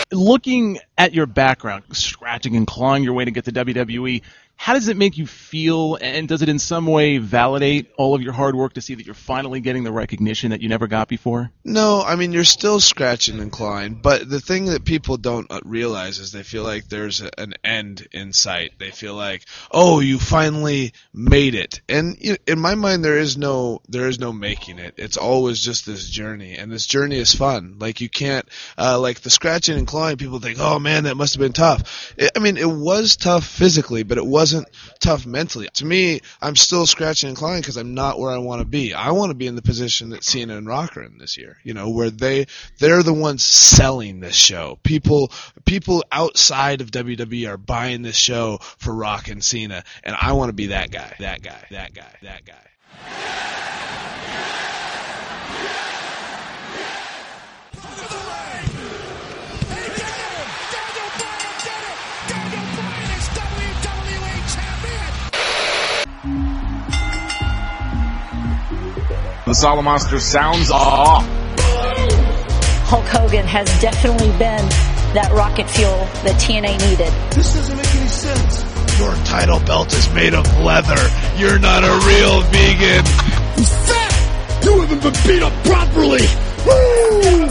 Looking at your background, scratching and clawing your way to get to WWE, how does it make you feel, and does it in some way validate all of your hard work to see that you're finally getting the recognition that you never got before? No, I mean, you're still scratching and clawing, but the thing that people don't realize is they feel like there's an end in sight. They feel like, oh, you finally made it. And in my mind, there is no making it. It's always just this journey, and this journey is fun. Like, you can't, like the scratching and clawing, people think, oh man, that must have been tough. It was tough physically, but it wasn't tough mentally. To me, I'm still scratching and clawing because I'm not where I want to be. I want to be in the position that Cena and Rock are in this year, where they're the ones selling this show. People outside of WWE are buying this show for Rock and Cena, and I want to be that guy. The Solomonster sounds off. Hulk Hogan has definitely been that rocket fuel that TNA needed. This doesn't make any sense. Your title belt is made of leather. You're not a real vegan. He's fat. You haven't been beat up properly. Woo!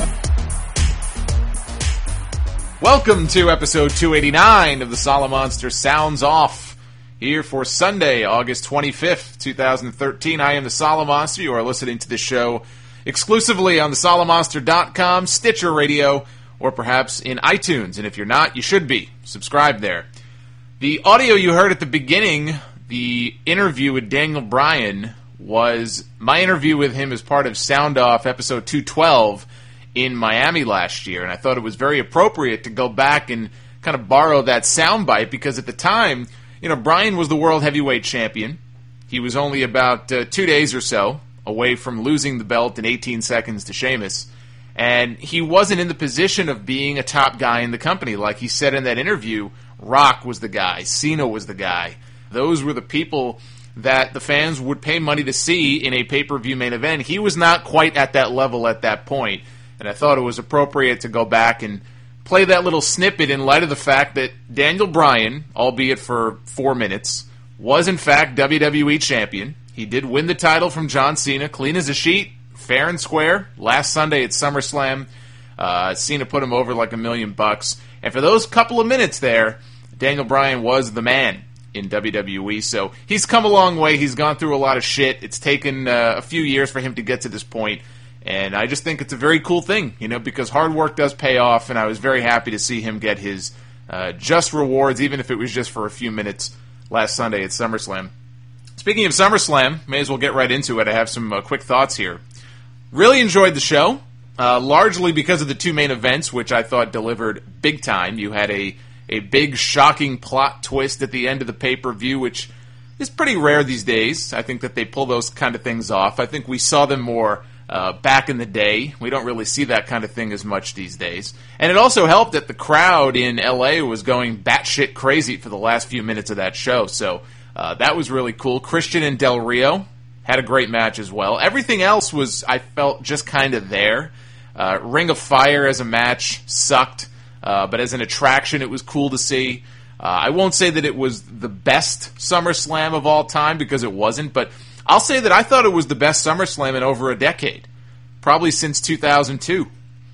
Welcome to episode 289 of the Solomonster Sounds Off. Here for Sunday, August 25th, 2013. I am the Solomonster. You are listening to the show exclusively on thesolomonster.com, Stitcher Radio, or perhaps in iTunes. And if you're not, you should be. Subscribe there. The audio you heard at the beginning, the interview with Daniel Bryan, was my interview with him as part of Sound Off episode 212 in Miami last year. And I thought it was very appropriate to go back and kind of borrow that soundbite because at the time, Bryan was the World Heavyweight Champion. He was only about 2 days or so away from losing the belt in 18 seconds to Sheamus. And he wasn't in the position of being a top guy in the company. Like he said in that interview, Rock was the guy, Cena was the guy. Those were the people that the fans would pay money to see in a pay-per-view main event. He was not quite at that level at that point. And I thought it was appropriate to go back and play that little snippet in light of the fact that Daniel Bryan, albeit for 4 minutes, was in fact WWE Champion. He did win the title from John Cena, clean as a sheet, fair and square, last Sunday at SummerSlam. Cena put him over like $1 million. And for those couple of minutes there, Daniel Bryan was the man in WWE. So he's come a long way. He's gone through a lot of shit. It's taken a few years for him to get to this point. And I just think it's a very cool thing, because hard work does pay off, and I was very happy to see him get his just rewards, even if it was just for a few minutes last Sunday at SummerSlam. Speaking of SummerSlam, may as well get right into it. I have some quick thoughts here. Really enjoyed the show, largely because of the two main events, which I thought delivered big time. You had a big, shocking plot twist at the end of the pay-per-view, which is pretty rare these days. I think that they pull those kind of things off. I think we saw them more back in the day. We don't really see that kind of thing as much these days. And it also helped that the crowd in LA was going batshit crazy for the last few minutes of that show. So that was really cool. Christian and Del Rio had a great match as well. Everything else was, I felt, just kind of there. Ring of Fire as a match sucked, but as an attraction it was cool to see. I won't say that it was the best SummerSlam of all time because it wasn't, but I'll say that I thought it was the best SummerSlam in over a decade, probably since 2002.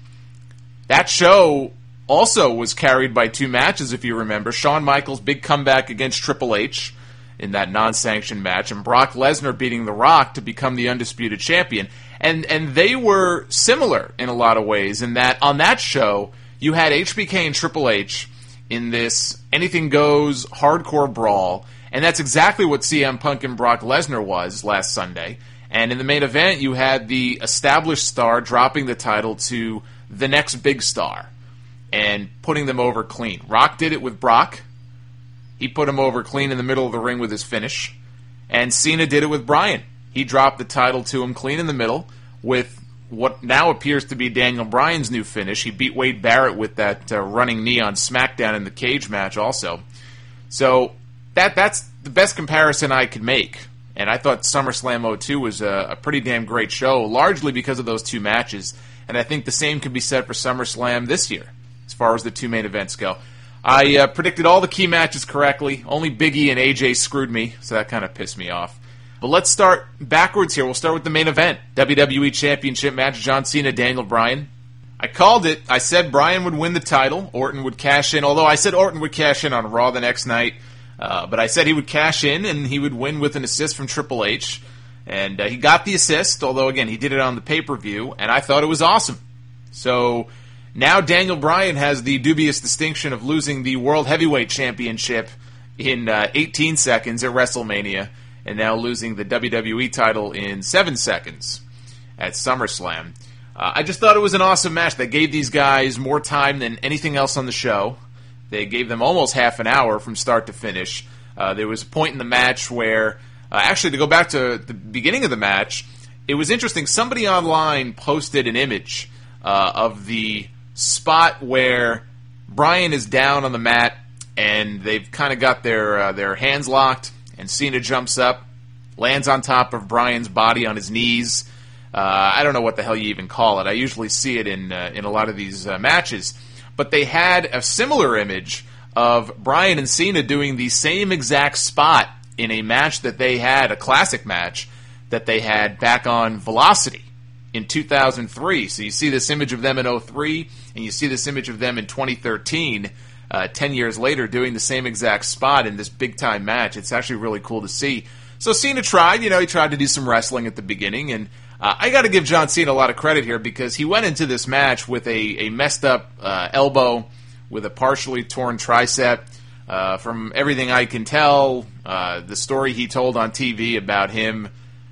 That show also was carried by two matches, if you remember. Shawn Michaels' big comeback against Triple H in that non-sanctioned match, and Brock Lesnar beating The Rock to become the undisputed champion. And they were similar in a lot of ways, in that on that show, you had HBK and Triple H in this anything-goes hardcore brawl, and that's exactly what CM Punk and Brock Lesnar was last Sunday. And in the main event, you had the established star dropping the title to the next big star and putting them over clean. Rock did it with Brock. He put him over clean in the middle of the ring with his finish. And Cena did it with Bryan. He dropped the title to him clean in the middle with what now appears to be Daniel Bryan's new finish. He beat Wade Barrett with that running knee on SmackDown in the cage match also. So that's the best comparison I could make. And I thought SummerSlam 02 was a pretty damn great show, largely because of those two matches. And I think the same could be said for SummerSlam this year, as far as the two main events go. I predicted all the key matches correctly. Only Big E and AJ screwed me, so that kind of pissed me off. But let's start backwards here. We'll start with the main event. WWE Championship match, John Cena, Daniel Bryan. I called it. I said Bryan would win the title. Orton would cash in, although I said Orton would cash in on Raw the next night. But I said he would cash in and he would win with an assist from Triple H. And he got the assist, although, again, he did it on the pay-per-view, and I thought it was awesome. So now Daniel Bryan has the dubious distinction of losing the World Heavyweight Championship in 18 seconds at WrestleMania, and now losing the WWE title in 7 seconds at SummerSlam. I just thought it was an awesome match. They gave these guys more time than anything else on the show. They gave them almost half an hour from start to finish. There was a point in the match where, actually, to go back to the beginning of the match, it was interesting. Somebody online posted an image of the spot where Bryan is down on the mat, and they've kind of got their hands locked, and Cena jumps up, lands on top of Bryan's body on his knees. I don't know what the hell you even call it. I usually see it in a lot of these matches. But they had a similar image of Bryan and Cena doing the same exact spot in a match that they had, a classic match, that they had back on Velocity in 2003. So you see this image of them in 2003, and you see this image of them in 2013, 10 years later, doing the same exact spot in this big-time match. It's actually really cool to see. So Cena tried, he tried to do some wrestling at the beginning, and I got to give John Cena a lot of credit here because he went into this match with a messed up elbow, with a partially torn tricep. From everything I can tell, the story he told on TV about him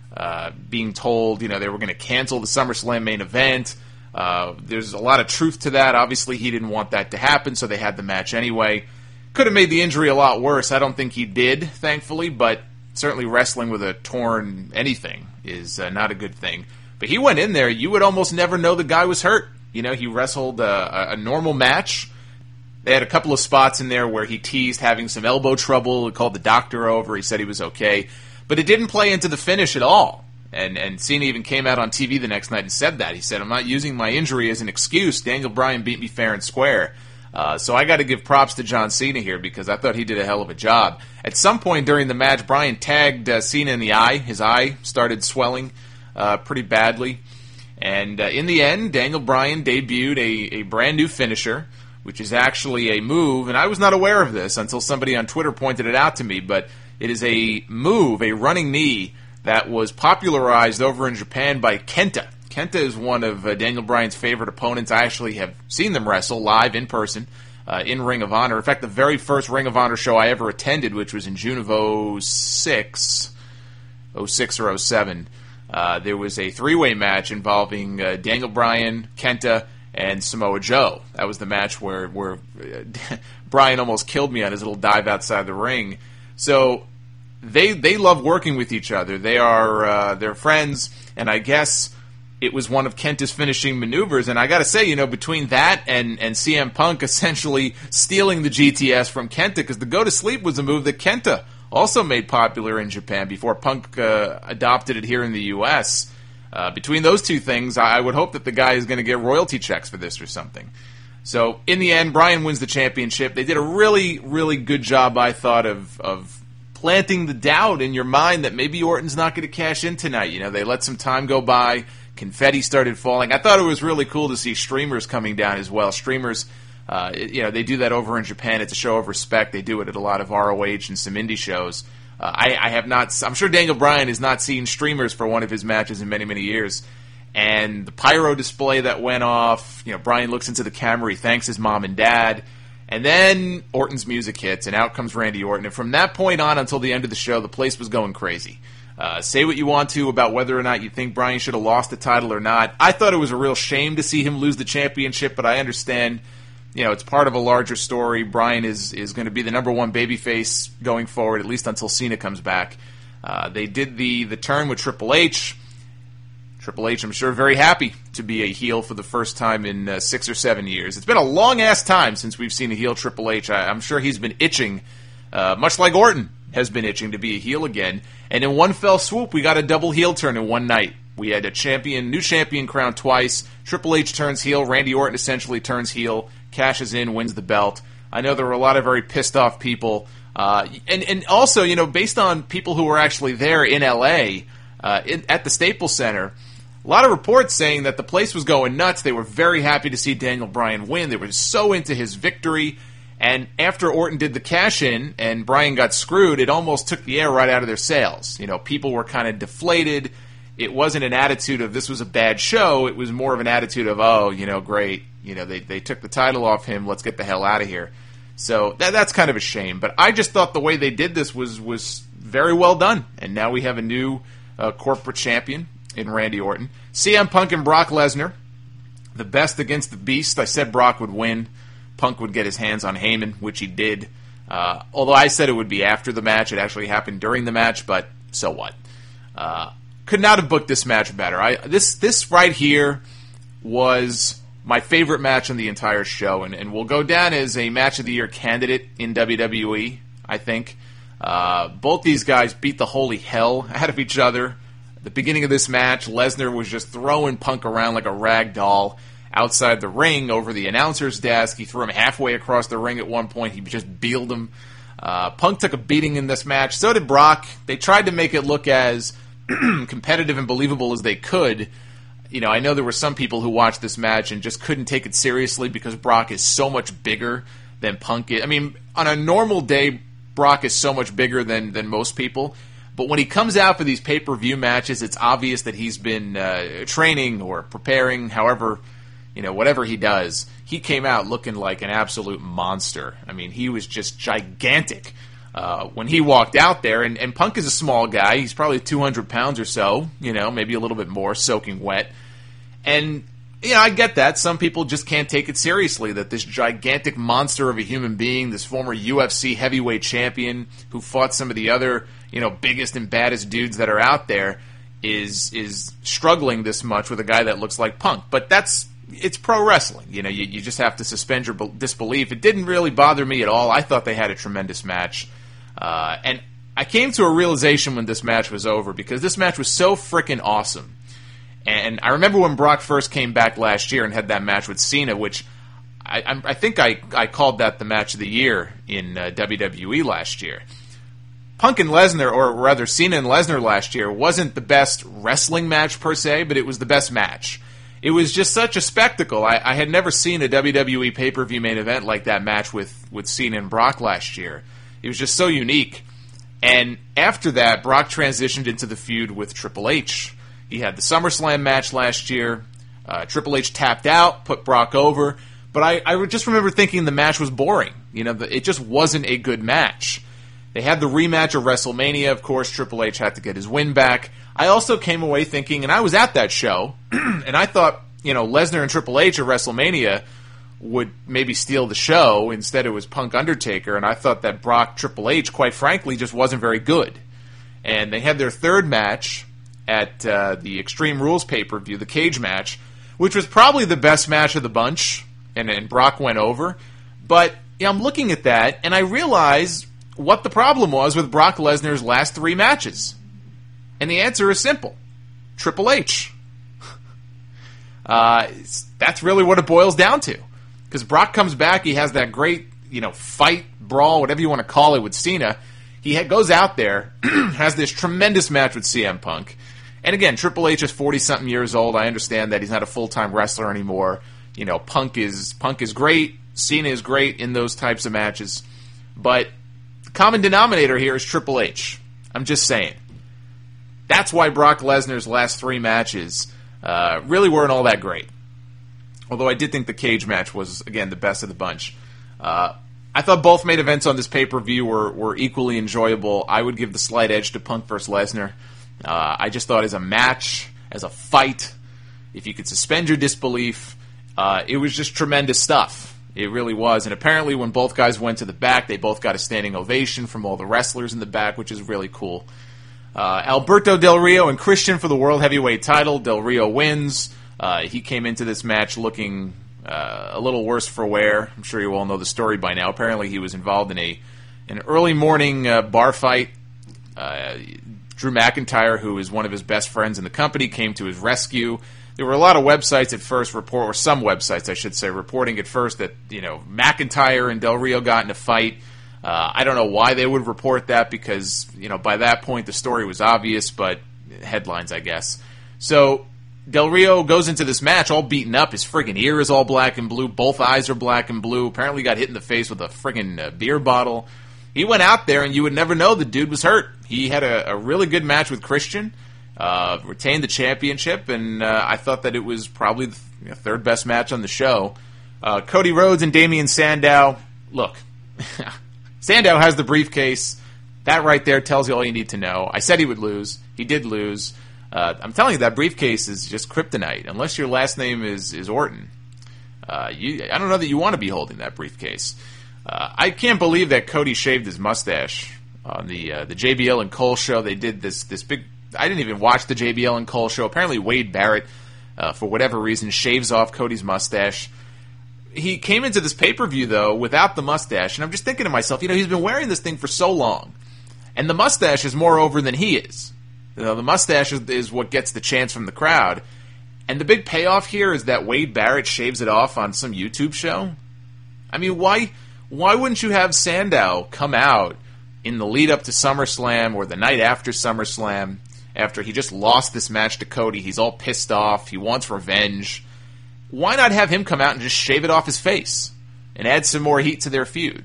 being told, they were going to cancel the SummerSlam main event. There's a lot of truth to that. Obviously, he didn't want that to happen, so they had the match anyway. Could have made the injury a lot worse. I don't think he did, thankfully, but certainly wrestling with a torn anything is not a good thing. But he went in there, you would almost never know the guy was hurt. He wrestled a normal match. They had a couple of spots in there where he teased having some elbow trouble. He called the doctor over. He said he was okay. But it didn't play into the finish at all. And Cena even came out on TV the next night and said that. He said, I'm not using my injury as an excuse. Daniel Bryan beat me fair and square. So I got to give props to John Cena here because I thought he did a hell of a job. At some point during the match, Bryan tagged Cena in the eye. His eye started swelling pretty badly. And in the end, Daniel Bryan debuted a brand new finisher, which is actually a move. And I was not aware of this until somebody on Twitter pointed it out to me. But it is a move, a running knee, that was popularized over in Japan by Kenta. Kenta is one of Daniel Bryan's favorite opponents. I actually have seen them wrestle live in person in Ring of Honor. In fact, the very first Ring of Honor show I ever attended, which was in June of 06 or 07, there was a three-way match involving Daniel Bryan, Kenta, and Samoa Joe. That was the match where Bryan almost killed me on his little dive outside the ring. So they love working with each other. They're friends, and I guess it was one of Kenta's finishing maneuvers. And I got to say, between that and CM Punk essentially stealing the GTS from Kenta, because the go to sleep was a move that Kenta also made popular in Japan before Punk adopted it here in the U.S. Between those two things, I would hope that the guy is going to get royalty checks for this or something. So in the end, Bryan wins the championship. They did a really, really good job, I thought, of planting the doubt in your mind that maybe Orton's not going to cash in tonight. They let some time go by. Confetti started falling. I thought it was really cool to see streamers coming down as well. Streamers, they do that over in Japan. It's a show of respect. They do it at a lot of ROH and some indie shows. I have not. I'm sure Daniel Bryan has not seen streamers for one of his matches in many, many years. And the pyro display that went off. Bryan looks into the camera. He thanks his mom and dad. And then Orton's music hits, and out comes Randy Orton. And from that point on until the end of the show, the place was going crazy. Say what you want to about whether or not you think Bryan should have lost the title or not. I thought it was a real shame to see him lose the championship, but I understand, it's part of a larger story. Bryan is going to be the number one babyface going forward, at least until Cena comes back. They did the turn with Triple H. Triple H, I'm sure, very happy to be a heel for the first time in 6 or 7 years. It's been a long-ass time since we've seen a heel Triple H. I'm sure he's been itching, much like Orton has been itching to be a heel again. And in one fell swoop, we got a double heel turn in one night. We had a new champion crowned twice. Triple H turns heel. Randy Orton essentially turns heel. cashes in, wins the belt. I know there were a lot of very pissed off people. And also, based on people who were actually there in L.A., at the Staples Center, a lot of reports saying that the place was going nuts. They were very happy to see Daniel Bryan win. They were so into his victory. And after Orton did the cash-in and Bryan got screwed, it almost took the air right out of their sails. People were kind of deflated. It wasn't an attitude of this was a bad show. It was more of an attitude of, great. They took the title off him. Let's get the hell out of here. So that's kind of a shame. But I just thought the way they did this was very well done. And now we have a new corporate champion in Randy Orton. CM Punk and Brock Lesnar, the best against the beast. I said Brock would win. Punk would get his hands on Heyman, which he did. Although I said it would be after the match. It actually happened during the match, but so what? Could not have booked this match better. This right here was my favorite match on the entire show, and will go down as a Match of the Year candidate in WWE, I think. Both these guys beat the holy hell out of each other. At the beginning of this match, Lesnar was just throwing Punk around like a rag doll outside the ring over the announcer's desk. He threw him halfway across the ring at one point. He just beeled him. Punk took a beating in this match. So did Brock. They tried to make it look as competitive and believable as they could. I know there were some people who watched this match and just couldn't take it seriously because Brock is so much bigger than Punk is. I mean, on a normal day, Brock is so much bigger than most people. But when he comes out for these pay-per-view matches, it's obvious that he's been training or preparing, however, whatever he does. He came out looking like an absolute monster. I mean, he was just gigantic when he walked out there. And Punk is a small guy. He's probably 200 pounds or so, maybe a little bit more, soaking wet. And, I get that. Some people just can't take it seriously, that this gigantic monster of a human being, this former UFC heavyweight champion who fought some of the other, biggest and baddest dudes that are out there is struggling this much with a guy that looks like Punk. But it's pro wrestling. You just have to suspend your disbelief. It didn't really bother me at all. I thought they had a tremendous match. And I came to a realization when this match was over, because this match was so freaking awesome. And I remember when Brock first came back last year and had that match with Cena, which I think I called that the match of the year in WWE last year. Punk and Lesnar, or rather Cena and Lesnar last year, wasn't the best wrestling match per se, but it was the best match. It was just such a spectacle. I had never seen a WWE pay-per-view main event like that match with Cena and Brock last year. It was just so unique. And after that, Brock transitioned into the feud with Triple H. He had the SummerSlam match last year. Triple H tapped out, put Brock over. But I just remember thinking the match was boring. It just wasn't a good match. They had the rematch of WrestleMania. Of course, Triple H had to get his win back. I also came away thinking, and I was at that show, and I thought, Lesnar and Triple H at WrestleMania would maybe steal the show. Instead, it was Punk Undertaker, and I thought that Brock Triple H, quite frankly, just wasn't very good. And they had their third match at the Extreme Rules pay-per-view, the cage match, which was probably the best match of the bunch, and Brock went over. But I'm looking at that, and I realize what the problem was with Brock Lesnar's last three matches. And the answer is simple. Triple H. That's really what it boils down to. Because Brock comes back, he has that great, fight, brawl, whatever you want to call it, with Cena. He goes out there, has this tremendous match with CM Punk. And again, Triple H is 40-something years old. I understand that he's not a full-time wrestler anymore. Punk is great. Cena is great in those types of matches. But the common denominator here is Triple H. I'm just saying. That's why Brock Lesnar's last three matches really weren't all that great. Although I did think the cage match was, again, the best of the bunch. I thought both main events on this pay-per-view were equally enjoyable. I would give the slight edge to Punk versus Lesnar. I just thought as a match, as a fight, if you could suspend your disbelief, it was just tremendous stuff. It really was. And apparently when both guys went to the back, they both got a standing ovation from all the wrestlers in the back, which is really cool. Alberto Del Rio and Christian for the World Heavyweight title. Del Rio wins. He came into this match looking a little worse for wear. I'm sure you all know the story by now. Apparently he was involved in an early morning bar fight. Drew McIntyre, who is one of his best friends in the company, came to his rescue. there were a lot of websites at first or some websites, I should say, reporting at first that, McIntyre and Del Rio got in a fight. I don't know why they would report that because, by that point the story was obvious, but headlines, I guess. So Del Rio goes into this match all beaten up. His friggin' ear is all black and blue. Both eyes are black and blue. Apparently got hit in the face with a friggin' beer bottle. He went out there and you would never know the dude was hurt. He had a really good match with Christian. Retained the championship, and I thought that it was probably the third best match on the show. Cody Rhodes and Damian Sandow. Look, Sandow has the briefcase. That right there tells you all you need to know. I said he would lose. He did lose. I'm telling you, that briefcase is just kryptonite. Unless your last name is Orton. I don't know that you want to be holding that briefcase. I can't believe that Cody shaved his mustache on the JBL and Cole show. They did this big... I didn't even watch the JBL and Cole show. Apparently Wade Barrett, for whatever reason, shaves off Cody's mustache. He came into this pay-per-view, though, without the mustache, and I'm just thinking to myself, he's been wearing this thing for so long, and the mustache is more over than he is. The mustache is what gets the chance from the crowd, and the big payoff here is that Wade Barrett shaves it off on some YouTube show. I mean, why wouldn't you have Sandow come out in the lead-up to SummerSlam or the night after SummerSlam, after he just lost this match to Cody? He's all pissed off. He wants revenge. Why not have him come out and just shave it off his face and add some more heat to their feud?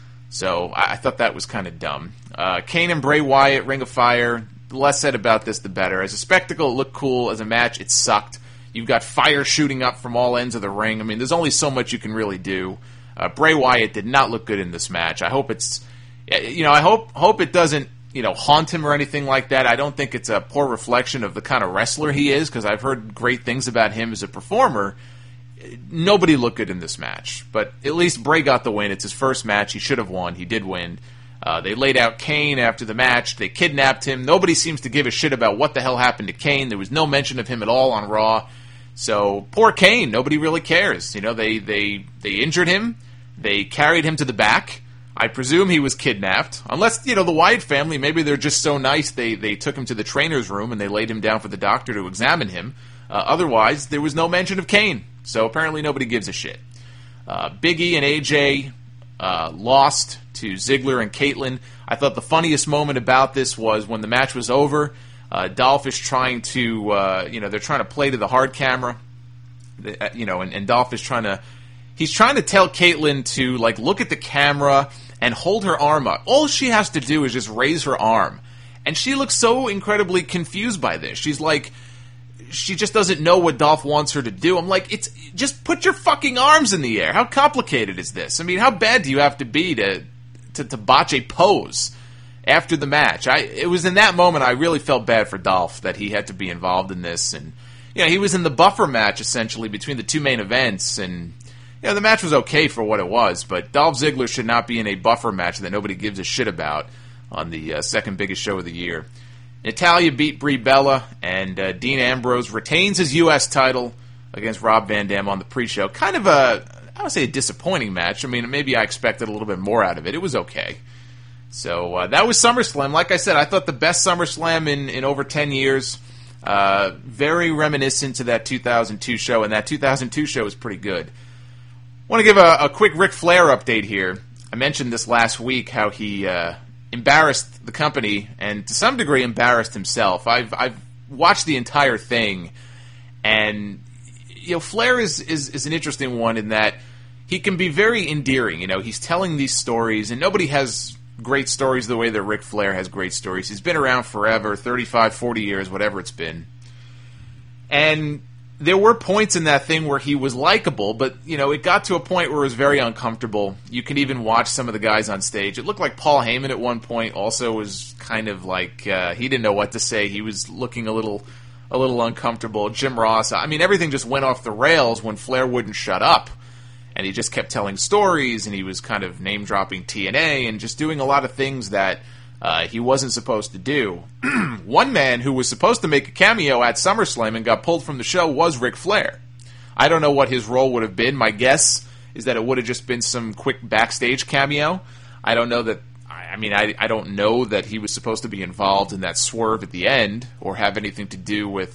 So I thought that was kind of dumb. Kane and Bray Wyatt, Ring of Fire. The less said about this, the better. As a spectacle, it looked cool. As a match, it sucked. You've got fire shooting up from all ends of the ring. I mean, there's only so much you can really do. Bray Wyatt did not look good in this match. I hope it's... I hope it doesn't, haunt him or anything like that. I don't think it's a poor reflection of the kind of wrestler he is, because I've heard great things about him as a performer. Nobody looked good in this match, but at least Bray got the win. It's his first match. He should have won. He did win. They laid out Kane after the match. They kidnapped him. Nobody seems to give a shit about what the hell happened to Kane. There was no mention of him at all on Raw. So poor Kane. Nobody really cares. They injured him. They carried him to the back. I presume he was kidnapped. Unless, the Wyatt family, maybe they're just so nice they took him to the trainer's room and they laid him down for the doctor to examine him. Otherwise, there was no mention of Kane. So apparently nobody gives a shit. Big E and AJ lost to Ziggler and Caitlyn. I thought the funniest moment about this was when the match was over. Dolph is trying to, they're trying to play to the hard camera. And Dolph is he's trying to tell Caitlyn to, look at the camera and hold her arm up. All she has to do is just raise her arm. And she looks so incredibly confused by this. She's like, she just doesn't know what Dolph wants her to do. I'm like, just put your fucking arms in the air. How complicated is this? I mean, how bad do you have to be to botch a pose after the match? It was in that moment I really felt bad for Dolph that he had to be involved in this. And, he was in the buffer match, essentially, between the two main events, and... the match was okay for what it was, but Dolph Ziggler should not be in a buffer match that nobody gives a shit about on the second biggest show of the year. Natalya beat Brie Bella, and Dean Ambrose retains his U.S. title against Rob Van Dam on the pre-show. Kind of I would say a disappointing match. I mean, maybe I expected a little bit more out of it. It was okay. So that was SummerSlam. Like I said, I thought the best SummerSlam in over 10 years. Very reminiscent to that 2002 show, and that 2002 show was pretty good. I want to give a quick Ric Flair update here. I mentioned this last week, how he embarrassed the company and to some degree embarrassed himself. I've watched the entire thing, and Flair is an interesting one in that he can be very endearing. He's telling these stories, and nobody has great stories the way that Ric Flair has great stories. He's been around forever, 35, 40 years, whatever it's been. And there were points in that thing where he was likable, but, it got to a point where it was very uncomfortable. You can even watch some of the guys on stage. It looked like Paul Heyman at one point also was kind of like, he didn't know what to say. He was looking a little uncomfortable. Jim Ross, I mean, everything just went off the rails when Flair wouldn't shut up. And he just kept telling stories, and he was kind of name-dropping TNA and just doing a lot of things that he wasn't supposed to do. One man who was supposed to make a cameo at SummerSlam and got pulled from the show was Ric Flair. I don't know what his role would have been. My guess is that it would have just been some quick backstage cameo. I don't know that. I don't know that he was supposed to be involved in that swerve at the end or have anything to do with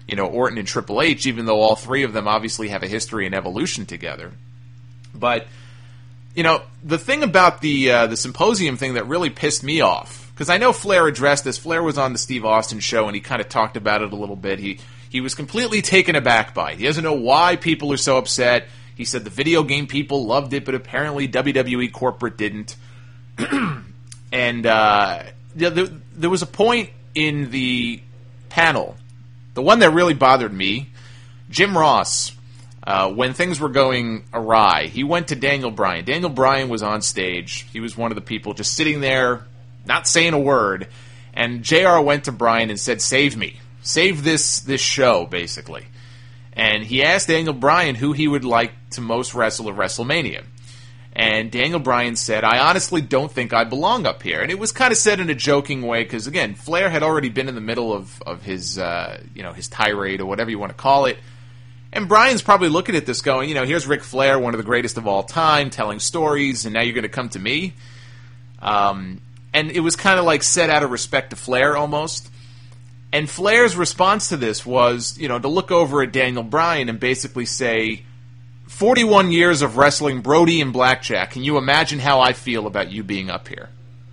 Orton and Triple H, even though all three of them obviously have a history and evolution together. But, the thing about the Symposium thing that really pissed me off, because I know Flair addressed this. Flair was on the Steve Austin show, and he kind of talked about it a little bit. He was completely taken aback by it. He doesn't know why people are so upset. He said the video game people loved it, but apparently WWE corporate didn't. And there was a point in the panel, the one that really bothered me, Jim Ross, when things were going awry, he went to Daniel Bryan. Daniel Bryan was on stage. He was one of the people just sitting there, not saying a word. And JR went to Bryan and said, "Save me. Save this show," basically. And he asked Daniel Bryan who he would like to most wrestle at WrestleMania. And Daniel Bryan said, "I honestly don't think I belong up here." And it was kind of said in a joking way because, again, Flair had already been in the middle of his, his tirade or whatever you want to call it. And Bryan's probably looking at this going, here's Ric Flair, one of the greatest of all time, telling stories, and now you're going to come to me? And it was kind of like said out of respect to Flair almost. And Flair's response to this was, to look over at Daniel Bryan and basically say, 41 years of wrestling Brody and Blackjack. Can you imagine how I feel about you being up here?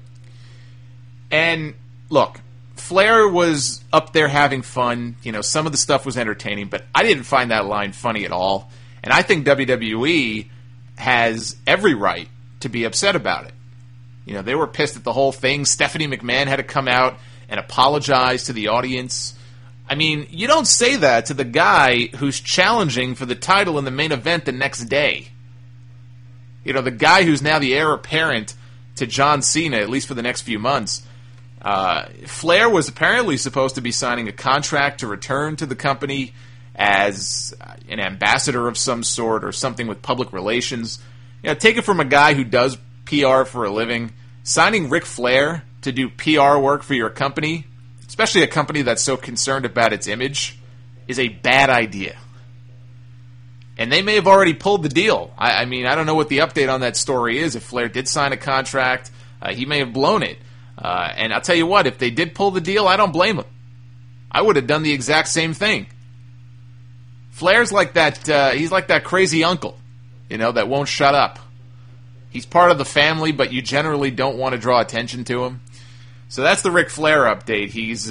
And look, Flair was up there having fun. Some of the stuff was entertaining, but I didn't find that line funny at all. And I think WWE has every right to be upset about it. They were pissed at the whole thing. Stephanie McMahon had to come out and apologize to the audience. I mean, you don't say that to the guy who's challenging for the title in the main event the next day. The guy who's now the heir apparent to John Cena, at least for the next few months. Flair was apparently supposed to be signing a contract to return to the company as an ambassador of some sort or something with public relations. Take it from a guy who does PR for a living. Signing Ric Flair to do PR work for your company, especially a company that's so concerned about its image, is a bad idea. And they may have already pulled the deal. I mean, I don't know what the update on that story is. If Flair did sign a contract, he may have blown it. And I'll tell you what, if they did pull the deal, I don't blame him. I would have done the exact same thing. Flair's like that, he's like that crazy uncle, that won't shut up. He's part of the family, but you generally don't want to draw attention to him. So that's the Ric Flair update. He's,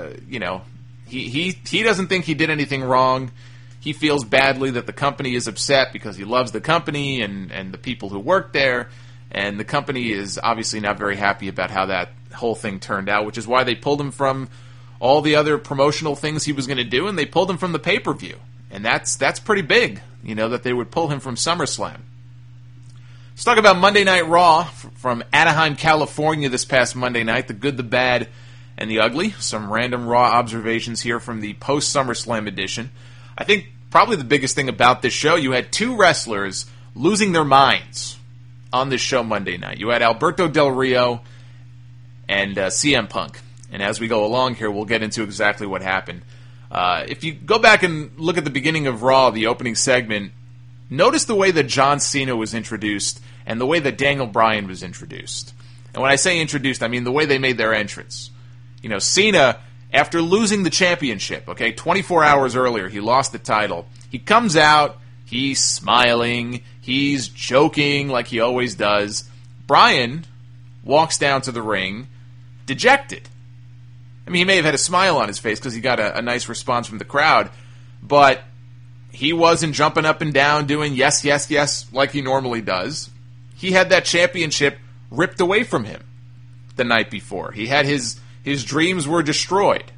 he doesn't think he did anything wrong. He feels badly that the company is upset because he loves the company and the people who work there. And the company is obviously not very happy about how that whole thing turned out, which is why they pulled him from all the other promotional things he was going to do, and they pulled him from the pay-per-view. And that's pretty big, that they would pull him from SummerSlam. Let's talk about Monday Night Raw from Anaheim, California this past Monday night. The good, the bad, and the ugly. Some random Raw observations here from the post-SummerSlam edition. I think probably the biggest thing about this show, you had two wrestlers losing their minds on this show Monday night. You had Alberto Del Rio and CM Punk. And as we go along here, we'll get into exactly what happened. If you go back and look at the beginning of Raw, the opening segment, notice the way that John Cena was introduced and the way that Daniel Bryan was introduced. And when I say introduced, I mean the way they made their entrance. Cena, after losing the championship, 24 hours earlier, he lost the title. He comes out, he's smiling, he's joking like he always does. Bryan walks down to the ring, dejected. I mean, he may have had a smile on his face because he got a nice response from the crowd, but he wasn't jumping up and down doing yes, yes, yes like he normally does. He had that championship ripped away from him the night before. He had his dreams were destroyed.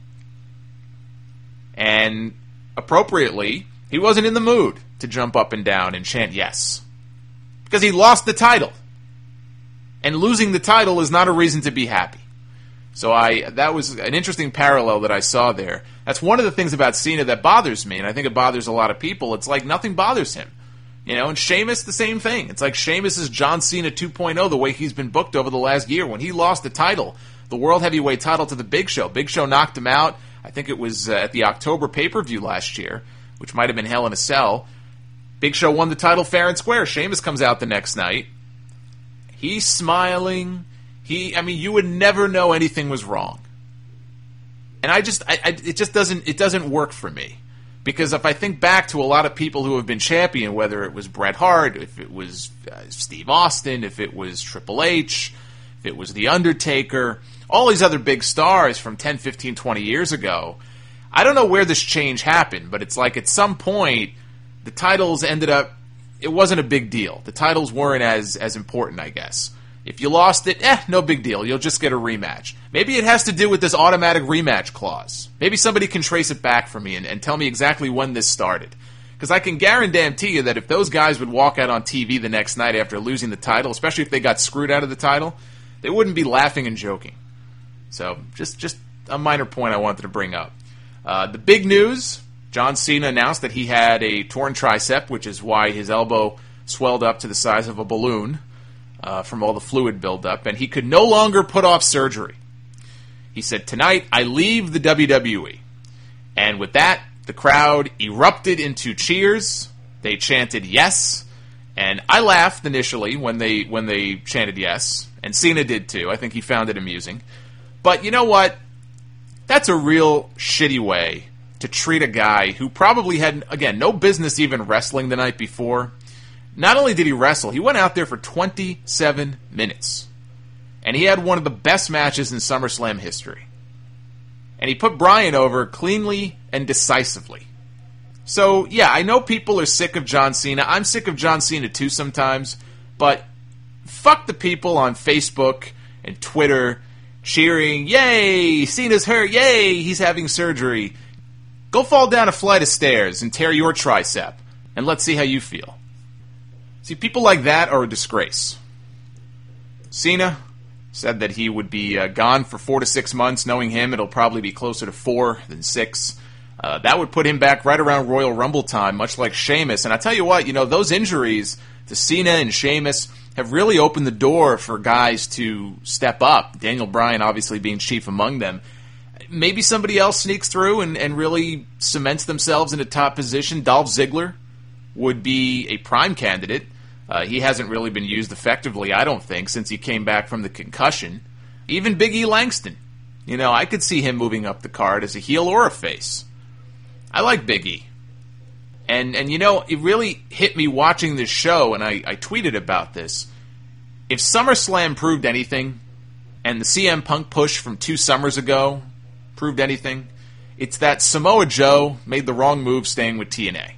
And appropriately, he wasn't in the mood to jump up and down and chant yes. Because he lost the title. And losing the title is not a reason to be happy. So that was an interesting parallel that I saw there. That's one of the things about Cena that bothers me, and I think it bothers a lot of people. It's like nothing bothers him. And Sheamus, the same thing. It's like Sheamus is John Cena 2.0, the way he's been booked over the last year. When he lost the title, the World Heavyweight title to the Big Show. Big Show knocked him out. I think it was at the October pay-per-view last year, which might have been Hell in a Cell. Big Show won the title fair and square. Sheamus comes out the next night. He's smiling. You would never know anything was wrong. And it just doesn't work for me. Because if I think back to a lot of people who have been champion, whether it was Bret Hart, if it was Steve Austin, if it was Triple H, if it was The Undertaker, all these other big stars from 10, 15, 20 years ago, I don't know where this change happened, but it's like at some point, the titles ended up, it wasn't a big deal. The titles weren't as important, I guess. If you lost it, no big deal. You'll just get a rematch. Maybe it has to do with this automatic rematch clause. Maybe somebody can trace it back for me and tell me exactly when this started. Because I can guarantee you that if those guys would walk out on TV the next night after losing the title, especially if they got screwed out of the title, they wouldn't be laughing and joking. So, just a minor point I wanted to bring up. The big news, John Cena announced that he had a torn tricep, which is why his elbow swelled up to the size of a balloon. From all the fluid buildup, and he could no longer put off surgery. He said, "Tonight, I leave the WWE." And with that, the crowd erupted into cheers. They chanted yes, and I laughed initially when they chanted yes, and Cena did too. I think he found it amusing. But you know what? That's a real shitty way to treat a guy who probably had, again, no business even wrestling the night before. Not only did he wrestle, he went out there for 27 minutes. And he had one of the best matches in SummerSlam history. And he put Bryan over cleanly and decisively. So, yeah, I know people are sick of John Cena. I'm sick of John Cena too sometimes. But fuck the people on Facebook and Twitter cheering, "Yay, Cena's hurt, yay, he's having surgery." Go fall down a flight of stairs and tear your tricep. And let's see how you feel. See, people like that are a disgrace. Cena said that he would be gone for 4 to 6 months. Knowing him, it'll probably be closer to 4 than 6. That would put him back right around Royal Rumble time, much like Sheamus. And I tell you what, those injuries to Cena and Sheamus have really opened the door for guys to step up. Daniel Bryan obviously being chief among them. Maybe somebody else sneaks through and really cements themselves in a top position. Dolph Ziggler would be a prime candidate. He hasn't really been used effectively, I don't think, since he came back from the concussion. Even Big E Langston. I could see him moving up the card as a heel or a face. I like Big E. And it really hit me watching this show, and I tweeted about this. If SummerSlam proved anything, and the CM Punk push from 2 summers ago proved anything, it's that Samoa Joe made the wrong move staying with TNA.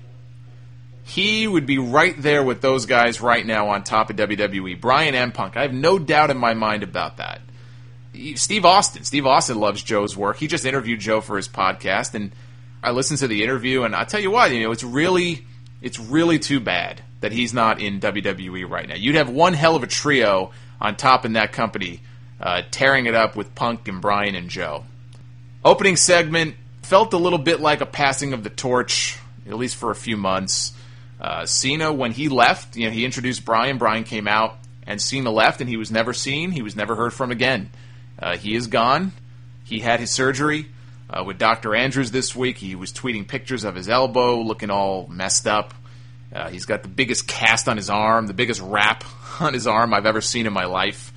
He would be right there with those guys right now on top of WWE, Bryan and Punk. I have no doubt in my mind about that. Steve Austin loves Joe's work. He just interviewed Joe for his podcast, and I listened to the interview, and I tell you what, it's really too bad that he's not in WWE right now. You'd have one hell of a trio on top in that company, tearing it up with Punk and Bryan and Joe. Opening segment felt a little bit like a passing of the torch, at least for a few months. Cena, when he left, he introduced Bryan. Bryan came out, and Cena left, and he was never seen. He was never heard from again. He is gone. He had his surgery with Dr. Andrews this week. He was tweeting pictures of his elbow, looking all messed up. He's got the biggest cast on his arm, the biggest wrap on his arm I've ever seen in my life.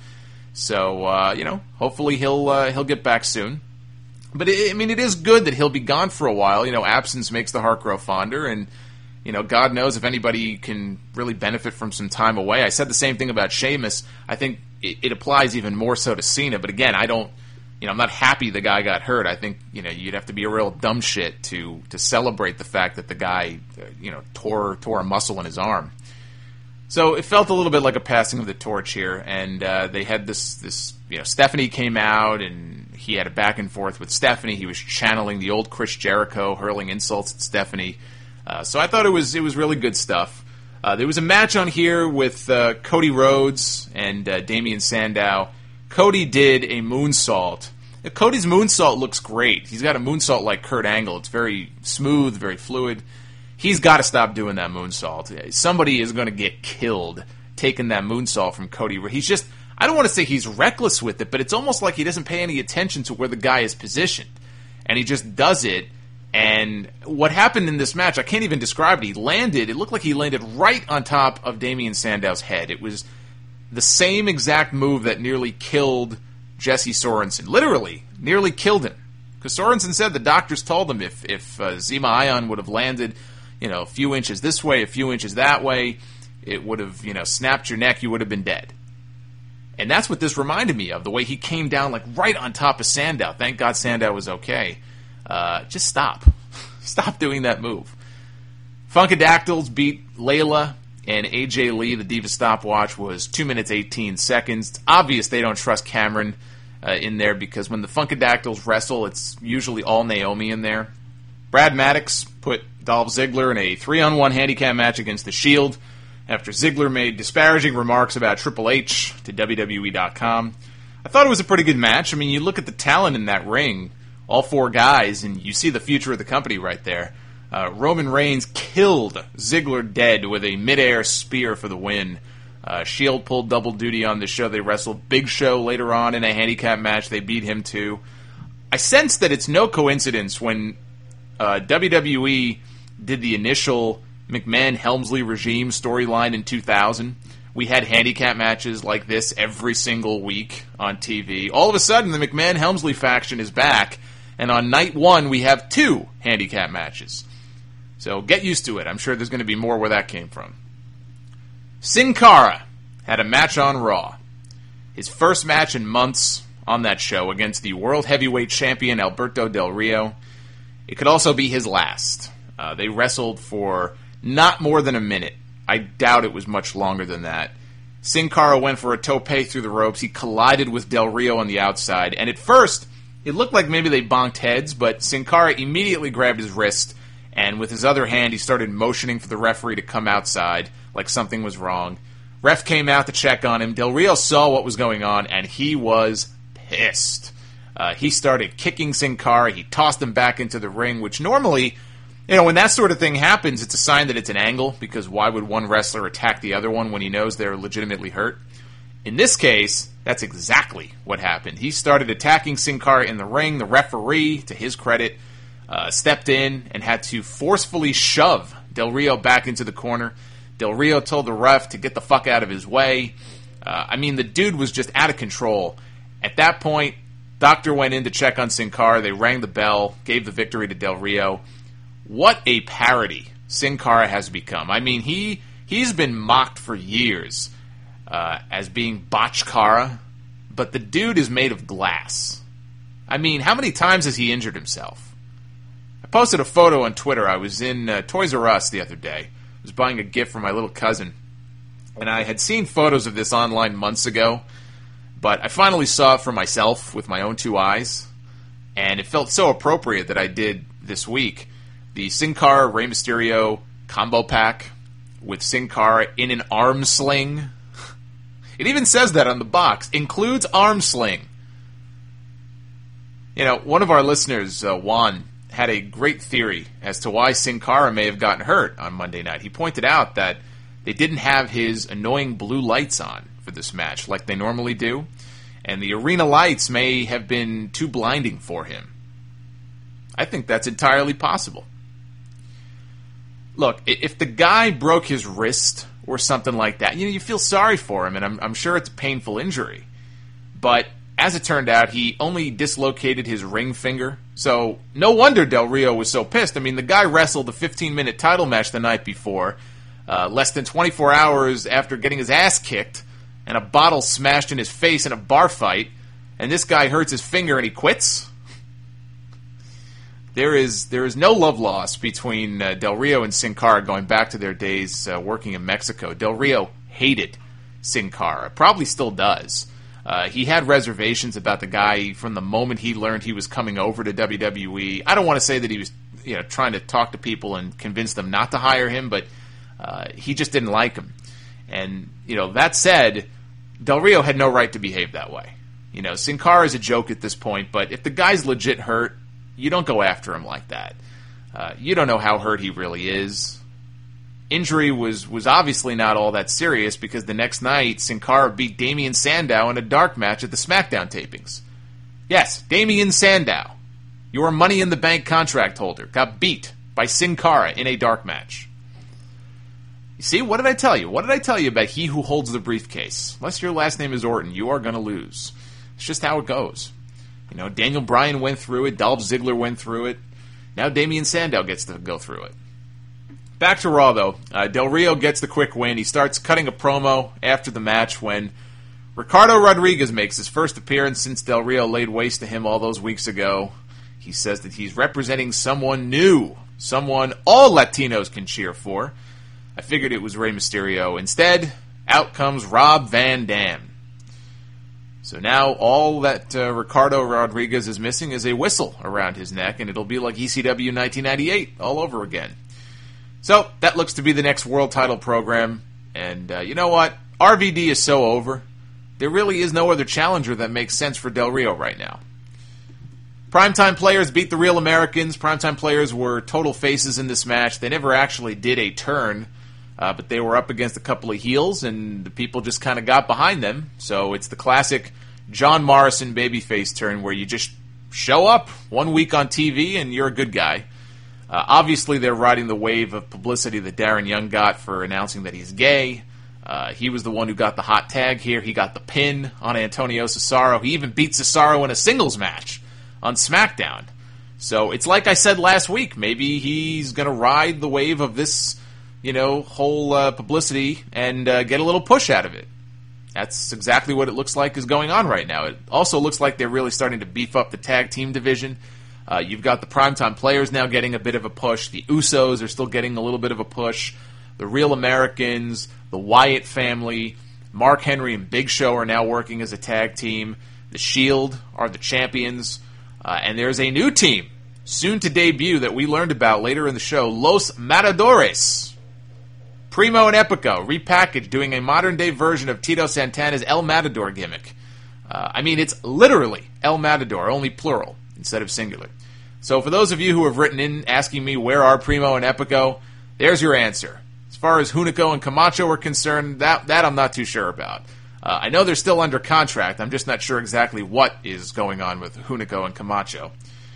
So, hopefully he'll get back soon. But, it is good that he'll be gone for a while. Absence makes the heart grow fonder, and God knows if anybody can really benefit from some time away. I said the same thing about Sheamus. I think it applies even more so to Cena. But again, I'm not happy the guy got hurt. I think, you'd have to be a real dumb shit to celebrate the fact that the guy, tore a muscle in his arm. So it felt a little bit like a passing of the torch here. And they had this, Stephanie came out and he had a back and forth with Stephanie. He was channeling the old Chris Jericho, hurling insults at Stephanie. So I thought it was really good stuff. There was a match on here with Cody Rhodes and Damian Sandow. Cody did a moonsault. Cody's moonsault looks great. He's got a moonsault like Kurt Angle. It's very smooth, very fluid. He's got to stop doing that moonsault. Somebody is going to get killed taking that moonsault from Cody. He's just, I don't want to say he's reckless with it, but it's almost like he doesn't pay any attention to where the guy is positioned. And he just does it. And what happened in this match, I can't even describe it. It looked like he landed right on top of Damian Sandow's head. It was the same exact move that nearly killed Jesse Sorensen. Literally, nearly killed him. Because Sorensen said the doctors told him if Zima Ion would have landed, a few inches this way, a few inches that way, it would have, snapped your neck, you would have been dead. And that's what this reminded me of, the way he came down like right on top of Sandow. Thank God Sandow was okay. Just stop. Stop doing that move. Funkadactyls beat Layla and AJ Lee. The Diva stopwatch was 2 minutes 18 seconds. It's obvious they don't trust Cameron in there because when the Funkadactyls wrestle, it's usually all Naomi in there. Brad Maddox put Dolph Ziggler in a 3-on-1 handicap match against The Shield after Ziggler made disparaging remarks about Triple H to WWE.com. I thought it was a pretty good match. I mean, you look at the talent in that ring, all four guys, and you see the future of the company right there. Roman Reigns killed Ziggler dead with a midair spear for the win. Shield pulled double duty on the show. They wrestled Big Show later on in a handicap match. They beat him too. I sense that it's no coincidence when WWE did the initial McMahon-Helmsley regime storyline in 2000. We had handicap matches like this every single week on TV. All of a sudden, the McMahon-Helmsley faction is back, and on night one, we have 2 handicap matches. So get used to it. I'm sure there's going to be more where that came from. Sin Cara had a match on Raw. His first match in months on that show against the World Heavyweight Champion Alberto Del Rio. It could also be his last. They wrestled for not more than a minute. I doubt it was much longer than that. Sin Cara went for a tope through the ropes. He collided with Del Rio on the outside. And at first, it looked like maybe they bonked heads, but Sin Cara immediately grabbed his wrist, and with his other hand, he started motioning for the referee to come outside like something was wrong. Ref came out to check on him. Del Rio saw what was going on, and he was pissed. He started kicking Sin Cara. He tossed him back into the ring, which normally, when that sort of thing happens, it's a sign that it's an angle, because why would one wrestler attack the other one when he knows they're legitimately hurt? In this case, that's exactly what happened. He started attacking Sin Cara in the ring. The referee, to his credit, stepped in and had to forcefully shove Del Rio back into the corner. Del Rio told the ref to get the fuck out of his way. The dude was just out of control. At that point, Doctor went in to check on Sin Cara. They rang the bell, gave the victory to Del Rio. What a parody Sin Cara has become. He's been mocked for years as being Botch Cara, but the dude is made of glass. How many times has he injured himself? I posted a photo on Twitter. I was in Toys R Us the other day. I was buying a gift for my little cousin, and I had seen photos of this online months ago, but I finally saw it for myself with my own 2 eyes, and it felt so appropriate that I did this week. The Sin Cara Rey Mysterio combo pack with Sin Cara in an arm sling. It even says that on the box. Includes arm sling. One of our listeners, Juan, had a great theory as to why Sin Cara may have gotten hurt on Monday night. He pointed out that they didn't have his annoying blue lights on for this match like they normally do, and the arena lights may have been too blinding for him. I think that's entirely possible. Look, if the guy broke his wrist or something like that, you feel sorry for him, and I'm sure it's a painful injury. But as it turned out, he only dislocated his ring finger, so no wonder Del Rio was so pissed. The guy wrestled a 15-minute title match the night before, less than 24 hours after getting his ass kicked and a bottle smashed in his face in a bar fight, and this guy hurts his finger and he quits? There is no love lost between Del Rio and Sin Cara going back to their days working in Mexico. Del Rio hated Sin Cara, probably still does. He had reservations about the guy from the moment he learned he was coming over to WWE. I don't want to say that he was trying to talk to people and convince them not to hire him, but he just didn't like him. And, that said, Del Rio had no right to behave that way. Sin Cara is a joke at this point, but if the guy's legit hurt, you don't go after him like that. You don't know how hurt he really is. Injury was obviously not all that serious because the next night, Sin Cara beat Damien Sandow in a dark match at the SmackDown tapings. Yes, Damien Sandow, your Money in the Bank contract holder, got beat by Sin Cara in a dark match. You see, what did I tell you? What did I tell you about he who holds the briefcase? Unless your last name is Orton, you are going to lose. It's just how it goes. You know, Daniel Bryan went through it. Dolph Ziggler went through it. Now Damien Sandow gets to go through it. Back to Raw, though. Del Rio gets the quick win. He starts cutting a promo after the match when Ricardo Rodriguez makes his first appearance since Del Rio laid waste to him all those weeks ago. He says that he's representing someone new, someone all Latinos can cheer for. I figured it was Rey Mysterio. Instead, out comes Rob Van Dam. So now all that Ricardo Rodriguez is missing is a whistle around his neck, and it'll be like ECW 1998 all over again. So that looks to be the next world title program. And you know what? RVD is so over. There really is no other challenger that makes sense for Del Rio right now. Primetime players beat the Real Americans. Primetime players were total faces in this match. They never actually did a turn, but they were up against a couple of heels, and the people just kind of got behind them. So it's the classic John Morrison babyface turn where you just show up 1 week on TV and you're a good guy. Obviously, they're riding the wave of publicity that Darren Young got for announcing that he's gay. He was the one who got the hot tag here. He got the pin on Antonio Cesaro. He even beat Cesaro in a singles match on SmackDown. So it's like I said last week. Maybe he's going to ride the wave of this, whole publicity and get a little push out of it. That's exactly what it looks like is going on right now. It also looks like they're really starting to beef up the tag team division. You've got the Primetime players now getting a bit of a push. The Usos are still getting a little bit of a push. The Real Americans, the Wyatt family, Mark Henry and Big Show are now working as a tag team. The Shield are the champions. And there's a new team soon to debut that we learned about later in the show, Los Matadores. Primo and Epico, repackaged, doing a modern-day version of Tito Santana's El Matador gimmick. It's literally El Matador, only plural instead of singular. So for those of you who have written in asking me where are Primo and Epico, there's your answer. As far as Hunico and Camacho are concerned, that I'm not too sure about. I know they're still under contract. I'm just not sure exactly what is going on with Hunico and Camacho.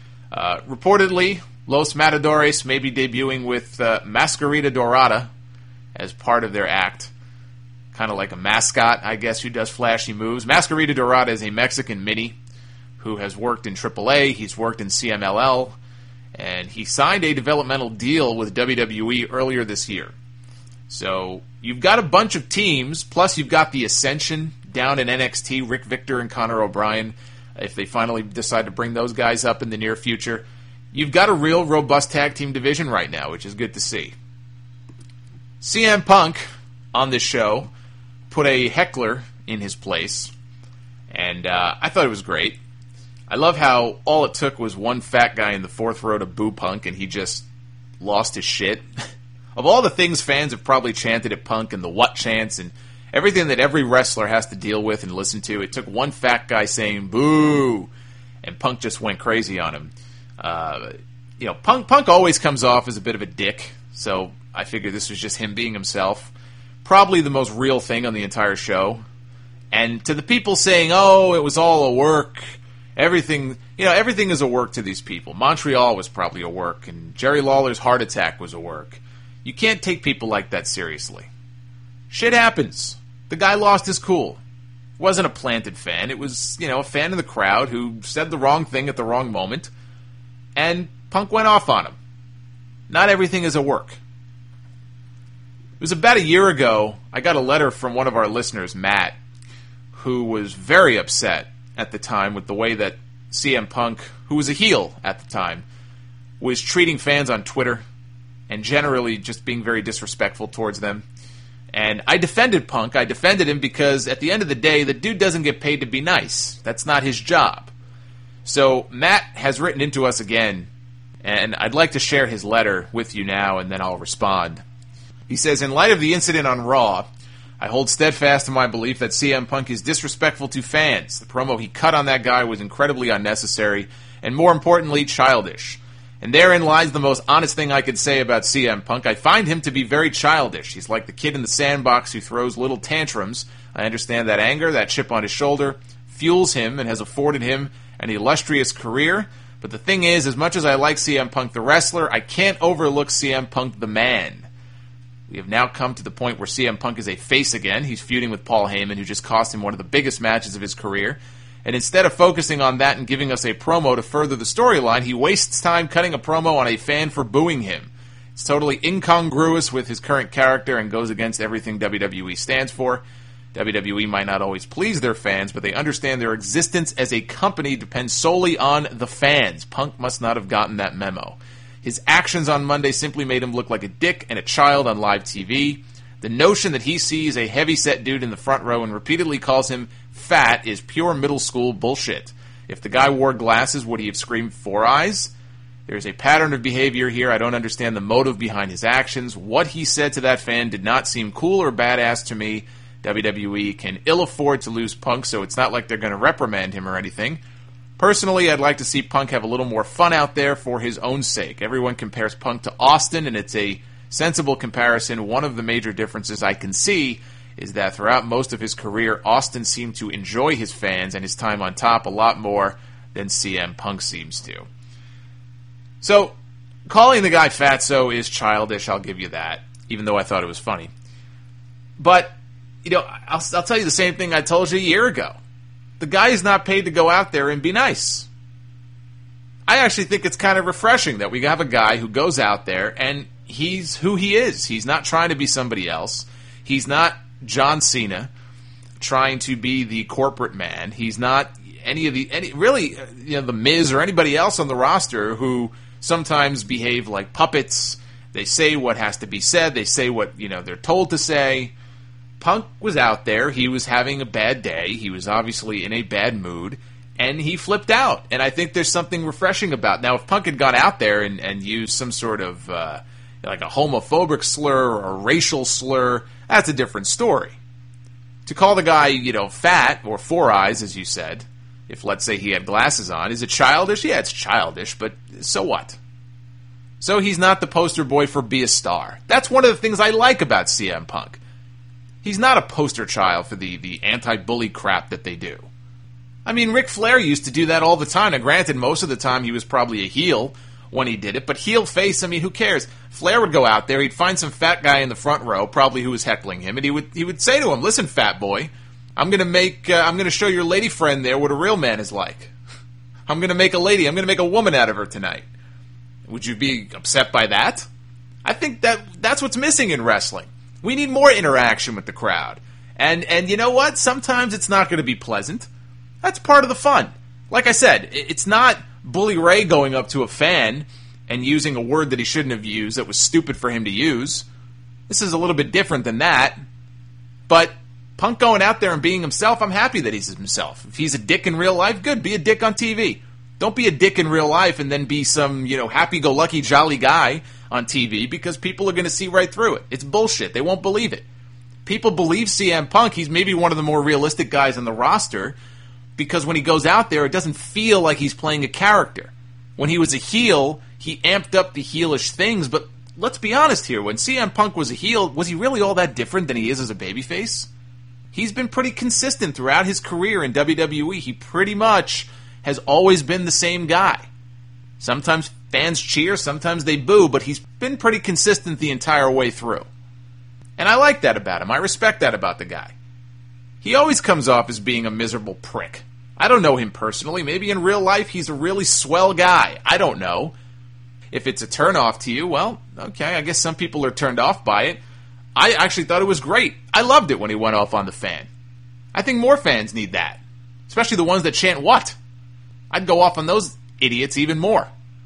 Reportedly, Los Matadores may be debuting with Mascarita Dorada as part of their act. Kind of like a mascot, I guess, who does flashy moves. Mascarita Dorada is a Mexican mini who has worked in AAA. He's worked in CMLL. And he signed a developmental deal with WWE earlier this year. So you've got a bunch of teams, plus you've got the Ascension down in NXT, Rick Victor and Conor O'Brien, if they finally decide to bring those guys up in the near future. You've got a real robust tag team division right now, which is good to see. CM Punk, on this show, put a heckler in his place, and I thought it was great. I love how all it took was one fat guy in the fourth row to boo Punk, and he just lost his shit. Of all the things fans have probably chanted at Punk and the what chants and everything that every wrestler has to deal with and listen to, it took one fat guy saying boo, and Punk just went crazy on him. Punk always comes off as a bit of a dick, so I figured this was just him being himself. Probably the most real thing on the entire show. And to the people saying, oh, it was all a work, everything is a work to these people. Montreal was probably a work, and Jerry Lawler's heart attack was a work. You can't take people like that seriously. Shit happens. The guy lost his cool. It wasn't a planted fan. It was, a fan of the crowd who said the wrong thing at the wrong moment, and Punk went off on him. Not everything is a work. It was about a year ago, I got a letter from one of our listeners, Matt, who was very upset at the time with the way that CM Punk, who was a heel at the time, was treating fans on Twitter and generally just being very disrespectful towards them. And I defended Punk. I defended him because at the end of the day, the dude doesn't get paid to be nice. That's not his job. So Matt has written into us again, and I'd like to share his letter with you now, and then I'll respond. He says, in light of the incident on Raw, I hold steadfast to my belief that CM Punk is disrespectful to fans. The promo he cut on that guy was incredibly unnecessary, and more importantly, childish. And therein lies the most honest thing I could say about CM Punk. I find him to be very childish. He's like the kid in the sandbox who throws little tantrums. I understand that anger, that chip on his shoulder, fuels him and has afforded him an illustrious career. But the thing is, as much as I like CM Punk the wrestler, I can't overlook CM Punk the man. We have now come to the point where CM Punk is a face again. He's feuding with Paul Heyman, who just cost him one of the biggest matches of his career. And instead of focusing on that and giving us a promo to further the storyline, he wastes time cutting a promo on a fan for booing him. It's totally incongruous with his current character and goes against everything WWE stands for. WWE might not always please their fans, but they understand their existence as a company depends solely on the fans. Punk must not have gotten that memo. His actions on Monday simply made him look like a dick and a child on live TV. The notion that he sees a heavy-set dude in the front row and repeatedly calls him fat is pure middle school bullshit. If the guy wore glasses, would he have screamed 4 eyes? There's a pattern of behavior here. I don't understand the motive behind his actions. What he said to that fan did not seem cool or badass to me. WWE can ill afford to lose Punk, so it's not like they're going to reprimand him or anything. Personally, I'd like to see Punk have a little more fun out there for his own sake. Everyone compares Punk to Austin, and it's a sensible comparison. One of the major differences I can see is that throughout most of his career, Austin seemed to enjoy his fans and his time on top a lot more than CM Punk seems to. So, calling the guy fatso is childish, I'll give you that, even though I thought it was funny. But, you know, I'll tell you the same thing I told you a year ago. The guy is not paid to go out there and be nice. I actually think it's kind of refreshing that we have a guy who goes out there and he's who he is. He's not trying to be somebody else. He's not John Cena trying to be the corporate man. He's not the Miz or anybody else on the roster who sometimes behave like puppets. They say what has to be said. They say what, they're told to say. Punk was out there. He was having a bad day. He was obviously in a bad mood, and he flipped out. And I think there's something refreshing about it. Now, if Punk had gone out there and used some sort of like a homophobic slur or a racial slur, that's a different story. To call the guy, fat or 4 eyes, as you said, if let's say he had glasses on, is it childish? Yeah, it's childish, but so what? So he's not the poster boy for Be a Star. That's one of the things I like about CM Punk. He's not a poster child for the anti-bully crap that they do. I mean, Ric Flair used to do that all the time. Now, granted, most of the time he was probably a heel when he did it, but heel face, I mean, who cares? Flair would go out there, he'd find some fat guy in the front row, probably who was heckling him, and he would say to him, "Listen, fat boy, I'm gonna show your lady friend there what a real man is like. I'm gonna make a woman out of her tonight." Would you be upset by that? I think that's what's missing in wrestling. We need more interaction with the crowd. And you know what? Sometimes it's not going to be pleasant. That's part of the fun. Like I said, it's not Bully Ray going up to a fan and using a word that he shouldn't have used that was stupid for him to use. This is a little bit different than that. But Punk going out there and being himself, I'm happy that he's himself. If he's a dick in real life, good. Be a dick on TV. Don't be a dick in real life and then be some, happy-go-lucky jolly guy on TV, because people are going to see right through it. It's bullshit. They won't believe it. People believe CM Punk. He's maybe one of the more realistic guys on the roster, because when he goes out there, it doesn't feel like he's playing a character. When he was a heel, he amped up the heelish things, but let's be honest here. When CM Punk was a heel, was he really all that different than he is as a babyface? He's been pretty consistent throughout his career in WWE. He pretty much has always been the same guy. Sometimes fans cheer, sometimes they boo, but he's been pretty consistent the entire way through. And I like that about him. I respect that about the guy. He always comes off as being a miserable prick. I don't know him personally. Maybe in real life he's a really swell guy. I don't know. If it's a turnoff to you, well, okay, I guess some people are turned off by it. I actually thought it was great. I loved it when he went off on the fan. I think more fans need that. Especially the ones that chant what? I'd go off on those idiots even more.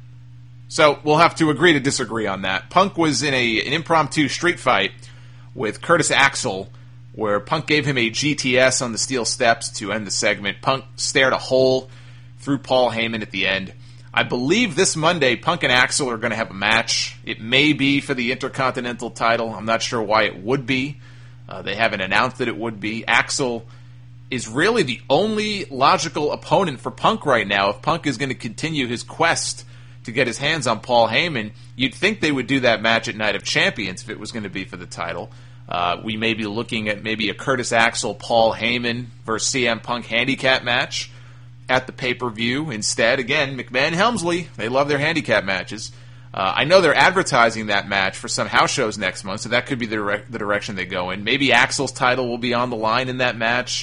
So we'll have to agree to disagree on that. Punk was in an impromptu street fight with Curtis Axel, where Punk gave him a GTS on the steel steps to end the segment. Punk stared a hole through Paul Heyman at the end. I believe this Monday, Punk and Axel are going to have a match. It may be for the Intercontinental title. I'm not sure why it would be. They haven't announced that it would be. Axel is really the only logical opponent for Punk right now. If Punk is going to continue his quest to get his hands on Paul Heyman, you'd think they would do that match at Night of Champions if it was going to be for the title. We may be looking at maybe a Curtis Axel, Paul Heyman versus CM Punk handicap match at the pay-per-view instead. Again, McMahon Helmsley, they love their handicap matches. I know they're advertising that match for some house shows next month, so that could be the direction they go in. Maybe Axel's title will be on the line in that match.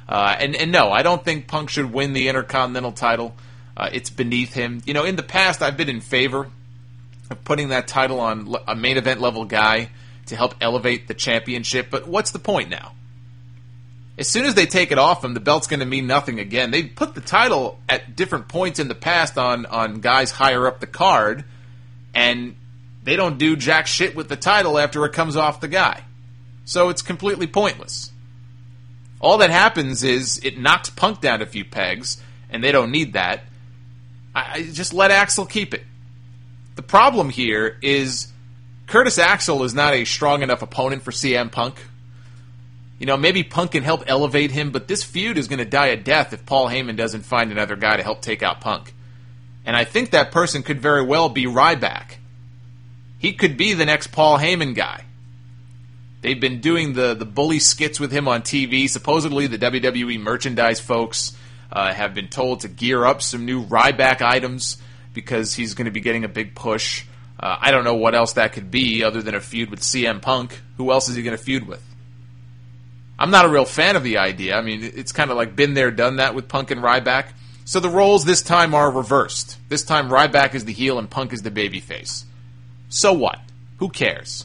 And no, I don't think Punk should win the Intercontinental title. It's beneath him. You know, in the past, I've been in favor of putting that title on a main event level guy to help elevate the championship, but what's the point now? As soon as they take it off him, the belt's going to mean nothing again. They put the title at different points in the past on guys higher up the card, and they don't do jack shit with the title after it comes off the guy. So it's completely pointless. All that happens is it knocks Punk down a few pegs, and they don't need that. I just let Axel keep it. The problem here is Curtis Axel is not a strong enough opponent for CM Punk. You know, maybe Punk can help elevate him, but this feud is going to die a death if Paul Heyman doesn't find another guy to help take out Punk. And I think that person could very well be Ryback. He could be the next Paul Heyman guy. They've been doing the bully skits with him on TV. Supposedly the WWE merchandise folks have been told to gear up some new Ryback items because he's going to be getting a big push. I don't know what else that could be other than a feud with CM Punk. Who else is he going to feud with? I'm not a real fan of the idea. I mean, it's kind of like been there, done that with Punk and Ryback. So the roles this time are reversed. This time Ryback is the heel and Punk is the babyface. So what? Who cares?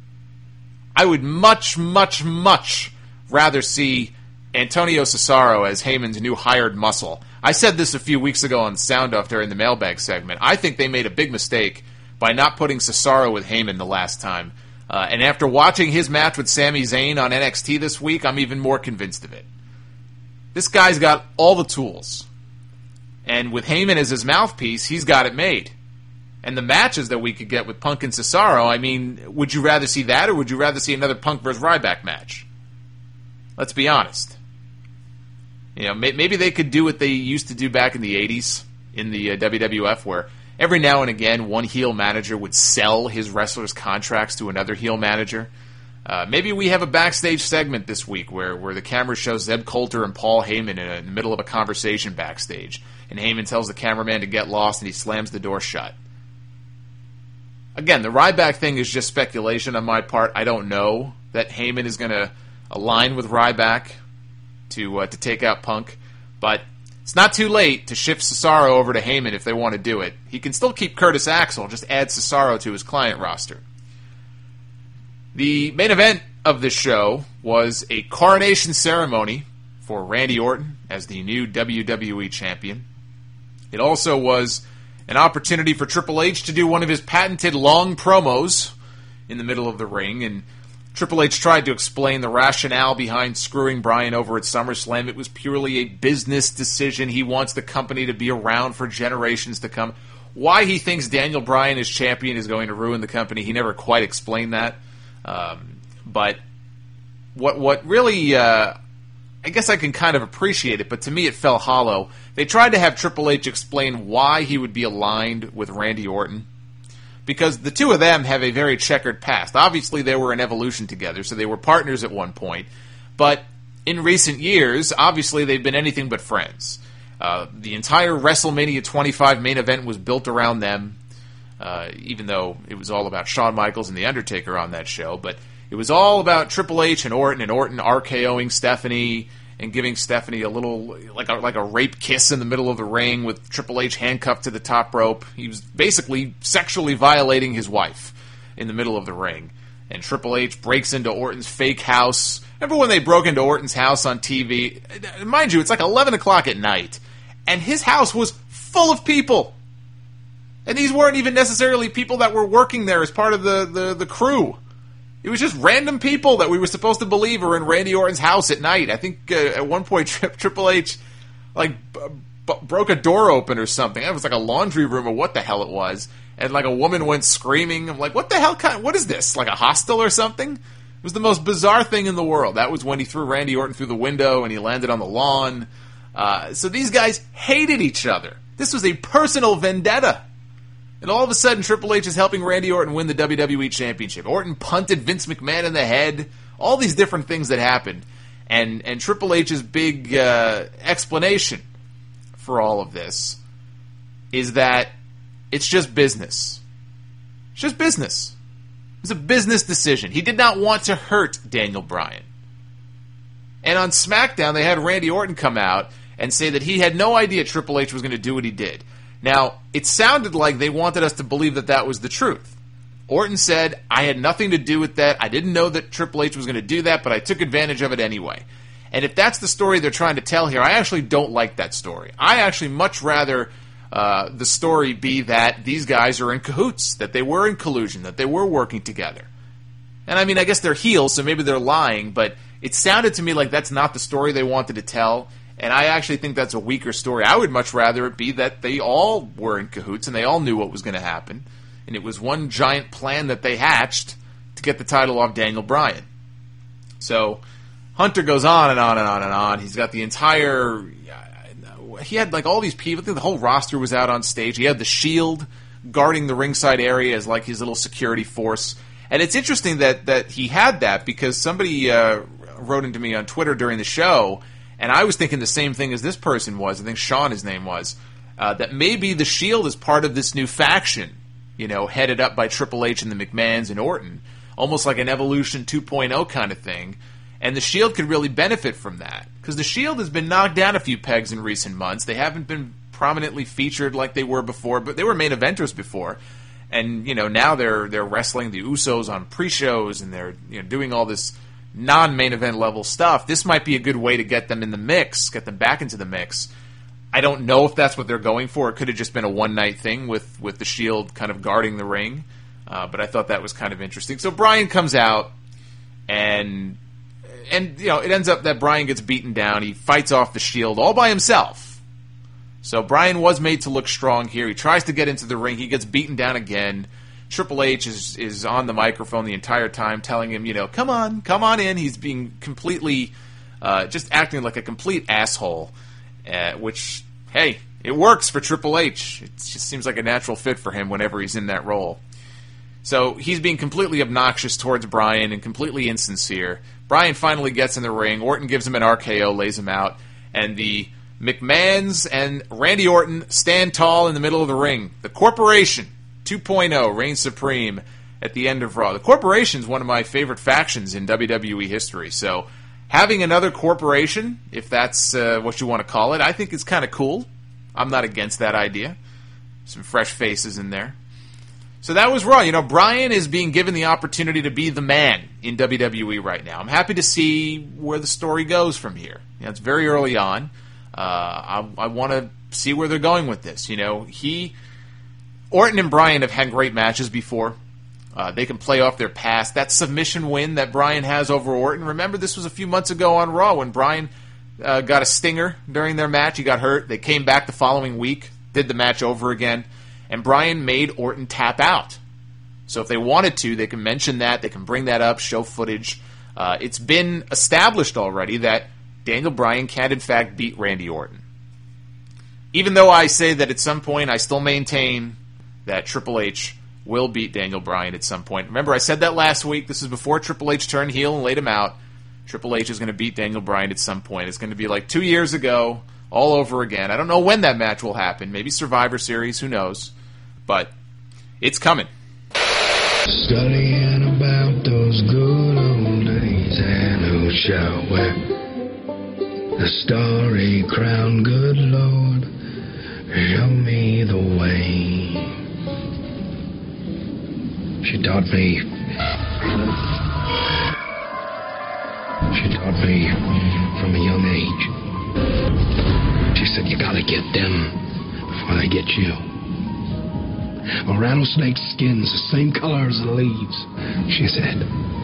I would much, much, much rather see Antonio Cesaro as Heyman's new hired muscle. I said this a few weeks ago on Sound Off during the mailbag segment. I think they made a big mistake by not putting Cesaro with Heyman the last time. And after watching his match with Sami Zayn on NXT this week, I'm even more convinced of it. This guy's got all the tools. And with Heyman as his mouthpiece, he's got it made. And the matches that we could get with Punk and Cesaro, I mean, would you rather see that or would you rather see another Punk versus Ryback match? Let's be honest. You know, maybe they could do what they used to do back in the 80s in the WWF, where every now and again, one heel manager would sell his wrestlers' contracts to another heel manager. Maybe we have a backstage segment this week where the camera shows Zeb Coulter and Paul Heyman in the middle of a conversation backstage, and Heyman tells the cameraman to get lost, and he slams the door shut. Again, the Ryback thing is just speculation on my part. I don't know that Heyman is going to align with Ryback to take out Punk, but it's not too late to shift Cesaro over to Heyman if they want to do it. He can still keep Curtis Axel, just add Cesaro to his client roster. The main event of this show was a coronation ceremony for Randy Orton as the new WWE champion. It also was an opportunity for Triple H to do one of his patented long promos in the middle of the ring, and Triple H tried to explain the rationale behind screwing Bryan over at SummerSlam. It was purely a business decision. He wants the company to be around for generations to come. Why he thinks Daniel Bryan as champion is going to ruin the company, he never quite explained that. But what really, I guess I can kind of appreciate it, but to me it fell hollow. They tried to have Triple H explain why he would be aligned with Randy Orton, because the two of them have a very checkered past. Obviously, they were in Evolution together, so they were partners at one point. But in recent years, obviously, they've been anything but friends. The entire WrestleMania 25 main event was built around them, even though it was all about Shawn Michaels and The Undertaker on that show. But it was all about Triple H and Orton RKOing Stephanie and giving Stephanie a little, like a rape kiss in the middle of the ring with Triple H handcuffed to the top rope. He was basically sexually violating his wife in the middle of the ring. And Triple H breaks into Orton's fake house. Remember when they broke into Orton's house on TV? Mind you, it's like 11 o'clock at night. And his house was full of people. And these weren't even necessarily people that were working there as part of the crew. It was just random people that we were supposed to believe were in Randy Orton's house at night. I think at one point Triple H broke a door open or something. It was like a laundry room or what the hell it was. And like a woman went screaming. I'm like, what the hell what is this? Like a hostel or something? It was the most bizarre thing in the world. That was when he threw Randy Orton through the window and he landed on the lawn. So these guys hated each other. This was a personal vendetta. And all of a sudden, Triple H is helping Randy Orton win the WWE Championship. Orton punted Vince McMahon in the head. All these different things that happened. And Triple H's big explanation for all of this is that it's just business. It's just business. It was a business decision. He did not want to hurt Daniel Bryan. And on SmackDown, they had Randy Orton come out and say that he had no idea Triple H was going to do what he did. Now, it sounded like they wanted us to believe that that was the truth. Orton said, I had nothing to do with that. I didn't know that Triple H was going to do that, but I took advantage of it anyway. And if that's the story they're trying to tell here, I actually don't like that story. I actually much rather the story be that these guys are in cahoots, that they were in collusion, that they were working together. And I mean, I guess they're heels, so maybe they're lying, but it sounded to me like that's not the story they wanted to tell, and I actually think that's a weaker story. I would much rather it be that they all were in cahoots and they all knew what was going to happen, and it was one giant plan that they hatched to get the title off Daniel Bryan. So Hunter goes on and on and on and on. He's got the entire... He had like all these people. I think the whole roster was out on stage. He had the Shield guarding the ringside area as like his little security force. And it's interesting that he had that because somebody wrote into me on Twitter during the show, and I was thinking the same thing as this person was. I think Sean, his name was, that maybe the Shield is part of this new faction, headed up by Triple H and the McMahons and Orton, almost like an Evolution 2.0 kind of thing. And the Shield could really benefit from that because the Shield has been knocked down a few pegs in recent months. They haven't been prominently featured like they were before, but they were main eventers before. And now they're wrestling the Usos on pre-shows, and they're doing all this non-main event level stuff. This might be a good way to get them in the mix, get them back into the mix. I don't know if that's what they're going for. It could have just been a one-night thing with the Shield kind of guarding the ring, but I thought that was kind of interesting. So Bryan comes out, and it ends up that Bryan gets beaten down. He fights off the Shield all by himself. So Bryan was made to look strong here. He tries to get into the ring. He gets beaten down again. Triple H is on the microphone the entire time telling him, come on in. He's being completely, just acting like a complete asshole, which, hey, it works for Triple H. It just seems like a natural fit for him whenever he's in that role. So he's being completely obnoxious towards Bryan and completely insincere. Bryan finally gets in the ring. Orton gives him an RKO, lays him out, and the McMahons and Randy Orton stand tall in the middle of the ring. The Corporation 2.0 reigns supreme at the end of Raw. The Corporation is one of my favorite factions in WWE history, so having another corporation, if that's what you want to call it, I think is kind of cool. I'm not against that idea. Some fresh faces in there. So that was Raw. Bryan is being given the opportunity to be the man in WWE right now. I'm happy to see where the story goes from here. It's very early on. I want to see where they're going with this. Orton and Bryan have had great matches before. They can play off their past. That submission win that Bryan has over Orton, remember this was a few months ago on Raw when Bryan got a stinger during their match. He got hurt. They came back the following week, did the match over again, and Bryan made Orton tap out. So if they wanted to, they can mention that. They can bring that up, show footage. It's been established already that Daniel Bryan can, in fact, beat Randy Orton. Even though I say that at some point, I still maintain that Triple H will beat Daniel Bryan at some point. Remember, I said that last week. This is before Triple H turned heel and laid him out. Triple H is going to beat Daniel Bryan at some point. It's going to be like 2 years ago, all over again. I don't know when that match will happen. Maybe Survivor Series, who knows. But it's coming. Studying about those good old days and who shall wear the starry crown, good Lord, show me the way. She taught me from a young age. She said, you gotta get them before they get you. A rattlesnake's skin's the same color as the leaves, she said.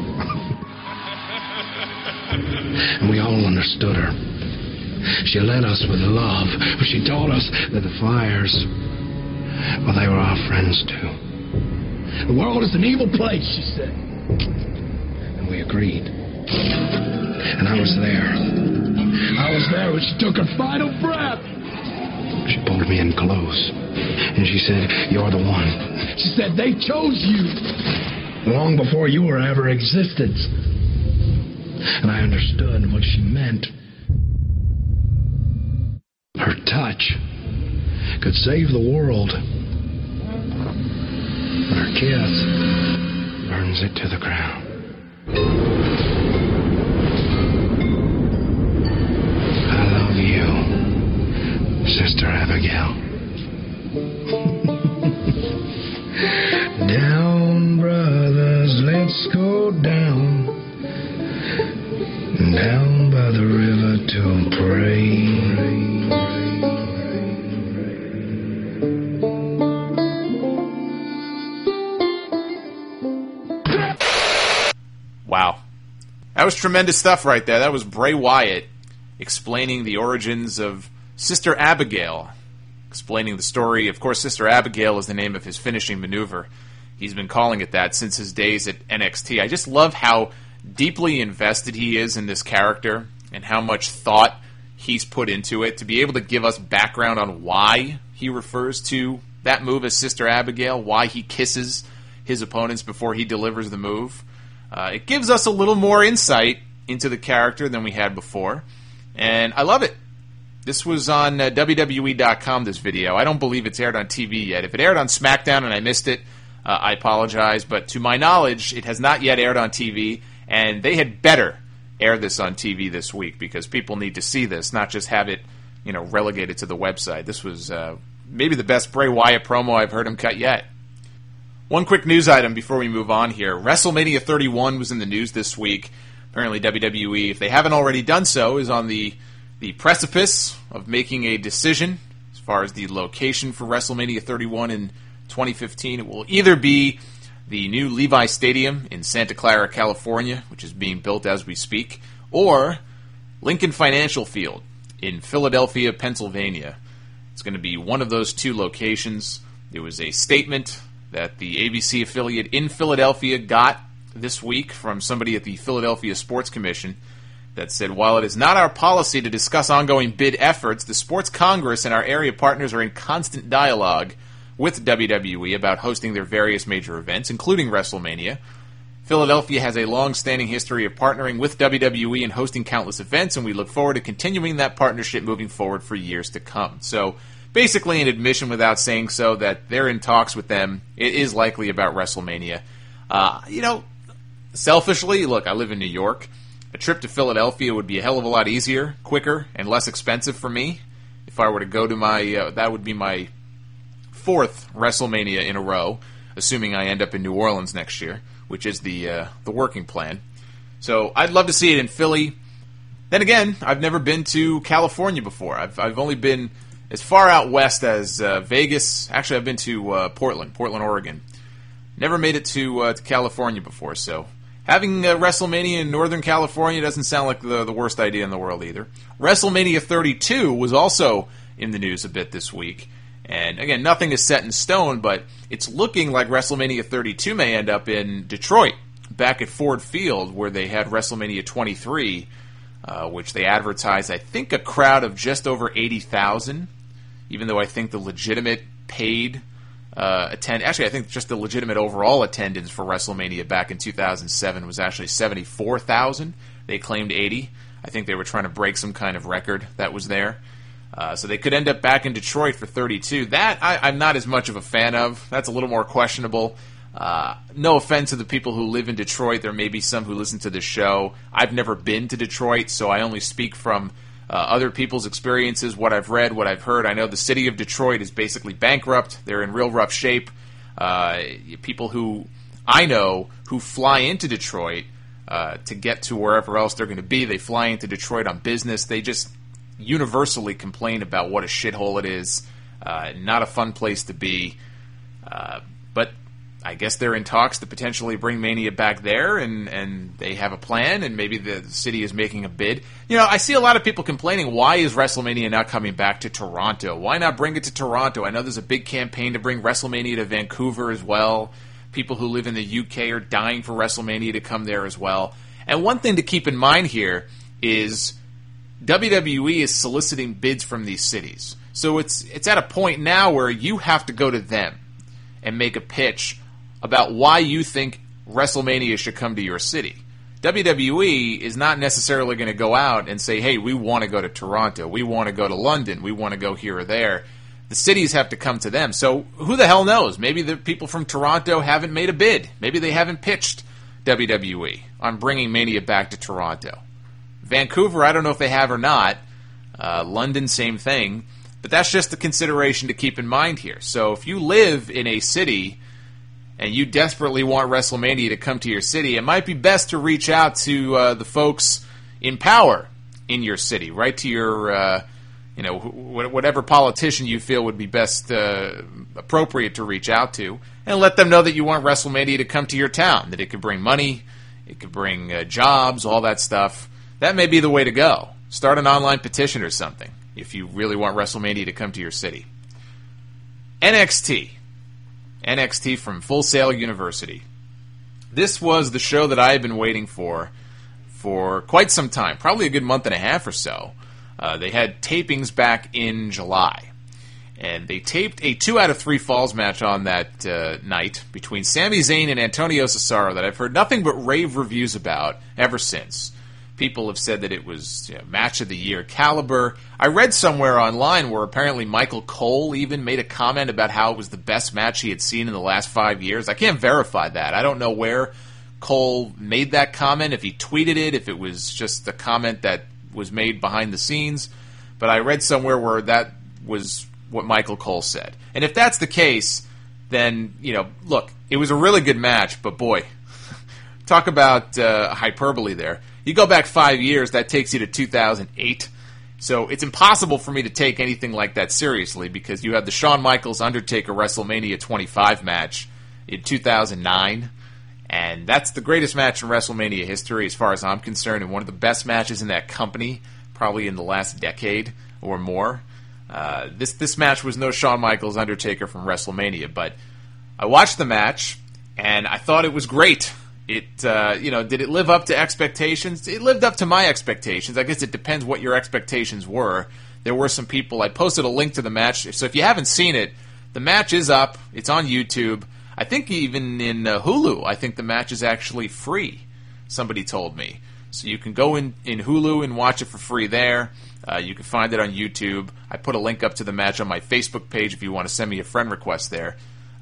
And we all understood her. She led us with love, but she taught us that the fires, well, they were our friends too. The world is an evil place, she said. And we agreed. And I was there. I was there when she took her final breath. She pulled me in close. And she said, you're the one. She said, they chose you long before you were ever existed. And I understood what she meant. Her touch could save the world. But her kiss burns it to the ground. Abigail. Down, brothers, let's go down. Down by the river to pray. Wow. That was tremendous stuff right there. That was Bray Wyatt explaining the origins of Sister Abigail. Explaining the story. Of course, Sister Abigail is the name of his finishing maneuver. He's been calling it that since his days at NXT. I just love how deeply invested he is in this character and how much thought he's put into it to be able to give us background on why he refers to that move as Sister Abigail, why he kisses his opponents before he delivers the move. It gives us a little more insight into the character than we had before, and I love it. This was on WWE.com, this video. I don't believe it's aired on TV yet. If it aired on SmackDown and I missed it, I apologize, but to my knowledge, it has not yet aired on TV, and they had better air this on TV this week because people need to see this, not just have it, relegated to the website. This was maybe the best Bray Wyatt promo I've heard him cut yet. One quick news item before we move on here. WrestleMania 31 was in the news this week. Apparently WWE, if they haven't already done so, is on the precipice of making a decision as far as the location for WrestleMania 31 in 2015. It will either be the new Levi Stadium in Santa Clara, California, which is being built as we speak, or Lincoln Financial Field in Philadelphia, Pennsylvania. It's going to be one of those two locations. There was a statement that the ABC affiliate in Philadelphia got this week from somebody at the Philadelphia Sports Commission that said, while it is not our policy to discuss ongoing bid efforts, the Sports Congress and our area partners are in constant dialogue with WWE about hosting their various major events, including WrestleMania. Philadelphia has a long-standing history of partnering with WWE and hosting countless events, and we look forward to continuing that partnership moving forward for years to come. So, basically an admission without saying so that they're in talks with them. It is likely about WrestleMania. Selfishly, look, I live in New York. A trip to Philadelphia would be a hell of a lot easier, quicker, and less expensive for me. If I were to go to my, that would be my fourth WrestleMania in a row, assuming I end up in New Orleans next year, which is the working plan. So I'd love to see it in Philly. Then again, I've never been to California before. I've only been as far out west as Vegas. Actually, I've been to Portland, Oregon. Never made it to California before, so having WrestleMania in Northern California doesn't sound like the worst idea in the world either. WrestleMania 32 was also in the news a bit this week. And again, nothing is set in stone, but it's looking like WrestleMania 32 may end up in Detroit, back at Ford Field, where they had WrestleMania 23, which they advertised, I think, a crowd of just over 80,000, even though I think the legitimate paid actually, I think just the legitimate overall attendance for WrestleMania back in 2007 was actually 74,000. They claimed 80. I think they were trying to break some kind of record that was there. So they could end up back in Detroit for 32. That I'm not as much of a fan of. That's a little more questionable. No offense to the people who live in Detroit. There may be some who listen to this show. I've never been to Detroit, so I only speak from other people's experiences, what I've read, what I've heard. I know the city of Detroit is basically bankrupt. They're in real rough shape. People who I know who fly into Detroit to get to wherever else they're going to be, they fly into Detroit on business. They just universally complain about what a shithole it is. Not a fun place to be. But I guess they're in talks to potentially bring Mania back there, and they have a plan, and maybe the city is making a bid. I see a lot of people complaining, why is WrestleMania not coming back to Toronto? Why not bring it to Toronto? I know there's a big campaign to bring WrestleMania to Vancouver as well. People who live in the UK are dying for WrestleMania to come there as well. And one thing to keep in mind here is WWE is soliciting bids from these cities. So it's at a point now where you have to go to them and make a pitch about why you think WrestleMania should come to your city. WWE is not necessarily going to go out and say, hey, we want to go to Toronto, we want to go to London, we want to go here or there. The cities have to come to them. So who the hell knows? Maybe the people from Toronto haven't made a bid. Maybe they haven't pitched WWE on bringing Mania back to Toronto. Vancouver, I don't know if they have or not. London, same thing. But that's just a consideration to keep in mind here. So if you live in a city and you desperately want WrestleMania to come to your city, it might be best to reach out to the folks in power in your city, right to your, whatever politician you feel would be best appropriate to reach out to, and let them know that you want WrestleMania to come to your town, that it could bring money, it could bring jobs, all that stuff. That may be the way to go. Start an online petition or something if you really want WrestleMania to come to your city. NXT from Full Sail University. This was the show that I had been waiting for quite some time, probably a good month and a half or so. They had tapings back in July, and they taped a 2 out of 3 falls match on that night between Sami Zayn and Antonio Cesaro that I've heard nothing but rave reviews about ever since. People have said that it was match of the year caliber. I read somewhere online where apparently Michael Cole even made a comment about how it was the best match he had seen in the last 5 years. I can't verify that. I don't know where Cole made that comment, if he tweeted it, if it was just a comment that was made behind the scenes. But I read somewhere where that was what Michael Cole said. And if that's the case, then, look, it was a really good match, but boy, talk about hyperbole there. You go back 5 years, that takes you to 2008. So it's impossible for me to take anything like that seriously because you have the Shawn Michaels Undertaker WrestleMania 25 match in 2009. And that's the greatest match in WrestleMania history as far as I'm concerned, and one of the best matches in that company, probably in the last decade or more. This match was no Shawn Michaels Undertaker from WrestleMania, but I watched the match, and I thought it was great. It, did it live up to expectations? It lived up to my expectations. I guess it depends what your expectations were. There were some people, I posted a link to the match, so if you haven't seen it, the match is up. It's on YouTube. I think even in Hulu, I think the match is actually free, somebody told me. So you can go in Hulu and watch it for free there. You can find it on YouTube. I put a link up to the match on my Facebook page if you want to send me a friend request there,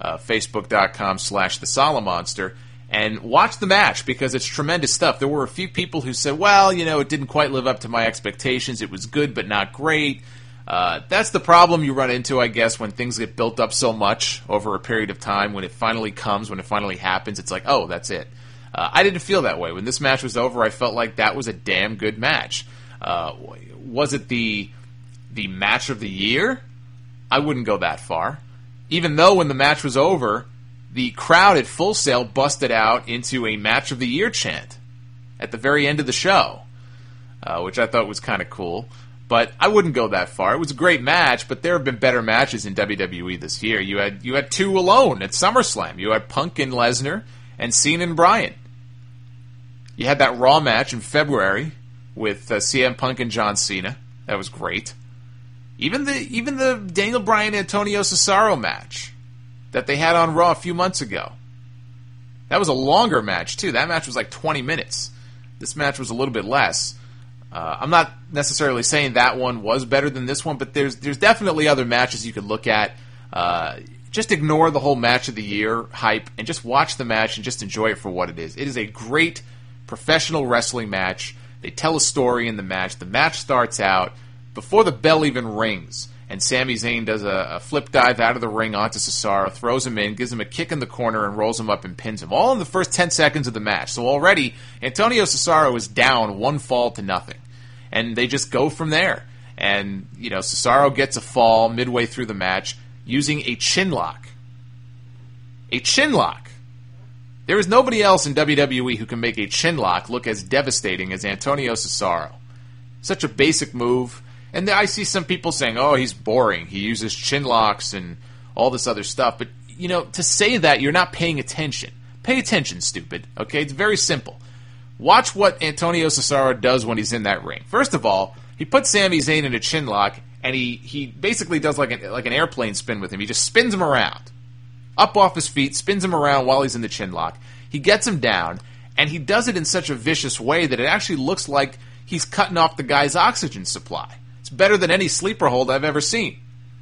facebook.com/TheSolomonster. And watch the match because it's tremendous stuff. There were a few people who said, well, it didn't quite live up to my expectations. It was good but not great. That's the problem you run into, I guess, when things get built up so much over a period of time. When it finally comes, when it finally happens, it's like, oh, that's it. I didn't feel that way. When this match was over, I felt like that was a damn good match. Was it the match of the year? I wouldn't go that far. Even though when the match was over, the crowd at Full Sail busted out into a match of the year chant at the very end of the show, which I thought was kind of cool. But I wouldn't go that far. It was a great match, but there have been better matches in WWE this year. You had two alone at SummerSlam. You had Punk and Lesnar and Cena and Bryan. You had that Raw match in February with CM Punk and John Cena. That was great. Even the Daniel Bryan Antonio Cesaro match that they had on Raw a few months ago. That was a longer match, too. That match was like 20 minutes. This match was a little bit less. I'm not necessarily saying that one was better than this one, but there's definitely other matches you could look at. Just ignore the whole match of the year hype and just watch the match and just enjoy it for what it is. It is a great professional wrestling match. They tell a story in the match. The match starts out before the bell even rings, and Sami Zayn does a flip dive out of the ring onto Cesaro, throws him in, gives him a kick in the corner, and rolls him up and pins him. All in the first 10 seconds of the match. So already, Antonio Cesaro is down 1-0. And they just go from there. And, Cesaro gets a fall midway through the match using a chin lock. A chin lock. There is nobody else in WWE who can make a chin lock look as devastating as Antonio Cesaro. Such a basic move. And I see some people saying, oh, he's boring. He uses chin locks and all this other stuff. But, to say that, you're not paying attention. Pay attention, stupid. Okay? It's very simple. Watch what Antonio Cesaro does when he's in that ring. First of all, he puts Sami Zayn in a chin lock, and he basically does like an airplane spin with him. He just spins him around. Up off his feet, spins him around while he's in the chin lock. He gets him down, and he does it in such a vicious way that it actually looks like he's cutting off the guy's oxygen supply. It's better than any sleeper hold I've ever seen.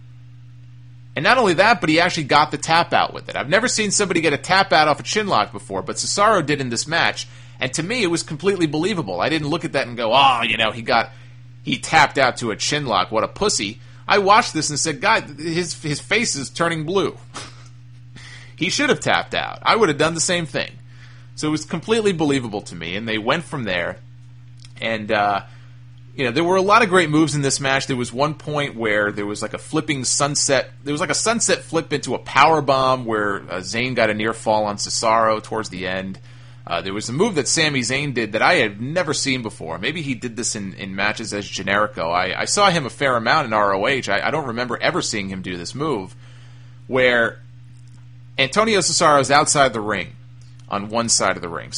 And not only that, but he actually got the tap out with it. I've never seen somebody get a tap out off a chin lock before, but Cesaro did in this match. And to me, it was completely believable. I didn't look at that and go, he tapped out to a chin lock. What a pussy. I watched this and said, God, his face is turning blue. He should have tapped out. I would have done the same thing. So it was completely believable to me, and they went from there. And, there were a lot of great moves in this match. There was one point where there was like a flipping sunset. There was like a sunset flip into a power bomb where Zayn got a near fall on Cesaro towards the end. There was a move that Sami Zayn did that I had never seen before. Maybe he did this in matches as Generico. I saw him a fair amount in ROH. I don't remember ever seeing him do this move, where Antonio Cesaro is outside the ring on one side of the ring.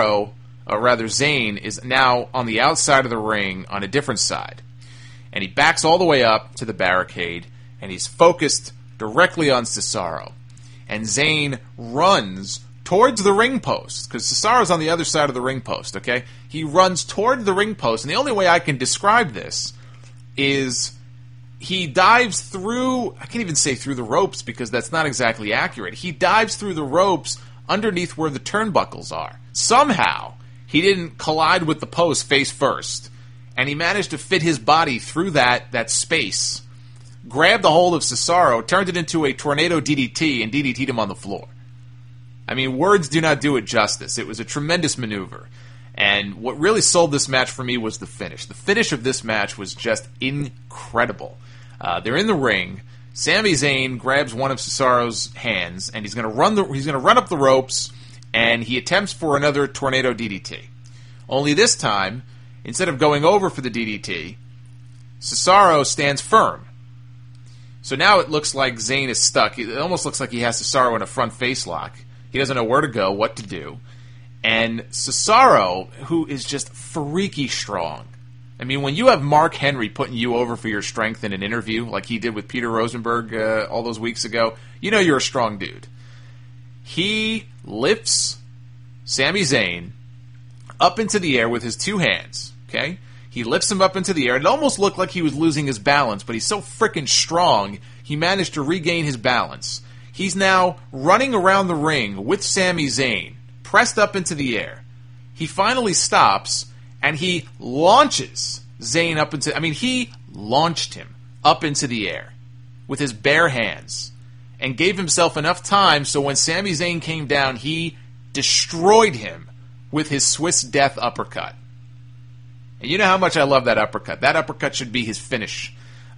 Zayn is now on the outside of the ring on a different side. And he backs all the way up to the barricade, and he's focused directly on Cesaro. And Zayn runs towards the ring post, because Cesaro's on the other side of the ring post, okay? He runs toward the ring post, and the only way I can describe this is he dives through, I can't even say through the ropes because that's not exactly accurate. He dives through the ropes underneath where the turnbuckles are. Somehow, he didn't collide with the post face first, and he managed to fit his body through that space, grabbed the hold of Cesaro, turned it into a tornado DDT, and DDT'd him on the floor. I mean, words do not do it justice. It was a tremendous maneuver. And what really sold this match for me was the finish. The finish of this match was just incredible. They're in the ring. Sami Zayn grabs one of Cesaro's hands, and he's going to run up the ropes, and he attempts for another tornado DDT. Only this time, instead of going over for the DDT, Cesaro stands firm. So now it looks like Zayn is stuck. It almost looks like he has Cesaro in a front face lock. He doesn't know where to go, what to do. And Cesaro, who is just freaky strong. I mean, when you have Mark Henry putting you over for your strength in an interview, like he did with Peter Rosenberg all those weeks ago, you know you're a strong dude. He lifts Sami Zayn up into the air with his two hands, okay? He lifts him up into the air. It almost looked like he was losing his balance, but he's so freaking strong, he managed to regain his balance. He's now running around the ring with Sami Zayn, pressed up into the air. He finally stops, and he launches Zayn up into... I mean, he launched him up into the air with his bare hands and gave himself enough time so when Sami Zayn came down, he destroyed him with his Swiss Death uppercut. And you know how much I love that uppercut. That uppercut should be his finish.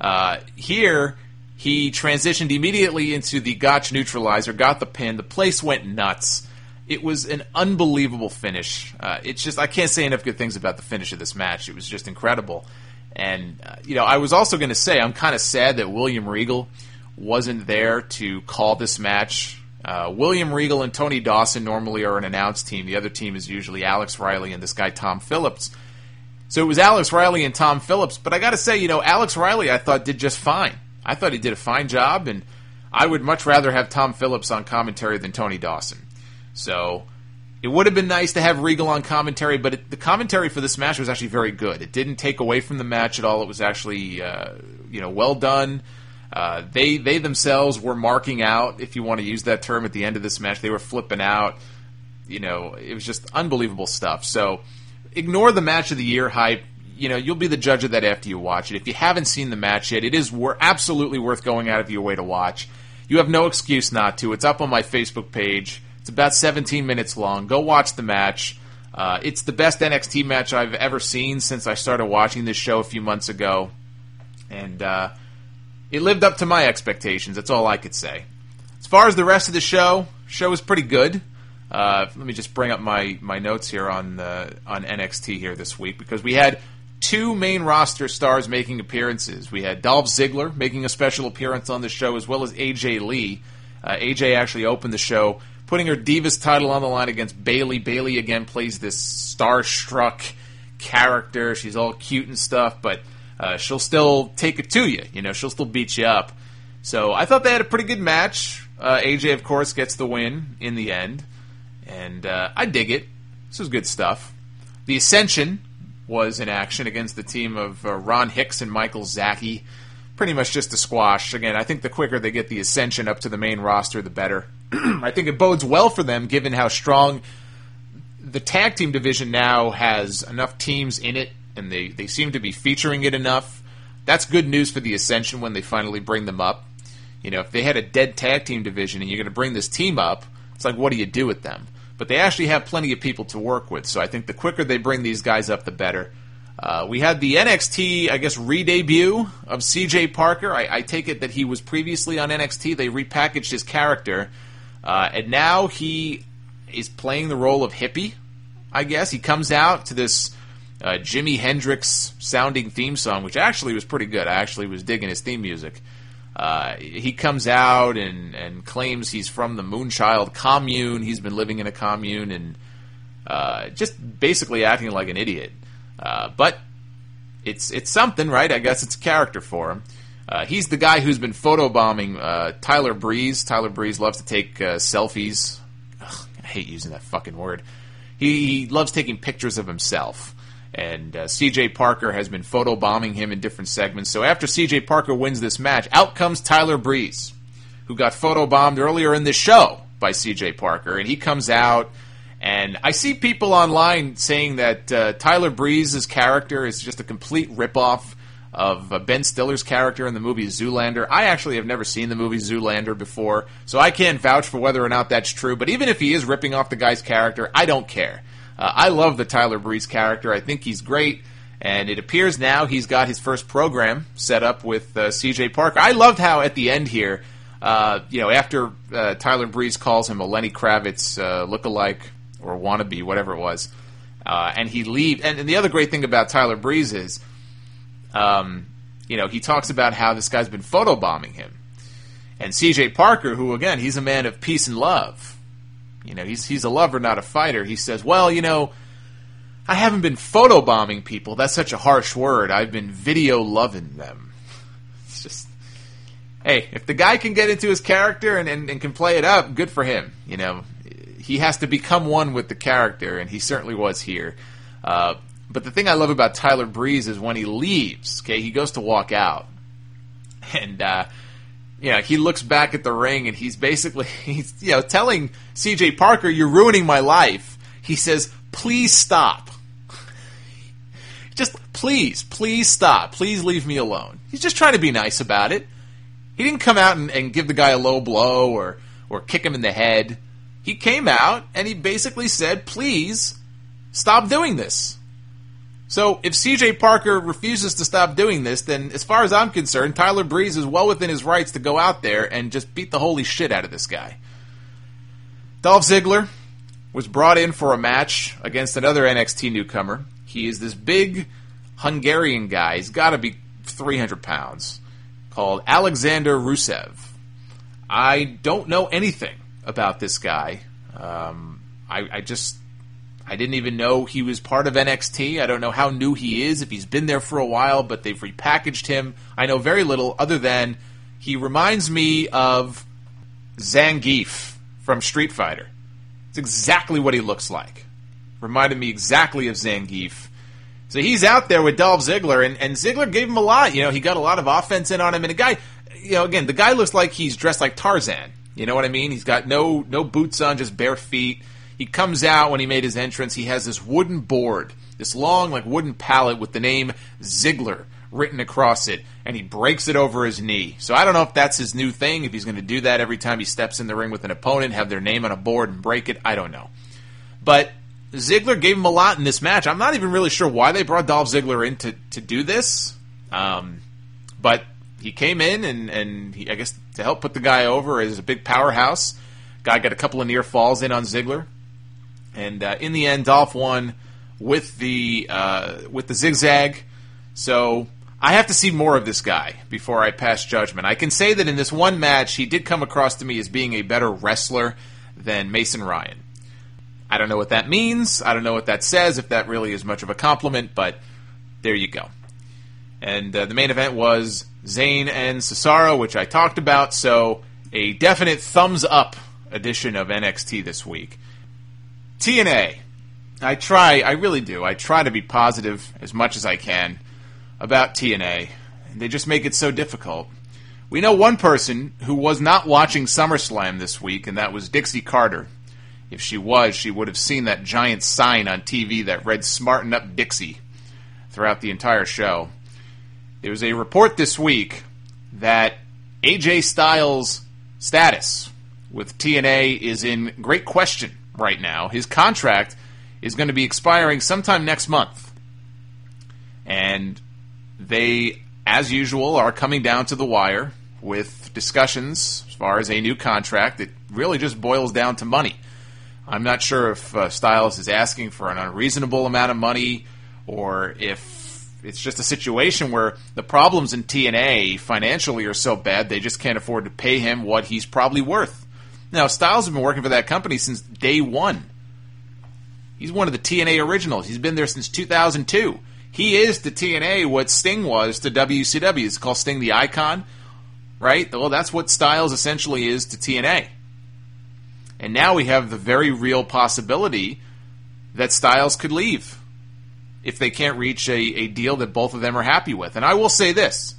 Here, he transitioned immediately into the Gotch neutralizer, got the pin. The place went nuts. It was an unbelievable finish. It's just, I can't say enough good things about the finish of this match. It was just incredible. And, I was also going to say, I'm kind of sad that William Regal wasn't there to call this match. William Regal and Tony Dawson normally are an announced team. The other team is usually Alex Riley and this guy Tom Phillips. So it was Alex Riley and Tom Phillips. But I got to say, Alex Riley I thought did just fine. I thought he did a fine job, and I would much rather have Tom Phillips on commentary than Tony Dawson. So it would have been nice to have Regal on commentary, but the commentary for this match was actually very good. It didn't take away from the match at all. It was actually, well done. They themselves were marking out, if you want to use that term, at the end of this match. They were flipping out. It was just unbelievable stuff. So ignore the match of the year hype. You'll be the judge of that after you watch it. If you haven't seen the match yet, it is absolutely worth going out of your way to watch. You have no excuse not to. It's up on my Facebook page. It's about 17 minutes long. Go watch the match. It's the best NXT match I've ever seen since I started watching this show a few months ago. And it lived up to my expectations. That's all I could say. As far as the rest of the show was pretty good. Let me just bring up my notes here on NXT here this week, because we had two main roster stars making appearances. We had Dolph Ziggler making a special appearance on the show, as well as AJ Lee. AJ actually opened the show, putting her Divas title on the line against Bayley. Bayley, again, plays this starstruck character. She's all cute and stuff, but she'll still take it to you. She'll still beat you up. So I thought they had a pretty good match. AJ, of course, gets the win in the end. And I dig it. This was good stuff. The Ascension was in action against the team of Ron Hicks and Michael Zaki. Pretty much just a squash. Again, I think the quicker they get the Ascension up to the main roster, the better. I think it bodes well for them, given how strong the tag team division now has enough teams in it, and they seem to be featuring it enough. that's good news for the Ascension when they finally bring them up. You know, if they had a dead tag team division and you're going to bring this team up, it's like, what do you do with them? But they actually have plenty of people to work with, so I think the quicker they bring these guys up, the better. We had the NXT, I guess, re-debut of CJ Parker. I take it that he was previously on NXT. They repackaged his character, and now he is playing the role of hippie, I guess. He comes out to this Jimi Hendrix-sounding theme song, which actually was pretty good. I actually was digging his theme music. He comes out and claims he's from the Moonchild commune. He's been living in a commune and just basically acting like an idiot. But it's something, right? I guess it's a character for him. He's the guy who's been photobombing Tyler Breeze. Tyler Breeze loves to take selfies. Ugh, I hate using that fucking word. He loves taking pictures of himself. And CJ Parker has been photobombing him in different segments. So after CJ Parker wins this match, out comes Tyler Breeze, who got photobombed earlier in this show by CJ Parker. And he comes out, and I see people online saying that Tyler Breeze's character is just a complete ripoff of Ben Stiller's character in the movie Zoolander. I actually have never seen the movie Zoolander before, so I can't vouch for whether or not that's true. But even if he is ripping off the guy's character, I don't care. I love the Tyler Breeze character. I think he's great, and it appears now he's got his first program set up with CJ Parker. I loved how at the end here, after Tyler Breeze calls him a Lenny Kravitz lookalike or wannabe, whatever it was, and he leaves. And the other great thing about Tyler Breeze is, he talks about how this guy's been photobombing him. And CJ Parker, who, again, he's a man of peace and love. You know, he's a lover, not a fighter. He says, well, I haven't been photobombing people. That's such a harsh word. I've been video loving them. It's just, hey, if the guy can get into his character and can play it up, good for him. You know, he has to become one with the character, and he certainly was here. But the thing I love about Tyler Breeze is when he leaves, okay, he goes to walk out. And, he looks back at the ring, and he's telling CJ Parker, you're ruining my life. He says, please stop. Just please stop. Please leave me alone. He's just trying to be nice about it. He didn't come out and give the guy a low blow or kick him in the head. He came out, and he basically said, please stop doing this. So if CJ Parker refuses to stop doing this, then as far as I'm concerned, Tyler Breeze is well within his rights to go out there and just beat the holy shit out of this guy. Dolph Ziggler was brought in for a match against another NXT newcomer. He is this big Hungarian guy. He's got to be 300 pounds, called Alexander Rusev. I don't know anything about this guy. I didn't even know he was part of NXT. I don't know how new he is, if he's been there for a while, but they've repackaged him. I know very little other than he reminds me of Zangief from Street Fighter. It's exactly what he looks like. Reminded me exactly of Zangief. So he's out there with Dolph Ziggler, and Ziggler gave him a lot. He got a lot of offense in on him. And the guy, again, the guy looks like he's dressed like Tarzan. You know what I mean? He's got no boots on, just bare feet. He comes out when he made his entrance. He has this wooden board, this long, wooden pallet with the name Ziggler written across it, and he breaks it over his knee. So I don't know if that's his new thing, if he's going to do that every time he steps in the ring with an opponent, have their name on a board and break it. I don't know. But Ziggler gave him a lot in this match. I'm not even really sure why they brought Dolph Ziggler in to do this. But he came in, and he, I guess to help put the guy over as a big powerhouse. Guy got a couple of near falls in on Ziggler. And in the end, Dolph won with the zigzag. So I have to see more of this guy before I pass judgment. I can say that in this one match, he did come across to me as being a better wrestler than Mason Ryan. I don't know what that means. I don't know what that says, if that really is much of a compliment, but there you go. And the main event was Zayn and Cesaro, which I talked about, so a definite thumbs up edition of NXT this week. TNA. I really do. I try to be positive as much as I can about TNA. They just make it so difficult. We know one person who was not watching SummerSlam this week, and that was Dixie Carter. If she was, she would have seen that giant sign on TV that read "Smarten Up Dixie" throughout the entire show. there was a report this week that AJ Styles' status with TNA is in great question right now. His contract is going to be expiring sometime next month. And they, as usual, are coming down to the wire with discussions as far as a new contract. It really just boils down to money. I'm not sure if Styles is asking for an unreasonable amount of money or if it's just a situation where the problems in TNA financially are so bad they just can't afford to pay him what he's probably worth. Now, Styles has been working for that company since day one. He's one of the TNA originals. He's been there since 2002. He is to TNA what Sting was to WCW. It's called Sting the Icon, right? Well, that's what Styles essentially is to TNA. And now we have the very real possibility that Styles could leave if they can't reach a deal that both of them are happy with. And I will say this.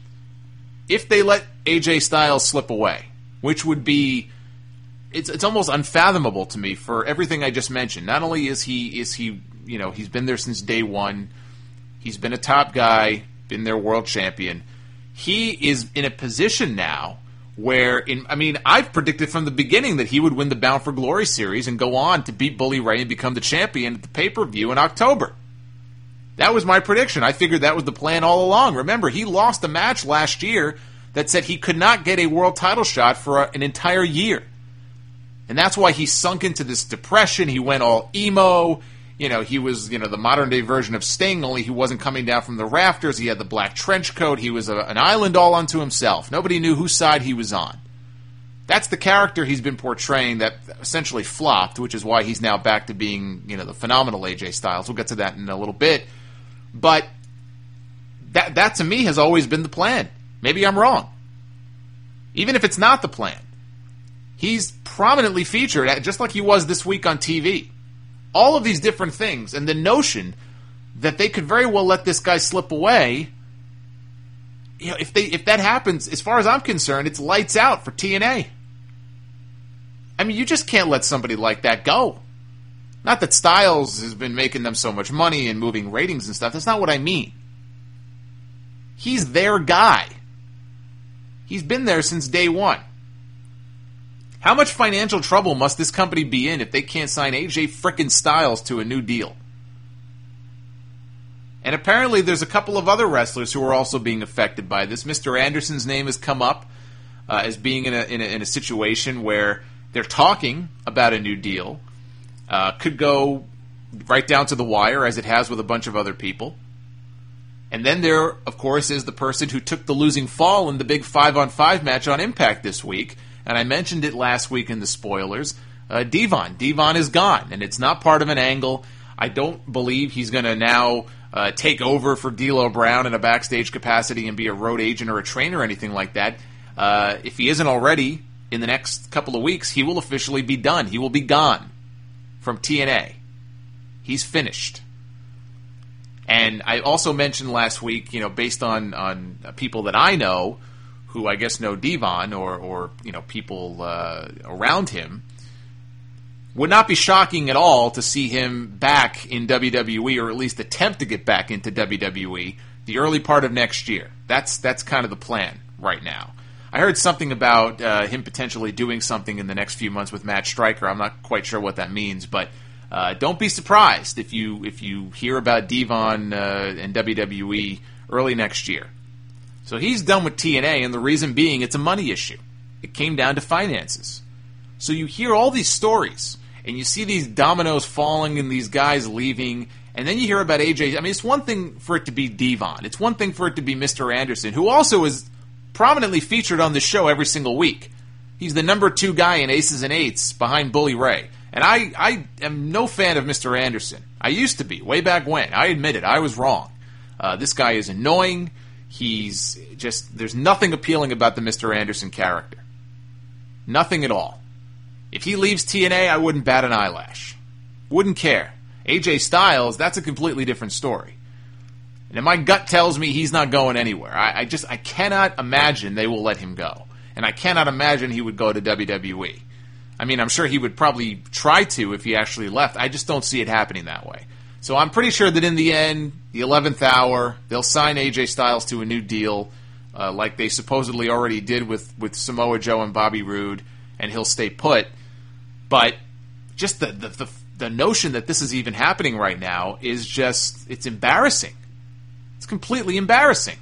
If they let AJ Styles slip away, which would be... It's almost unfathomable to me for everything I just mentioned. Not only is he he's been there since day one. He's been a top guy, been their world champion. He is in a position now where, I've predicted from the beginning that he would win the Bound for Glory series and go on to beat Bully Ray and become the champion at the pay-per-view in October. That was my prediction. I figured that was the plan all along. Remember, he lost a match last year that said he could not get a world title shot for an entire year. And that's why he sunk into this depression. He went all emo. He was, the modern-day version of Sting, only he wasn't coming down from the rafters. He had the black trench coat. He was an island all unto himself. Nobody knew whose side he was on. That's the character he's been portraying that essentially flopped, which is why he's now back to being, the phenomenal AJ Styles. We'll get to that in a little bit. But that to me has always been the plan. Maybe I'm wrong. Even if it's not the plan. He's prominently featured, just like he was this week on TV. All of these different things, and the notion that they could very well let this guy slip away, if that happens, as far as I'm concerned, it's lights out for TNA. You just can't let somebody like that go. Not that Styles has been making them so much money and moving ratings and stuff. That's not what I mean. He's their guy. He's been there since day one. How much financial trouble must this company be in if they can't sign AJ frickin' Styles to a new deal? And apparently there's a couple of other wrestlers who are also being affected by this. Mr. Anderson's name has come up as being in a situation where they're talking about a new deal. Could go right down to the wire, as it has with a bunch of other people. And then there, of course, is the person who took the losing fall in the big 5-on-5 match on Impact this week. And I mentioned it last week in the spoilers. Devon. Devon is gone, and it's not part of an angle. I don't believe he's going to now take over for D'Lo Brown in a backstage capacity and be a road agent or a trainer or anything like that. If he isn't already, in the next couple of weeks, he will officially be done. He will be gone from TNA. He's finished. And I also mentioned last week, based on people that I know, who I guess know Devon or people around him, would not be shocking at all to see him back in WWE, or at least attempt to get back into WWE the early part of next year. That's kind of the plan right now. I heard something about him potentially doing something in the next few months with Matt Striker. I'm not quite sure what that means, but don't be surprised if you hear about Devon and WWE early next year. So he's done with TNA, and the reason being it's a money issue. It came down to finances. So you hear all these stories, and you see these dominoes falling and these guys leaving, and then you hear about AJ. It's one thing for it to be Devon. It's one thing for it to be Mr. Anderson, who also is prominently featured on the show every single week. He's the number 2 guy in Aces and Eights behind Bully Ray. And I am no fan of Mr. Anderson. I used to be, way back when. I admit it, I was wrong. This guy is annoying. There's nothing appealing about the Mr. Anderson character. Nothing at all. If he leaves TNA, I wouldn't bat an eyelash. Wouldn't care. AJ Styles, that's a completely different story. And my gut tells me he's not going anywhere. I cannot imagine they will let him go. And I cannot imagine he would go to WWE. I'm sure he would probably try to if he actually left. I just don't see it happening that way. So I'm pretty sure that in the end, the 11th hour, they'll sign AJ Styles to a new deal, like they supposedly already did with Samoa Joe and Bobby Roode, and he'll stay put. But just the notion that this is even happening right now is just, it's embarrassing. It's completely embarrassing.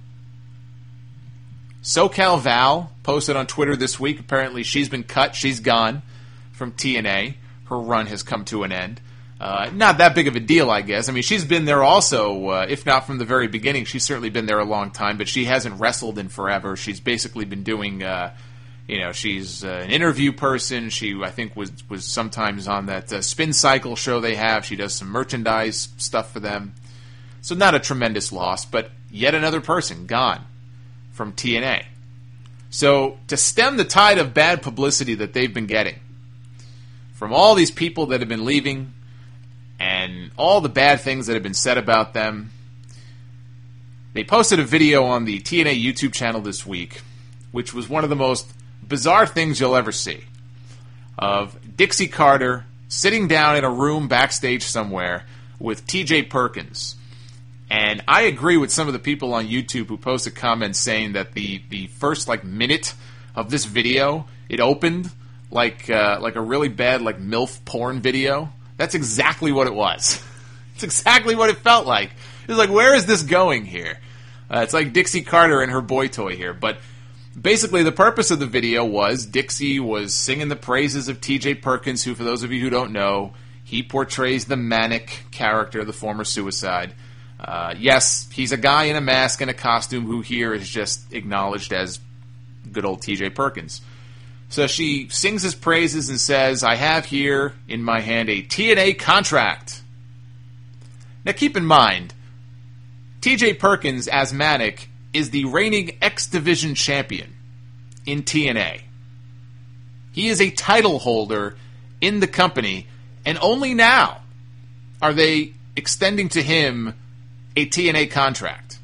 SoCal Val posted on Twitter this week, apparently she's been cut, she's gone from TNA. Her run has come to an end. Not that big of a deal, I guess. I mean, she's been there also, if not from the very beginning, she's certainly been there a long time, but she hasn't wrestled in forever. She's basically been doing, she's an interview person. She, I think, was sometimes on that Spin Cycle show they have. She does some merchandise stuff for them. So not a tremendous loss, but yet another person gone from TNA. So to stem the tide of bad publicity that they've been getting from all these people that have been leaving and all the bad things that have been said about them, they posted a video on the TNA YouTube channel this week, which was one of the most bizarre things you'll ever see, of Dixie Carter sitting down in a room backstage somewhere with TJ Perkins. And I agree with some of the people on YouTube who posted comments saying that the first minute of this video, it opened like a really bad MILF porn video. That's exactly what it was. It's exactly what it felt like. It was like, where is this going here? It's like Dixie Carter and her boy toy here. But basically the purpose of the video was Dixie was singing the praises of TJ Perkins, who, for those of you who don't know, he portrays the manic character, the former Suicide. Yes, he's a guy in a mask and a costume who here is just acknowledged as good old TJ Perkins. So she sings his praises and says, I have here in my hand a TNA contract. Now keep in mind, TJ Perkins, as Manic, is the reigning X Division champion in TNA. He is a title holder in the company, and only now are they extending to him a TNA contract.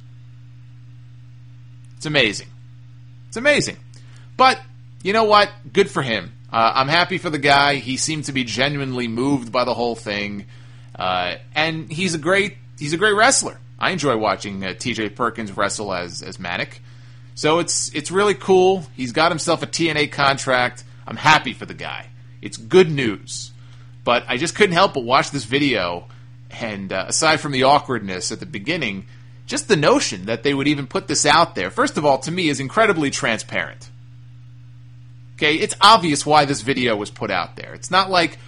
It's amazing. It's amazing. But, you know what? Good for him. I'm happy for the guy. He seemed to be genuinely moved by the whole thing. And he's a great wrestler. I enjoy watching TJ Perkins wrestle as Manic. So it's really cool. He's got himself a TNA contract. I'm happy for the guy. It's good news. But I just couldn't help but watch this video. And aside from the awkwardness at the beginning, just the notion that they would even put this out there, first of all, to me, is incredibly transparent. Okay, it's obvious why this video was put out there. It's not like,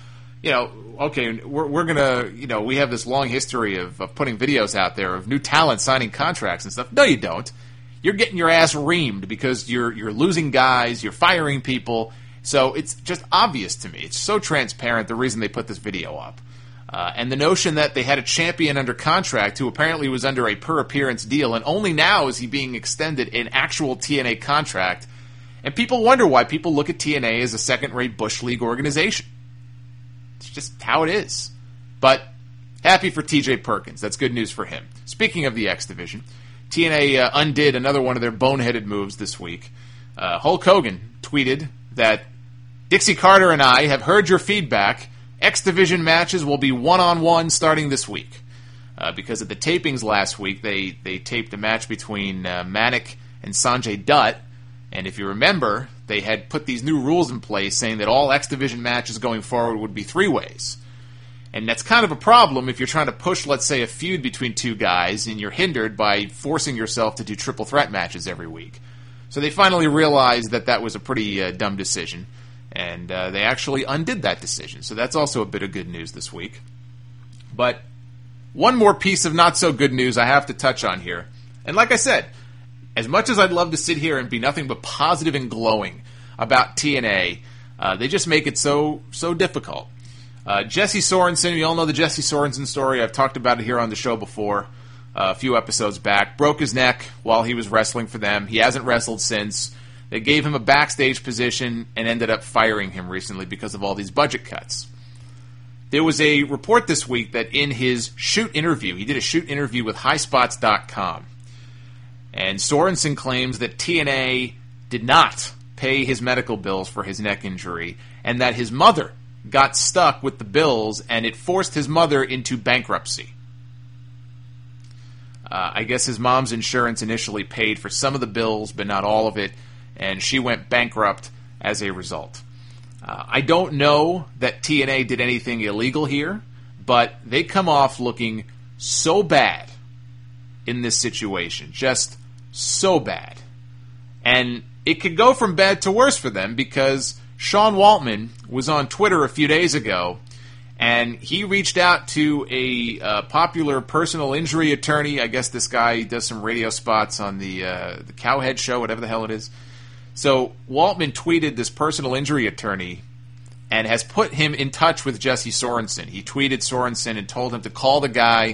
okay, we're going to, we have this long history of putting videos out there of new talent signing contracts and stuff. No, you don't. You're getting your ass reamed because you're losing guys, you're firing people. So it's just obvious to me. It's so transparent, the reason they put this video up. And the notion that they had a champion under contract who apparently was under a per-appearance deal, and only now is he being extended an actual TNA contract. And people wonder why people look at TNA as a second-rate Bush League organization. It's just how it is. But happy for TJ Perkins. That's good news for him. Speaking of the X Division, TNA undid another one of their boneheaded moves this week. Hulk Hogan tweeted that Dixie Carter and I have heard your feedback. X Division matches will be one-on-one starting this week. Because at the tapings last week, they taped a match between Manic and Sanjay Dutt. And if you remember, they had put these new rules in place saying that all X Division matches going forward would be three-ways. And that's kind of a problem if you're trying to push, let's say, a feud between two guys and you're hindered by forcing yourself to do triple threat matches every week. So they finally realized that was a pretty dumb decision. And they actually undid that decision. So that's also a bit of good news this week. But one more piece of not so good news I have to touch on here. And like I said, as much as I'd love to sit here and be nothing but positive and glowing about TNA, they just make it so difficult. Jesse Sorensen, we all know the Jesse Sorensen story. I've talked about it here on the show before, a few episodes back. Broke his neck while he was wrestling for them. He hasn't wrestled since. They gave him a backstage position and ended up firing him recently because of all these budget cuts. There was a report this week that in his shoot interview, he did a shoot interview with highspots.com. And Sorensen claims that TNA did not pay his medical bills for his neck injury, and that his mother got stuck with the bills, and it forced his mother into bankruptcy. I guess his mom's insurance initially paid for some of the bills, but not all of it, and she went bankrupt as a result. I don't know that TNA did anything illegal here, but they come off looking so bad in this situation. Just so bad. And it could go from bad to worse for them because Sean Waltman was on Twitter a few days ago, and he reached out to a popular personal injury attorney. I guess this guy does some radio spots on the Cowhead show, whatever the hell it is. So Waltman tweeted this personal injury attorney and has put him in touch with Jesse Sorensen. He tweeted Sorensen and told him to call the guy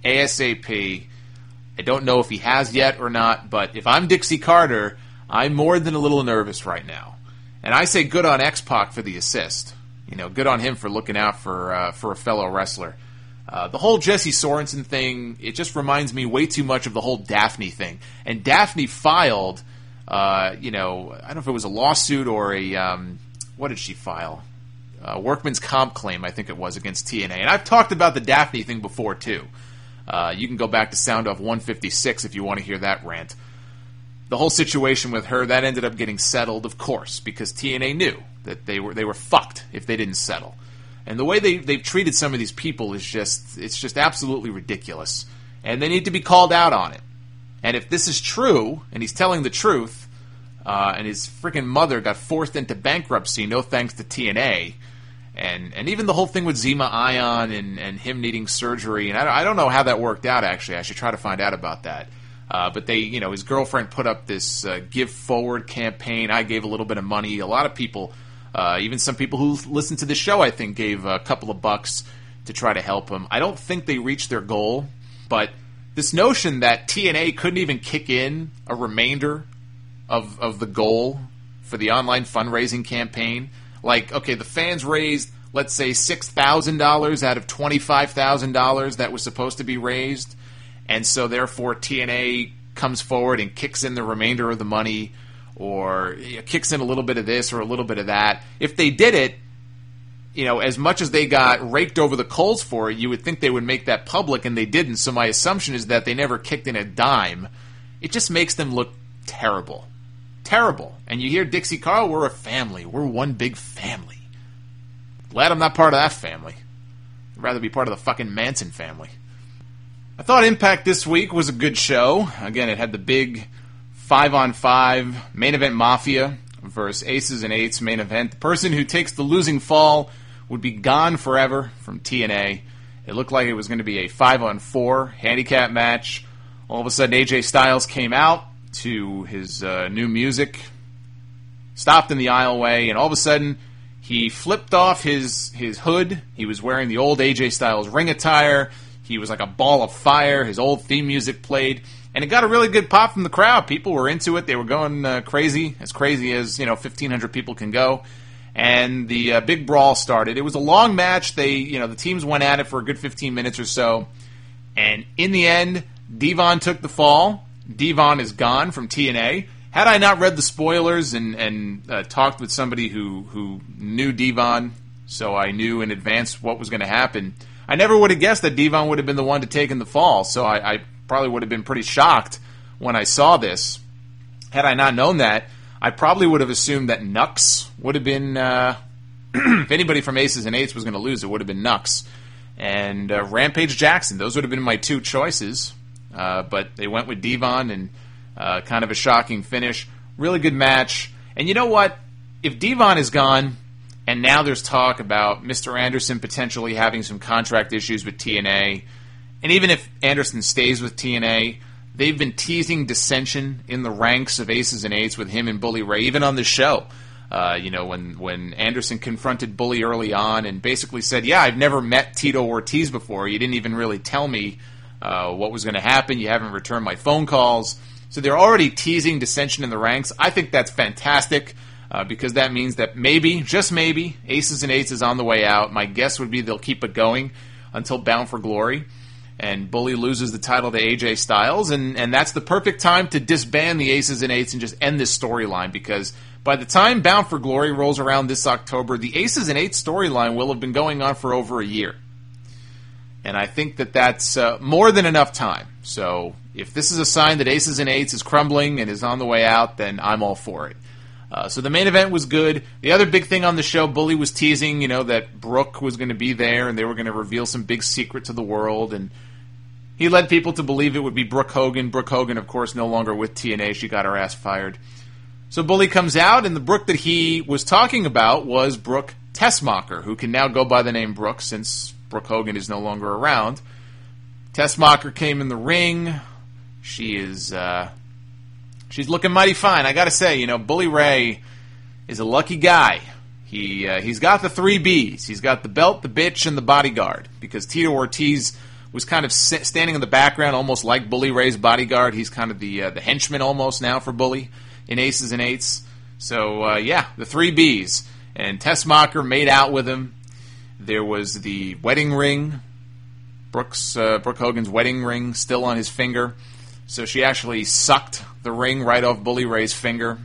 ASAP. I don't know if he has yet or not, but if I'm Dixie Carter, I'm more than a little nervous right now. And I say good on X-Pac for the assist. You know, good on him for looking out for a fellow wrestler. The whole Jesse Sorensen thing, it just reminds me way too much of the whole Daphne thing. And Daphne filed, I don't know if it was a lawsuit or a, what did she file? Workman's comp claim, I think it was, against TNA. And I've talked about the Daphne thing before, too. You can go back to Sound Off 156 if you want to hear that rant. The whole situation with her, that ended up getting settled, of course, because TNA knew that they were fucked if they didn't settle. And the way they've treated some of these people is just absolutely ridiculous. And they need to be called out on it. And if this is true, and he's telling the truth, and his freaking mother got forced into bankruptcy, no thanks to TNA, and even the whole thing with Zema Ion and him needing surgery, and I don't know how that worked out, actually. I should try to find out about that. But his girlfriend put up this Give Forward campaign. I gave a little bit of money. A lot of people, even some people who listen to the show, I think, gave a couple of bucks to try to help him. I don't think they reached their goal, but this notion that TNA couldn't even kick in a remainder of the goal for the online fundraising campaign. Like, okay, the fans raised, let's say, $6,000 out of $25,000 that was supposed to be raised, and so therefore TNA comes forward and kicks in the remainder of the money, or kicks in a little bit of this or a little bit of that. If they did it, as much as they got raked over the coals for it, you would think they would make that public, and they didn't, so my assumption is that they never kicked in a dime. It just makes them look terrible. Terrible. And you hear Dixie Carl, we're a family. We're one big family. Glad I'm not part of that family. I'd rather be part of the fucking Manson family. I thought Impact this week was a good show. Again, it had the big 5-on-5 main event Mafia versus Aces and Eights main event. The person who takes the losing fall would be gone forever from TNA. It looked like it was going to be a 5-on-4 handicap match. All of a sudden, AJ Styles came out to his new music, stopped in the aisleway, and all of a sudden he flipped off his hood. He was wearing the old AJ Styles ring attire. He was like a ball of fire. His old theme music played, and it got a really good pop from the crowd. People were into it. They were going crazy as 1,500 people can go. And the big brawl started. It was a long match. The teams went at it for a good 15 minutes or so, and in the end, Devon took the fall. Devon is gone from TNA. Had I not read the spoilers and talked with somebody who knew Devon, so I knew in advance what was going to happen, I never would have guessed that Devon would have been the one to take in the fall. So I probably would have been pretty shocked when I saw this. Had I not known that, I probably would have assumed that Nux would have been, if anybody from Aces and Eights was going to lose, it would have been Nux. And Rampage Jackson. Those would have been my two choices. But they went with Devon, and kind of a shocking finish. Really good match. And you know what? If Devon is gone, and now there's talk about Mr. Anderson potentially having some contract issues with TNA, and even if Anderson stays with TNA, they've been teasing dissension in the ranks of Aces and Eights with him and Bully Ray, even on the show. When Anderson confronted Bully early on and basically said, yeah, I've never met Tito Ortiz before. You didn't even really tell me what was going to happen. You haven't returned my phone calls. So they're already teasing dissension in the ranks. I think that's fantastic because that means that maybe, just maybe, Aces and Eights is on the way out. My guess would be they'll keep it going until Bound for Glory. And Bully loses the title to AJ Styles. And that's the perfect time to disband the Aces and Eights and just end this storyline, because by the time Bound for Glory rolls around this October, the Aces and Eights storyline will have been going on for over a year. And I think that that's more than enough time. So if this is a sign that Aces and Eights is crumbling and is on the way out, then I'm all for it. So the main event was good. The other big thing on the show, Bully was teasing, that Brooke was going to be there and they were going to reveal some big secret to the world. And he led people to believe it would be Brooke Hogan. Brooke Hogan, of course, no longer with TNA. She got her ass fired. So Bully comes out, and the Brooke that he was talking about was Brooke Tessmacher, who can now go by the name Brooke since Brooke Hogan is no longer around. Tessmacher came in the ring. She's looking mighty fine. I got to say, Bully Ray is a lucky guy. He's got the 3 Bs. He's got the belt, the bitch, and the bodyguard. Because Tito Ortiz was kind of standing in the background, almost like Bully Ray's bodyguard. He's kind of the henchman almost now for Bully in Aces and Eights. So, the 3 Bs. And Tessmacher made out with him. There was the wedding ring, Brooke Hogan's wedding ring, still on his finger. So she actually sucked the ring right off Bully Ray's finger.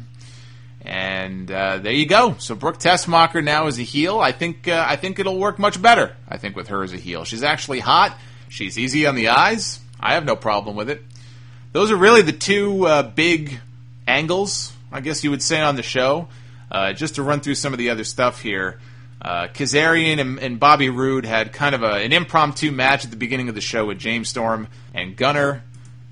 And there you go. So Brooke Tessmacher now is a heel. I think it'll work much better, I think, with her as a heel. She's actually hot. She's easy on the eyes. I have no problem with it. Those are really the two big angles, I guess you would say, on the show. Just to run through some of the other stuff here, Kazarian and Bobby Roode had kind of an impromptu match at the beginning of the show with James Storm and Gunner.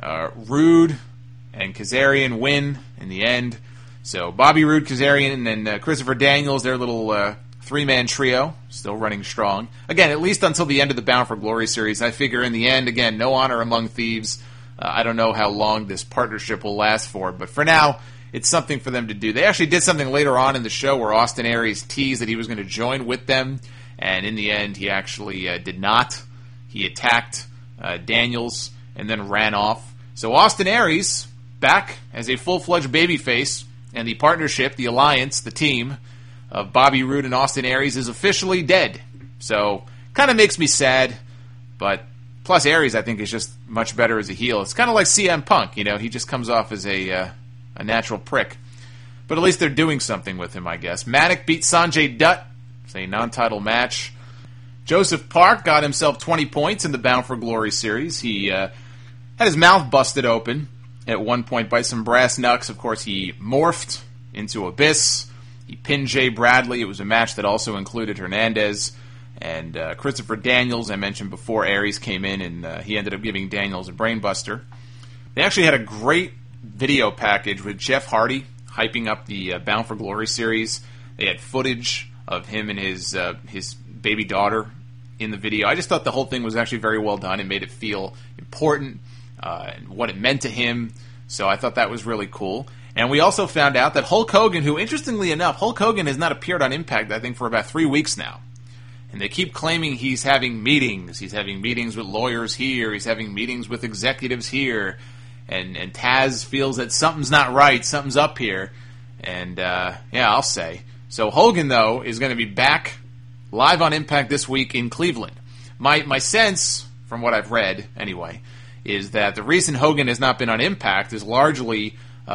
Roode and Kazarian win in the end. So Bobby Roode, Kazarian, and Christopher Daniels, their little 3-man trio, still running strong. Again, at least until the end of the Bound for Glory series. I figure in the end, again, no honor among thieves. I don't know how long this partnership will last for, but for now, it's something for them to do. They actually did something later on in the show where Austin Aries teased that he was going to join with them, and in the end, he actually did not. He attacked Daniels and then ran off. So Austin Aries, back as a full-fledged babyface, and the partnership, the alliance, the team of Bobby Roode and Austin Aries is officially dead. So, kind of makes me sad, but plus Aries, I think, is just much better as a heel. It's kind of like CM Punk, he just comes off as a natural prick. But at least they're doing something with him, I guess. Manik beat Sanjay Dutt. It's a non-title match. Joseph Park got himself 20 points in the Bound for Glory series. He had his mouth busted open at one point by some brass knucks. Of course, he morphed into Abyss. He pinned Jay Bradley. It was a match that also included Hernandez and Christopher Daniels. I mentioned before, Aries came in and he ended up giving Daniels a brainbuster. They actually had a great video package with Jeff Hardy hyping up the Bound for Glory series. They had footage of him and his baby daughter in the video. I just thought the whole thing was actually very well done. It made it feel important and what it meant to him. So I thought that was really cool. And we also found out that Hulk Hogan, who interestingly enough, Hulk Hogan has not appeared on Impact, I think, for about 3 weeks now. And they keep claiming he's having meetings. He's having meetings with lawyers here. He's having meetings with executives here. And Taz feels that something's not right, something's up here. And, I'll say. So Hogan, though, is going to be back live on Impact this week in Cleveland. My sense, from what I've read, anyway, is that the reason Hogan has not been on Impact is largely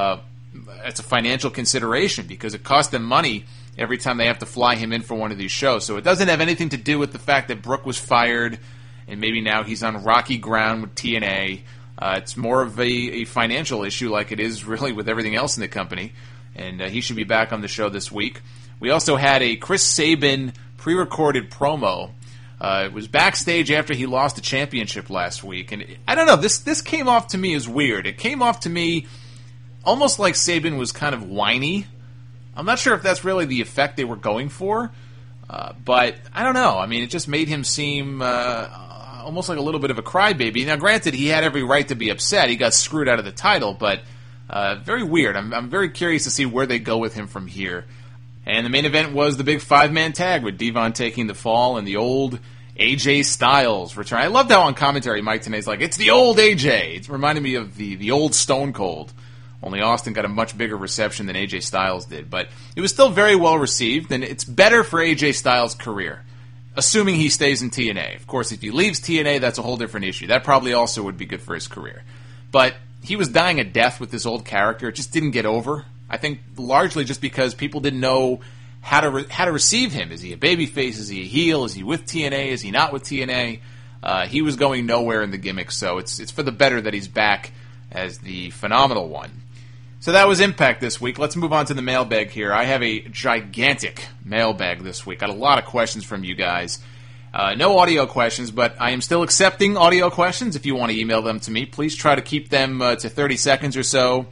it's a financial consideration because it costs them money every time they have to fly him in for one of these shows. So it doesn't have anything to do with the fact that Brooke was fired and maybe now he's on rocky ground with TNA. It's more of a financial issue like it is really with everything else in the company. And he should be back on the show this week. We also had a Chris Sabin pre-recorded promo. It was backstage after he lost the championship last week. And I don't know, this came off to me as weird. It came off to me almost like Sabin was kind of whiny. I'm not sure if that's really the effect they were going for. But I don't know. I mean, it just made him seem almost like a little bit of a crybaby. Now, granted, he had every right to be upset. He got screwed out of the title, but very weird. I'm very curious to see where they go with him from here. And the main event was the big 5-man tag with Devon taking the fall and the old AJ Styles return. I loved how on commentary Mike Tenay's like, it's the old AJ. It reminded me of the old Stone Cold. Only Austin got a much bigger reception than AJ Styles did. But it was still very well received, and it's better for AJ Styles' career, assuming he stays in TNA. Of course, if he leaves TNA, that's a whole different issue. That probably also would be good for his career. But he was dying a death with this old character. It just didn't get over. I think largely just because people didn't know how to receive him. Is he a babyface? Is he a heel? Is he with TNA? Is he not with TNA? he was going nowhere in the gimmick, so it's for the better that he's back as the Phenomenal One. So that was Impact this week. Let's move on to the mailbag here. I have a gigantic mailbag this week. Got a lot of questions from you guys. No audio questions, but I am still accepting audio questions. If you want to email them to me, please try to keep them to 30 seconds or so.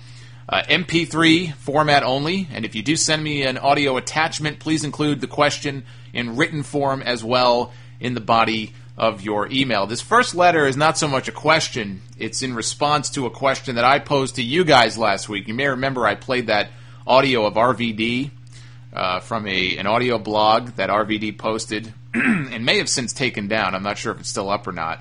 MP3 format only, and if you do send me an audio attachment, please include the question in written form as well in the body of your email. This first letter is not so much a question, it's in response to a question that I posed to you guys last week. You may remember I played that audio of RVD from an audio blog that RVD posted and may have since taken down. I'm not sure if it's still up or not.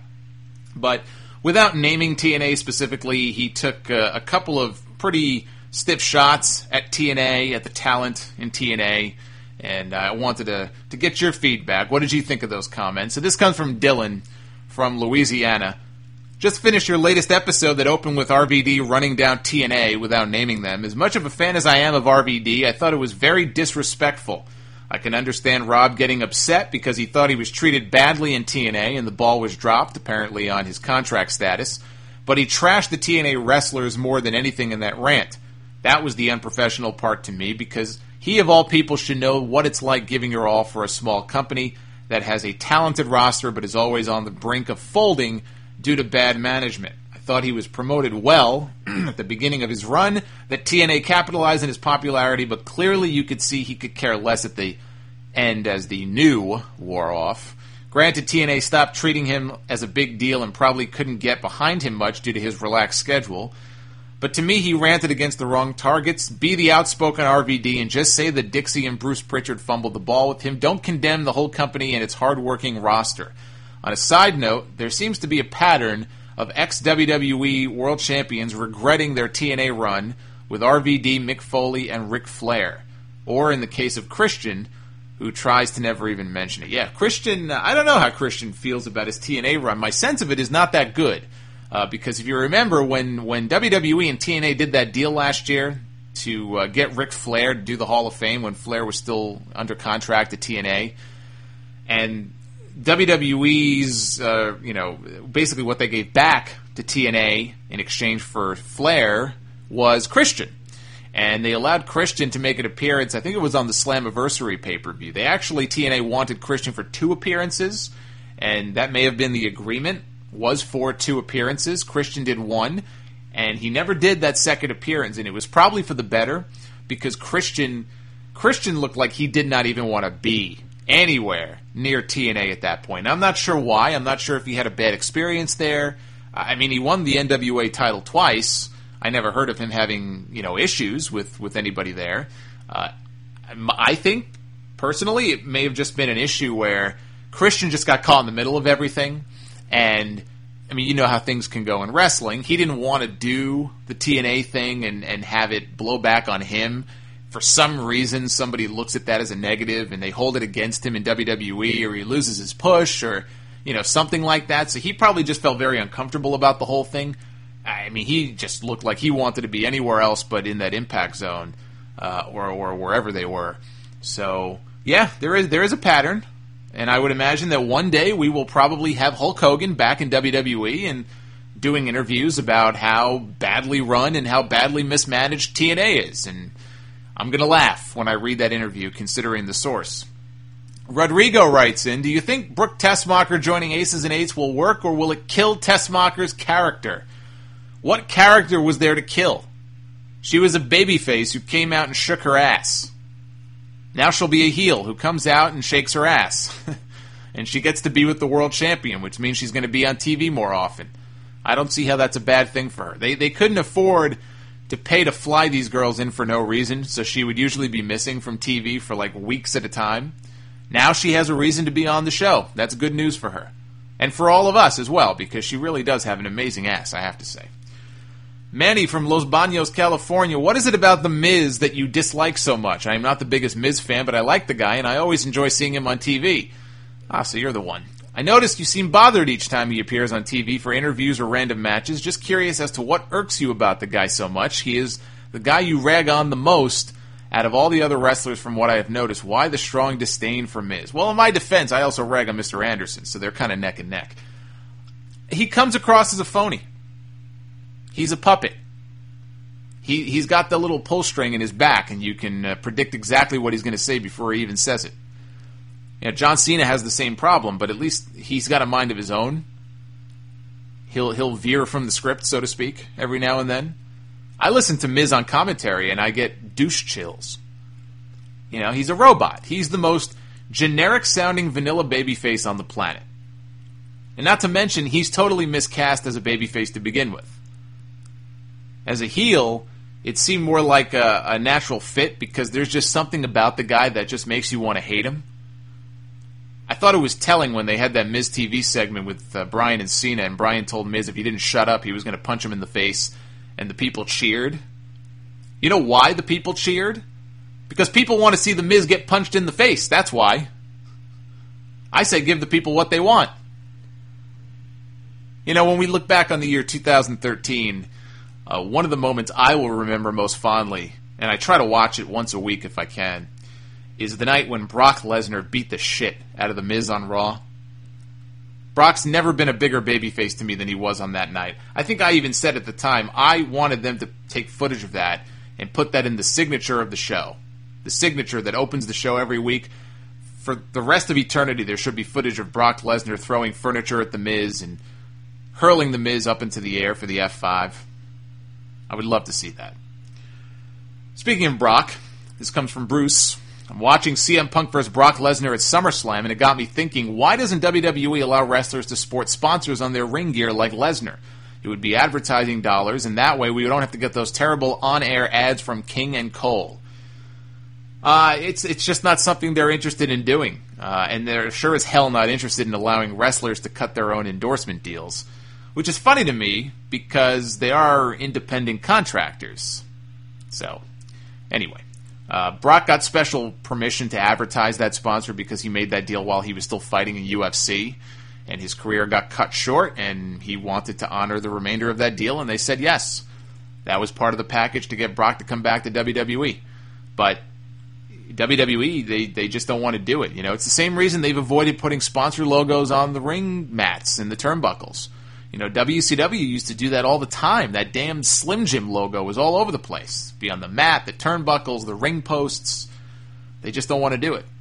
But without naming TNA specifically, he took a couple of pretty stiff shots at TNA, at the talent in TNA, and I wanted to get your feedback. What did you think of those comments? So this comes from Dylan from Louisiana. Just finished your latest episode that opened with RVD running down TNA without naming them. As much of a fan as I am of RVD, I thought it was very disrespectful. I can understand Rob getting upset because he thought he was treated badly in TNA and the ball was dropped, apparently on his contract status. But he trashed the TNA wrestlers more than anything in that rant. That was the unprofessional part to me, because he of all people should know what it's like giving your all for a small company that has a talented roster but is always on the brink of folding due to bad management. I thought he was promoted well at the beginning of his run, that TNA capitalized on his popularity, but clearly you could see he could care less at the end as the new wore off. Granted, TNA stopped treating him as a big deal and probably couldn't get behind him much due to his relaxed schedule. But to me, he ranted against the wrong targets. Be the outspoken RVD and just say that Dixie and Bruce Pritchard fumbled the ball with him. Don't condemn the whole company and its hard-working roster. On a side note, there seems to be a pattern of ex-WWE World Champions regretting their TNA run with RVD, Mick Foley, and Ric Flair. Or in the case of Christian, who tries to never even mention it. Yeah, Christian, I don't know how Christian feels about his TNA run. My sense of it is not that good. Because if you remember, when WWE and TNA did that deal last year to get Ric Flair to do the Hall of Fame when Flair was still under contract at TNA, and WWE's, basically what they gave back to TNA in exchange for Flair was Christian. And they allowed Christian to make an appearance. I think it was on the Slammiversary pay-per-view. TNA wanted Christian for 2 appearances, and that may have been the agreement, was for 2 appearances. Christian did 1, and he never did that second appearance, and it was probably for the better, because Christian looked like he did not even want to be anywhere near TNA at that point. I'm not sure why. I'm not sure if he had a bad experience there. I mean, he won the NWA title twice. I never heard of him having, issues with anybody there. I think, personally, it may have just been an issue where Christian just got caught in the middle of everything. And, I mean, you know how things can go in wrestling. He didn't want to do the TNA thing and have it blow back on him. For some reason, somebody looks at that as a negative, and they hold it against him in WWE, or he loses his push, or, something like that. So he probably just felt very uncomfortable about the whole thing. I mean, he just looked like he wanted to be anywhere else but in that Impact Zone, or wherever they were. So, yeah, there is a pattern, and I would imagine that one day we will probably have Hulk Hogan back in WWE and doing interviews about how badly run and how badly mismanaged TNA is, and I'm going to laugh when I read that interview, considering the source. Rodrigo writes in, do you think Brooke Tessmacher joining Aces and Eights will work, or will it kill Tessmacher's character? What character was there to kill? She was a babyface who came out and shook her ass. Now she'll be a heel who comes out and shakes her ass. And she gets to be with the world champion, which means she's going to be on TV more often. I don't see how that's a bad thing for her. They couldn't afford to pay to fly these girls in for no reason, so she would usually be missing from TV for like weeks at a time. Now she has a reason to be on the show. That's good news for her. And for all of us as well, because she really does have an amazing ass, I have to say. Manny from Los Baños, California. What is it about The Miz that you dislike so much? I am not the biggest Miz fan, but I like the guy, and I always enjoy seeing him on TV. Ah, so you're the one. I noticed you seem bothered each time he appears on TV for interviews or random matches. Just curious as to what irks you about the guy so much. He is the guy you rag on the most out of all the other wrestlers from what I have noticed. Why the strong disdain for Miz? Well, in my defense, I also rag on Mr. Anderson, so they're kind of neck and neck. he comes across as a phony. He's a puppet. He's got the little pull string in his back, and you can predict exactly what he's going to say before he even says it. John Cena has the same problem, but at least he's got a mind of his own. He'll veer from the script, so to speak, every now and then. I listen to Miz on commentary, and I get douche chills. He's a robot. He's the most generic-sounding vanilla babyface on the planet. And not to mention, he's totally miscast as a babyface to begin with. As a heel, it seemed more like a natural fit because there's just something about the guy that just makes you want to hate him. I thought it was telling when they had that Miz TV segment with Bryan and Cena, and Bryan told Miz if he didn't shut up, he was going to punch him in the face, and the people cheered. You know why the people cheered? Because people want to see the Miz get punched in the face. That's why. I say give the people what they want. When we look back on the year 2013, one of the moments I will remember most fondly, and I try to watch it once a week if I can, is the night when Brock Lesnar beat the shit out of the Miz on Raw. Brock's never been a bigger babyface to me than he was on that night. I think I even said at the time I wanted them to take footage of that and put that in the signature of the show. The signature that opens the show every week. For the rest of eternity, there should be footage of Brock Lesnar throwing furniture at the Miz and hurling the Miz up into the air for the F5. I would love to see that. Speaking of Brock, this comes from Bruce. I'm watching CM Punk vs. Brock Lesnar at SummerSlam, and it got me thinking, why doesn't WWE allow wrestlers to sport sponsors on their ring gear like Lesnar? It would be advertising dollars, and that way we don't have to get those terrible on-air ads from King and Cole. It's just not something they're interested in doing, and they're sure as hell not interested in allowing wrestlers to cut their own endorsement deals, which is funny to me because they are independent contractors. So, anyway. Brock got special permission to advertise that sponsor because he made that deal while he was still fighting in UFC, and his career got cut short, and he wanted to honor the remainder of that deal, and they said yes. That was part of the package to get Brock to come back to WWE. But WWE, they just don't want to do it. It's the same reason they've avoided putting sponsor logos on the ring mats and the turnbuckles. WCW used to do that all the time. That damn Slim Jim logo was all over the place. Be on the mat, the turnbuckles, the ring posts. They just don't want to do it.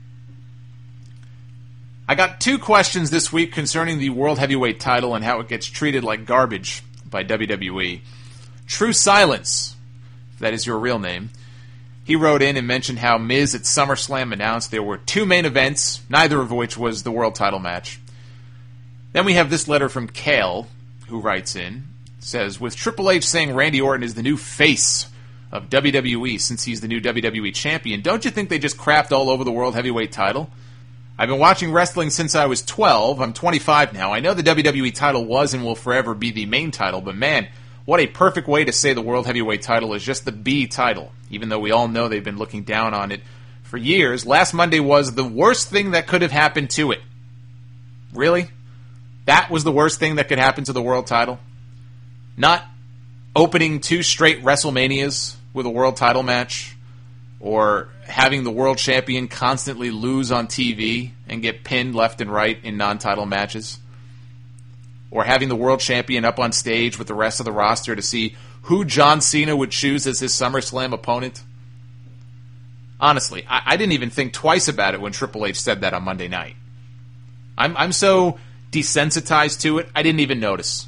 I got 2 questions this week concerning the World Heavyweight title and how it gets treated like garbage by WWE. True Silence, if that is your real name. He wrote in and mentioned how Miz at SummerSlam announced there were 2 main events, neither of which was the world title match. Then we have this letter from Kale, who writes in, says, with Triple H saying Randy Orton is the new face of WWE since he's the new WWE champion, don't you think they just crapped all over the World Heavyweight title? I've been watching wrestling since I was 12. I'm 25 now. I know the WWE title was and will forever be the main title, but man, what a perfect way to say the World Heavyweight title is just the B title, even though we all know they've been looking down on it for years. Last Monday was the worst thing that could have happened to it. Really? That was the worst thing that could happen to the world title? Not opening 2 straight WrestleManias with a world title match, or having the world champion constantly lose on TV and get pinned left and right in non-title matches, or having the world champion up on stage with the rest of the roster to see who John Cena would choose as his SummerSlam opponent. Honestly, I didn't even think twice about it when Triple H said that on Monday night. I'm so desensitized to it, I didn't even notice.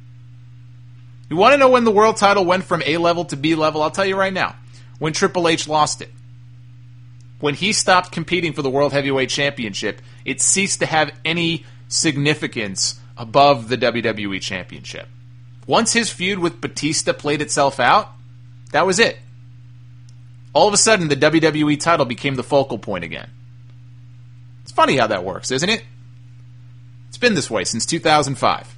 You want to know when the world title went from A level to B level? I'll tell you right now. When Triple H lost it. When he stopped competing for the World Heavyweight Championship, it ceased to have any significance above the WWE Championship. Once his feud with Batista played itself out, that was it. All of a sudden, the WWE title became the focal point again. It's funny how that works, isn't it? It's been this way since 2005.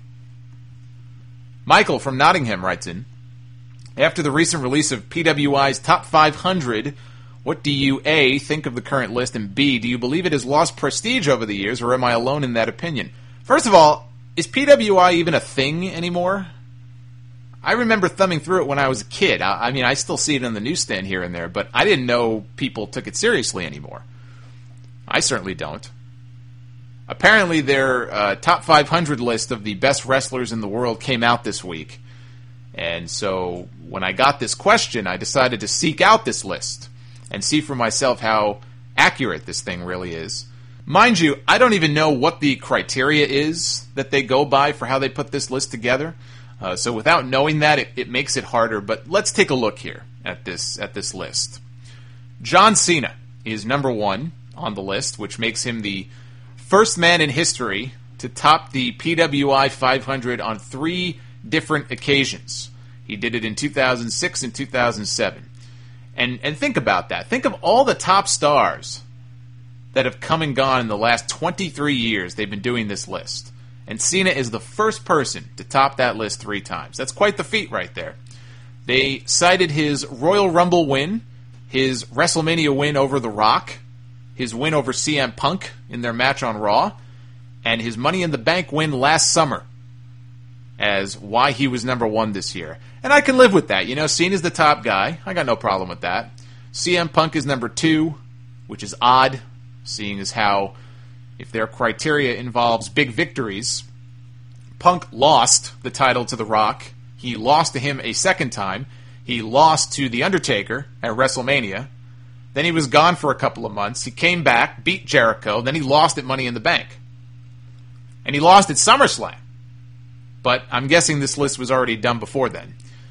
Michael from Nottingham writes in, after the recent release of PWI's Top 500, what do you, A, think of the current list, and B, do you believe it has lost prestige over the years, or am I alone in that opinion? First of all, is PWI even a thing anymore? I remember thumbing through it when I was a kid. I mean, I still see it on the newsstand here and there, but I didn't know people took it seriously anymore. I certainly don't. Apparently their top 500 list of the best wrestlers in the world came out this week. And so when I got this question, I decided to seek out this list and see for myself how accurate this thing really is. Mind you, I don't even know what the criteria is that they go by for how they put this list together. So without knowing that, it makes it harder. But let's take a look here at this list. John Cena is number 1 on the list, which makes him the first man in history to top the PWI 500 on 3 different occasions. He did it in 2006 and 2007. And think about that. Think of all the top stars that have come and gone in the last 23 years they've been doing this list. And Cena is the first person to top that list 3 times. That's quite the feat right there. They cited his Royal Rumble win, his WrestleMania win over The Rock, his win over CM Punk in their match on Raw, and his Money in the Bank win last summer as why he was number 1 this year. And I can live with that. You know, Cena's the top guy. I got no problem with that. CM Punk is number 2, which is odd, seeing as how, if their criteria involves big victories, Punk lost the title to The Rock. He lost to him a second time. He lost to The Undertaker at WrestleMania. Then he was gone for a couple of months. He came back, beat Jericho. Then he lost at Money in the Bank. And he lost at SummerSlam. But I'm guessing this list was already done before then.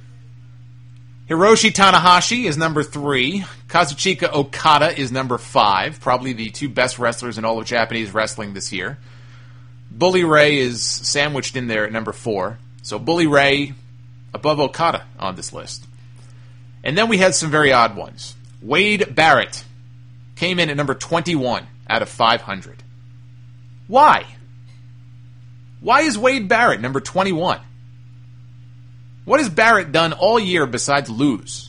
Hiroshi Tanahashi is number 3. Kazuchika Okada is number 5. Probably the 2 best wrestlers in all of Japanese wrestling this year. Bully Ray is sandwiched in there at number 4. So Bully Ray above Okada on this list. And then we had some very odd ones. Wade Barrett came in at number 21 out of 500. Why? Why is Wade Barrett number 21? What has Barrett done all year besides lose?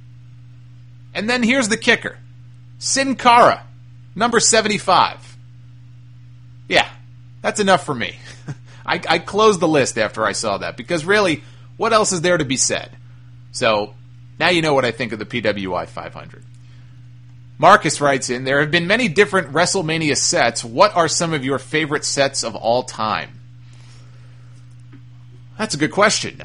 And then here's the kicker. Sin Cara, number 75. Yeah, that's enough for me. I closed the list after I saw that, because really, what else is there to be said? So, now you know what I think of the PWI 500. Marcus writes in, there have been many different WrestleMania sets. What are some of your favorite sets of all time? That's a good question.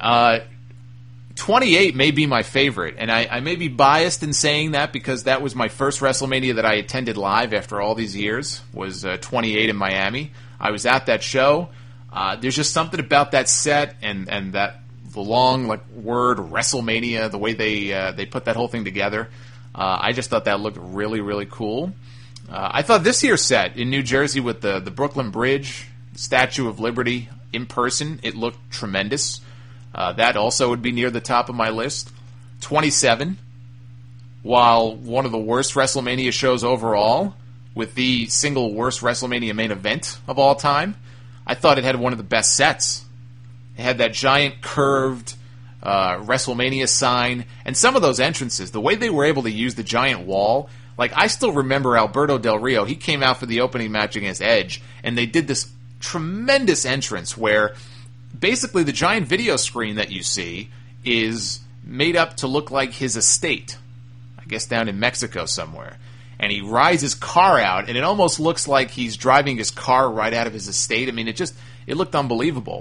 28 may be my favorite, and I may be biased in saying that because that was my first WrestleMania that I attended live after all these years, was 28 in Miami. I was at that show. There's just something about that set and that the long word WrestleMania, the way they put that whole thing together. I just thought that looked really, really cool. I thought this year's set in New Jersey with the Brooklyn Bridge, Statue of Liberty in person, it looked tremendous. That also would be near the top of my list. 27, while one of the worst WrestleMania shows overall, with the single worst WrestleMania main event of all time, I thought it had one of the best sets. It had that giant curved WrestleMania sign, and some of those entrances, the way they were able to use the giant wall, I still remember Alberto Del Rio, he came out for the opening match against Edge, and they did this tremendous entrance where basically the giant video screen that you see is made up to look like his estate, I guess down in Mexico somewhere. And he rides his car out, and it almost looks like he's driving his car right out of his estate. I mean, it looked unbelievable.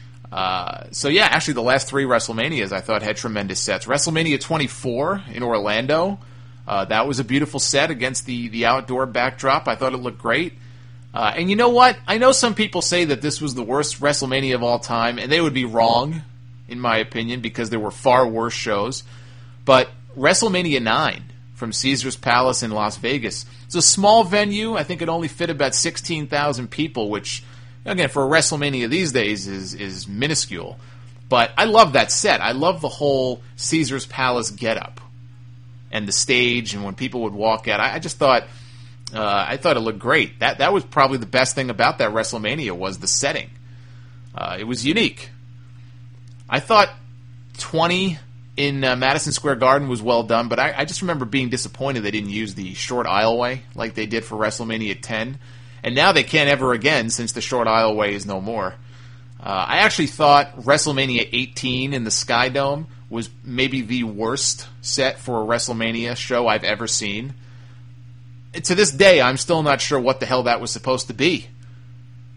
So yeah, actually the last 3 WrestleManias I thought had tremendous sets. WrestleMania 24 in Orlando, that was a beautiful set against the outdoor backdrop. I thought it looked great. And you know what? I know some people say that this was the worst WrestleMania of all time, and they would be wrong, in my opinion, because there were far worse shows. But WrestleMania 9 from Caesars Palace in Las Vegas, it's a small venue. I think it only fit about 16,000 people, which, again, for a WrestleMania these days is minuscule. But I love that set. I love the whole Caesars Palace getup and the stage, and when people would walk out. I just thought... I thought it looked great. That was probably the best thing about that WrestleMania was the setting. It was unique. I thought 20 in Madison Square Garden was well done, but I just remember being disappointed they didn't use the short aisleway like they did for WrestleMania 10. And now they can't ever again since the short aisleway is no more. I actually thought WrestleMania 18 in the Sky Dome was maybe the worst set for a WrestleMania show I've ever seen. To this day, I'm still not sure what the hell that was supposed to be.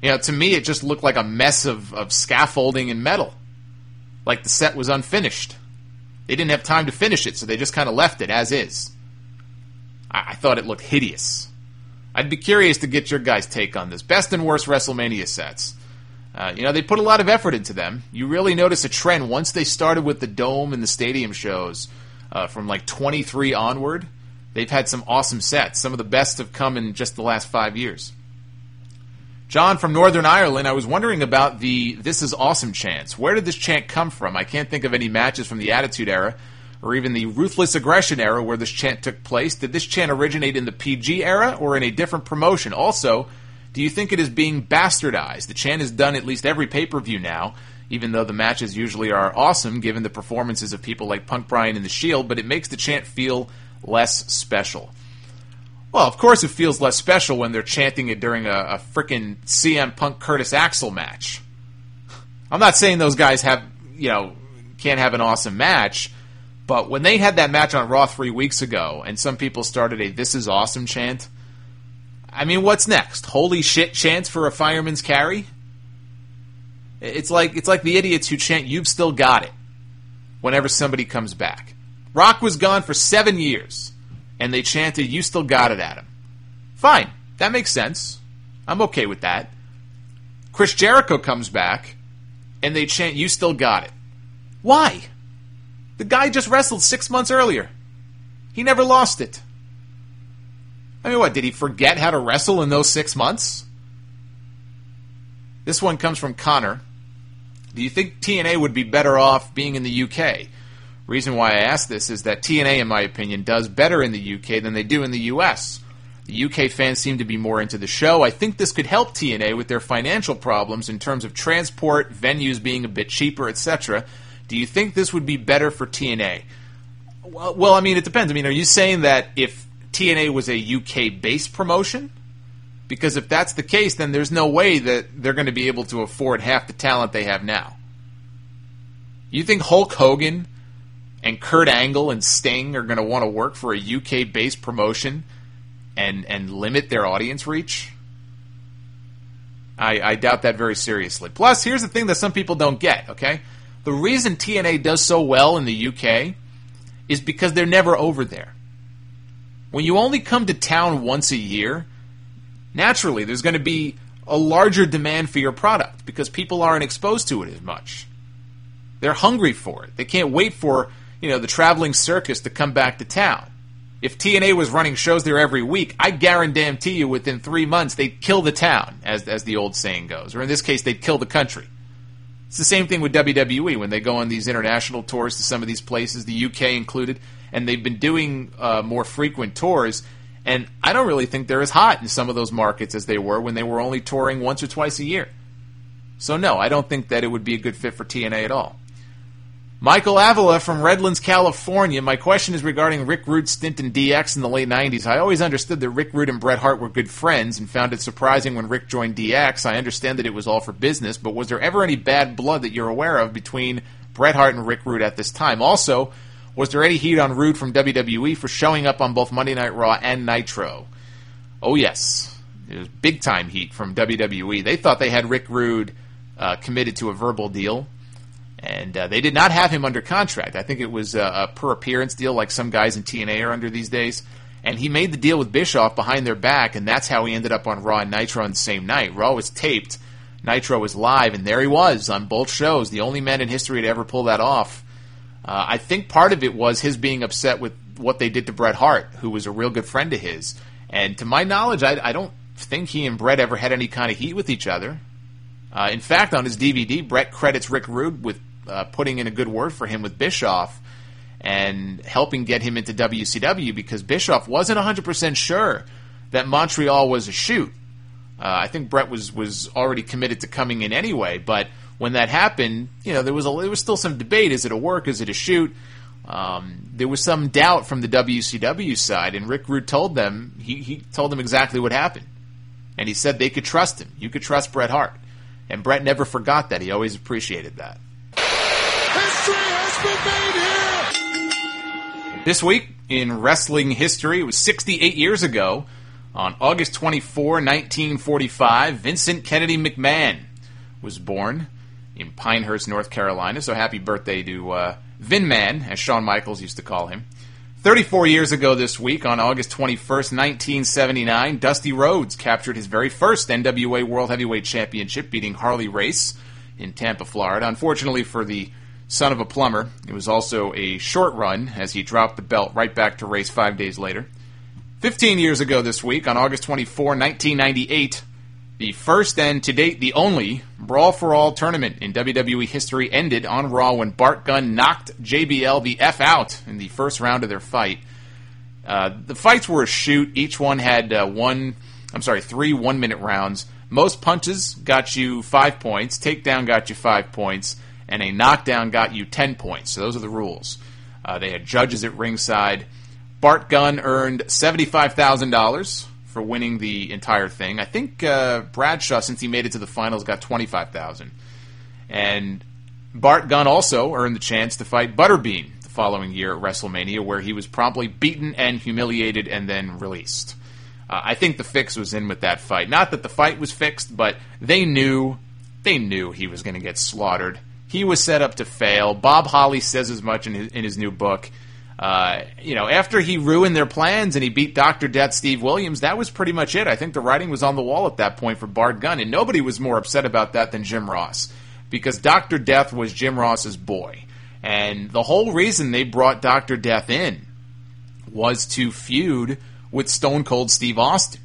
To me, it just looked like a mess of scaffolding and metal. Like the set was unfinished. They didn't have time to finish it, so they just kind of left it as is. I thought it looked hideous. I'd be curious to get your guys' take on this. Best and worst WrestleMania sets. They put a lot of effort into them. You really notice a trend once they started with the Dome and the stadium shows from like 23 onward. They've had some awesome sets. Some of the best have come in just the last 5 years. John from Northern Ireland, I was wondering about the "This is awesome" chants. Where did this chant come from? I can't think of any matches from the Attitude Era or even the Ruthless Aggression Era where this chant took place. Did this chant originate in the PG era or in a different promotion? Also, do you think it is being bastardized? The chant is done at least every pay-per-view now, even though the matches usually are awesome given the performances of people like Punk, Bryan, and The Shield, but it makes the chant feel less special. Well, of course it feels less special when they're chanting it during a frickin' CM Punk Curtis Axel match. I'm not saying those guys can't have an awesome match, but when they had that match on Raw 3 weeks ago and some people started a "This is awesome" chant, I mean, what's next? Holy shit chants for a fireman's carry? It's like the idiots who chant "You've still got it" whenever somebody comes back. Rock was gone for 7 years, and they chanted "You still got it" at him. Fine, that makes sense. I'm okay with that. Chris Jericho comes back, and they chant "You still got it." Why? The guy just wrestled 6 months earlier. He never lost it. I mean, what, did he forget how to wrestle in those 6 months? This one comes from Connor. Do you think TNA would be better off being in the UK? Reason why I ask this is that TNA, in my opinion, does better in the UK than they do in the US. The UK fans seem to be more into the show. I think this could help TNA with their financial problems in terms of transport, venues being a bit cheaper, etc. Do you think this would be better for TNA? Well, I mean, it depends. I mean, are you saying that if TNA was a UK-based promotion? Because if that's the case, then there's no way that they're going to be able to afford half the talent they have now. You think Hulk Hogan and Kurt Angle and Sting are going to want to work for a UK-based promotion and limit their audience reach? I doubt that very seriously. Plus, here's the thing that some people don't get, okay? The reason TNA does so well in the UK is because they're never over there. When you only come to town once a year, naturally there's going to be a larger demand for your product because people aren't exposed to it as much. They're hungry for it. They can't wait for, the traveling circus to come back to town. If TNA was running shows there every week, I guarantee you within 3 months they'd kill the town, as the old saying goes. Or in this case, they'd kill the country. It's the same thing with WWE when they go on these international tours to some of these places, the UK included, and they've been doing more frequent tours, and I don't really think they're as hot in some of those markets as they were when they were only touring once or twice a year. So no, I don't think that it would be a good fit for TNA at all. Michael Avila from Redlands, California. My question is regarding Rick Rude's stint in DX in the late 90s. I always understood that Rick Rude and Bret Hart were good friends and found it surprising when Rick joined DX. I understand that it was all for business, but was there ever any bad blood that you're aware of between Bret Hart and Rick Rude at this time? Also, was there any heat on Rude from WWE for showing up on both Monday Night Raw and Nitro? Oh yes, it was big-time heat from WWE. They thought they had Rick Rude committed to a verbal deal, and they did not have him under contract. I think it was a per-appearance deal like some guys in TNA are under these days. And he made the deal with Bischoff behind their back, and that's how he ended up on Raw and Nitro on the same night. Raw was taped, Nitro was live, and there he was on both shows, the only man in history to ever pull that off. I think part of it was his being upset with what they did to Bret Hart, who was a real good friend of his. And to my knowledge, I don't think he and Bret ever had any kind of heat with each other. In fact, on his DVD, Bret credits Rick Rude with putting in a good word for him with Bischoff and helping get him into WCW because Bischoff wasn't 100% sure that Montreal was a shoot. I think Bret was already committed to coming in anyway, but when that happened, there was still some debate. Is it a work? Is it a shoot? There was some doubt from the WCW side, and Rick Rude told them, he told them exactly what happened. And he said they could trust him. You could trust Bret Hart. And Bret never forgot that. He always appreciated that. History has been made here! This week in wrestling history, it was 68 years ago On August 24, 1945, Vincent Kennedy McMahon was born in Pinehurst, North Carolina. So happy birthday to Vin Man, as Shawn Michaels used to call him. 34 years ago this week, on August 21st, 1979, Dusty Rhodes captured his very first NWA World Heavyweight Championship, beating Harley Race in Tampa, Florida. Unfortunately for the son of a plumber, it was also a short run, as he dropped the belt right back to Race 5 days later. 15 years ago this week, on August 24, 1998, the first and to date the only Brawl for All tournament in WWE history ended on Raw when Bart Gunn knocked JBL the F out in the first round of their fight. The fights were a shoot. Each one had 3 1-minute rounds. Most punches got you 5 points, takedown got you 5 points, and a knockdown got you 10 points. So those are the rules. They had judges at ringside. Bart Gunn earned $75,000 for winning the entire thing. I think Bradshaw, since he made it to the finals, got $25,000. And Bart Gunn also earned the chance to fight Butterbean the following year at WrestleMania, where he was promptly beaten and humiliated and then released. I think the fix was in with that fight. Not that the fight was fixed, but they knew he was going to get slaughtered. He was set up to fail. Bob Holly says as much in his new book. After he ruined their plans and he beat Dr. Death Steve Williams, that was pretty much it. I think the writing was on the wall at that point for Bart Gunn, and nobody was more upset about that than Jim Ross, because Dr. Death was Jim Ross's boy. And the whole reason they brought Dr. Death in was to feud with Stone Cold Steve Austin.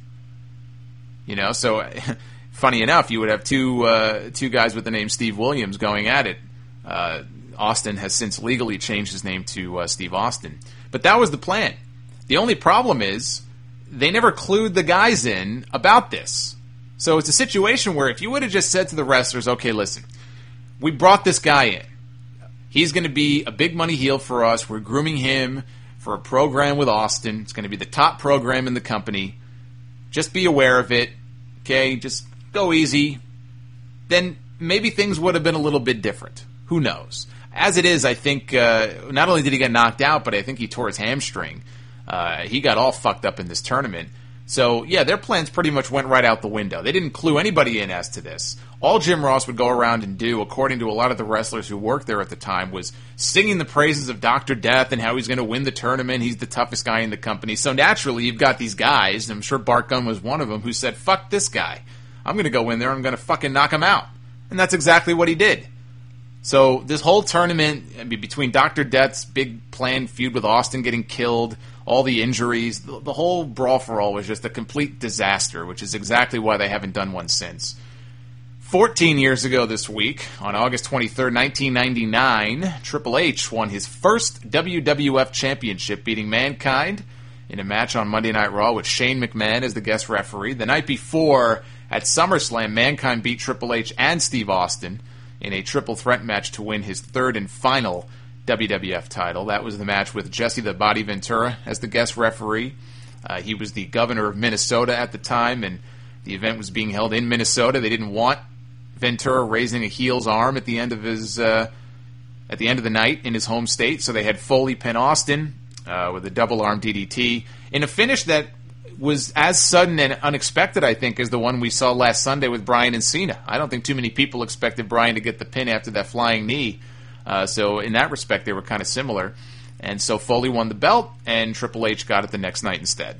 So funny enough, you would have two guys with the name Steve Williams going at it. Austin has since legally changed his name to Steve Austin. But that was the plan. The only problem is they never clued the guys in about this. So it's a situation where if you would have just said to the wrestlers, okay, listen, we brought this guy in. He's going to be a big money heel for us. We're grooming him for a program with Austin. It's going to be the top program in the company. Just be aware of it. Okay, just go easy. Then maybe things would have been a little bit different. Who knows? As it is, I think not only did he get knocked out, but I think he tore his hamstring. He got all fucked up in this tournament. So, yeah, their plans pretty much went right out the window. They didn't clue anybody in as to this. All Jim Ross would go around and do, according to a lot of the wrestlers who worked there at the time, was singing the praises of Dr. Death and how he's going to win the tournament. He's the toughest guy in the company. So naturally, you've got these guys, and I'm sure Bart Gunn was one of them, who said, fuck this guy. I'm going to go in there and I'm going to fucking knock him out. And that's exactly what he did. So this whole tournament, between Dr. Death's big planned feud with Austin getting killed, all the injuries, the whole Brawl for All was just a complete disaster, which is exactly why they haven't done one since. 14 years ago this week, on August 23rd, 1999, Triple H won his first WWF Championship, beating Mankind in a match on Monday Night Raw with Shane McMahon as the guest referee. The night before, at SummerSlam, Mankind beat Triple H and Steve Austin in a triple threat match to win his third and final WWF title. That was the match with Jesse the Body Ventura as the guest referee. He was the governor of Minnesota at the time, and the event was being held in Minnesota. They didn't want Ventura raising a heel's arm at the end of the night in his home state, so they had Foley pin Austin with a double arm DDT in a finish that was as sudden and unexpected, I think, as the one we saw last Sunday with Bryan and Cena. I don't think too many people expected Bryan to get the pin after that flying knee. So in that respect, they were kind of similar. And so Foley won the belt, and Triple H got it the next night instead.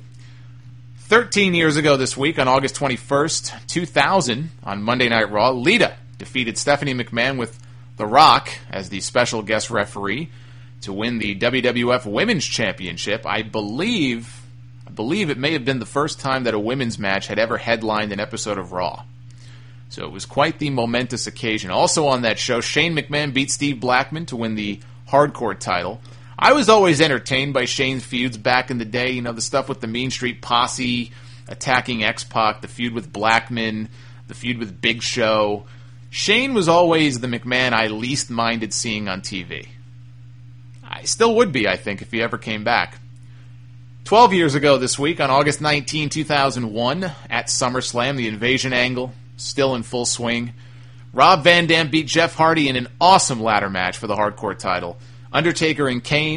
13 years ago this week, on August 21st, 2000, on Monday Night Raw, Lita defeated Stephanie McMahon with The Rock as the special guest referee to win the WWF Women's Championship. I believe it may have been the first time that a women's match had ever headlined an episode of Raw. So it was quite the momentous occasion. Also on that show, Shane McMahon beat Steve Blackman to win the Hardcore title. I was always entertained by Shane's feuds back in the day. The stuff with the Mean Street Posse, attacking X-Pac, the feud with Blackman, the feud with Big Show. Shane was always the McMahon I least minded seeing on TV. I still would be, I think, if he ever came back. 12 years ago this week, on August 19, 2001, at SummerSlam, the Invasion angle, still in full swing. Rob Van Dam beat Jeff Hardy in an awesome ladder match for the Hardcore title. Undertaker and Kane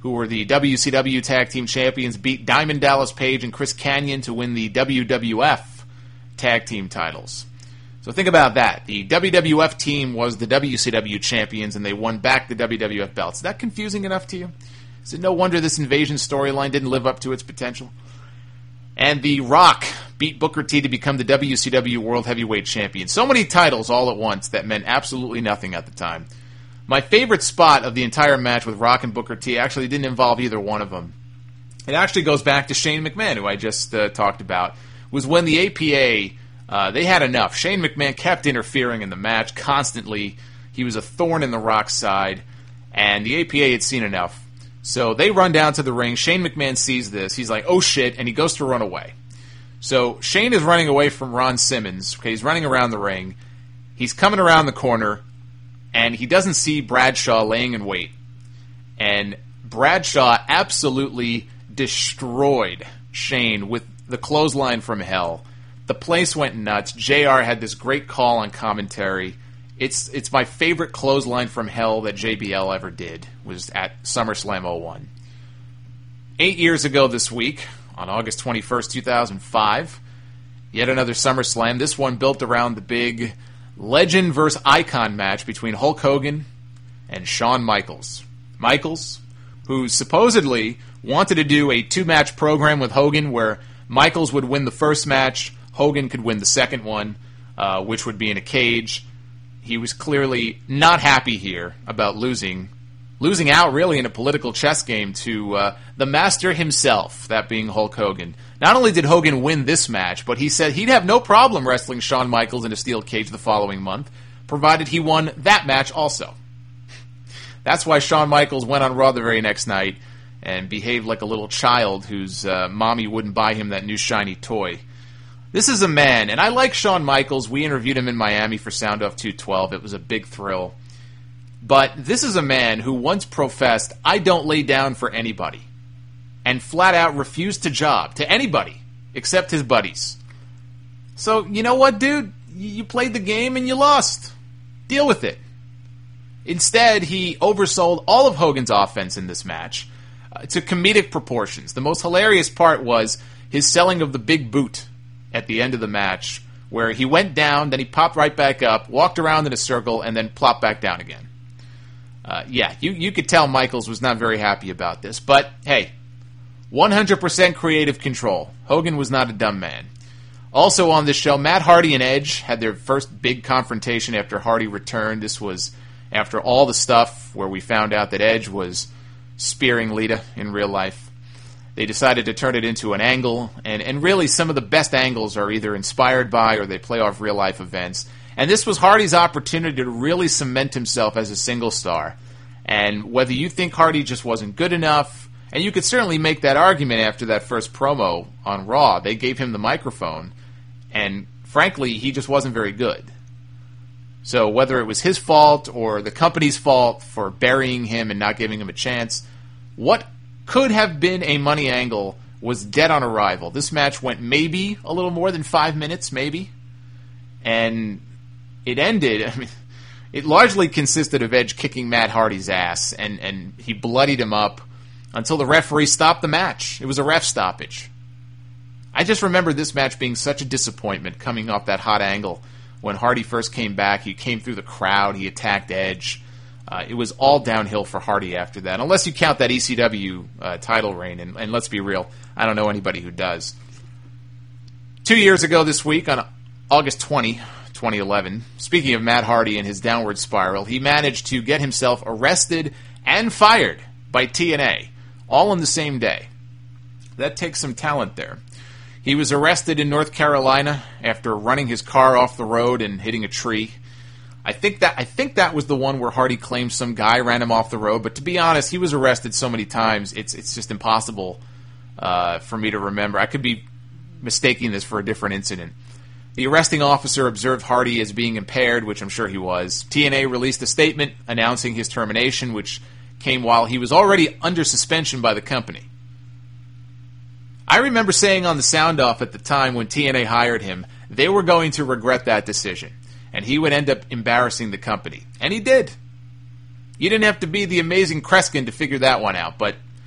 who were the WCW Tag Team Champions, beat Diamond Dallas Page and Chris Kanyon to win the WWF Tag Team titles. So think about that. The WWF team was the WCW champions, and they won back the WWF belts. Is that confusing enough to you? Is it no wonder this Invasion storyline didn't live up to its potential? And The Rock beat Booker T to become the WCW World Heavyweight Champion. So many titles all at once that meant absolutely nothing at the time. My favorite spot of the entire match with Rock and Booker T actually didn't involve either one of them. It actually goes back to Shane McMahon, who I just talked about, was when the APA, they had enough. Shane McMahon kept interfering in the match constantly. He was a thorn in the Rock's side, and the APA had seen enough. So they run down to the ring. Shane McMahon sees this. He's like, oh shit, and he goes to run away. So Shane is running away from Ron Simmons. Okay, he's running around the ring. He's coming around the corner, and he doesn't see Bradshaw laying in wait. And Bradshaw absolutely destroyed Shane with the clothesline from hell. The place went nuts. JR had this great call on commentary. It's my favorite clothesline from hell that JBL ever did, was at SummerSlam 01. 8 years ago this week, on August 21st, 2005, yet another SummerSlam. This one built around the big legend versus icon match between Hulk Hogan and Shawn Michaels. Michaels, who supposedly wanted to do a two-match program with Hogan where Michaels would win the first match, Hogan could win the second one, which would be in a cage. He was clearly not happy here about losing out really in a political chess game to the master himself, that being Hulk Hogan. Not only did Hogan win this match, but he said he'd have no problem wrestling Shawn Michaels in a steel cage the following month, provided he won that match also. That's why Shawn Michaels went on Raw the very next night and behaved like a little child whose mommy wouldn't buy him that new shiny toy. This is a man, and I like Shawn Michaels. We interviewed him in Miami for Sound Off 212. It was a big thrill. But this is a man who once professed, I don't lay down for anybody, and flat out refused to job to anybody except his buddies. So, you know what, dude? You played the game and you lost. Deal with it. Instead, he oversold all of Hogan's offense in this match to comedic proportions. The most hilarious part was his selling of the big boot at the end of the match, where he went down, then he popped right back up, walked around in a circle, and then plopped back down again. You could tell Michaels was not very happy about this, but hey, 100% creative control. Hogan was not a dumb man. Also on this show, Matt Hardy and Edge had their first big confrontation after Hardy returned. This was after all the stuff where we found out that Edge was spearing Lita in real life. They decided to turn it into an angle, and really some of the best angles are either inspired by or they play off real-life events. And this was Hardy's opportunity to really cement himself as a single star. And whether you think Hardy just wasn't good enough, and you could certainly make that argument after that first promo on Raw. They gave him the microphone, and frankly, he just wasn't very good. So whether it was his fault or the company's fault for burying him and not giving him a chance, what could have been a money angle was dead on arrival. This match went maybe a little more than 5 minutes, maybe. And it ended, I mean, it largely consisted of Edge kicking Matt Hardy's ass, and he bloodied him up until the referee stopped the match. It was a ref stoppage. I just remember this match being such a disappointment coming off that hot angle. When Hardy first came back, he came through the crowd, he attacked Edge. It was all downhill for Hardy after that, unless you count that ECW title reign, and let's be real, I don't know anybody who does. 2 years ago this week, on August 20, 2011, speaking of Matt Hardy and his downward spiral, he managed to get himself arrested and fired by TNA, all on the same day. That takes some talent there. He was arrested in North Carolina after running his car off the road and hitting a tree. I think that was the one where Hardy claimed some guy ran him off the road, but to be honest, he was arrested so many times, it's just impossible for me to remember. I could be mistaking this for a different incident. The arresting officer observed Hardy as being impaired, which I'm sure he was. TNA released a statement announcing his termination, which came while he was already under suspension by the company. I remember saying on the Sound Off at the time when TNA hired him, they were going to regret that decision, and he would end up embarrassing the company. And he did. You didn't have to be the amazing Kreskin to figure that one out, but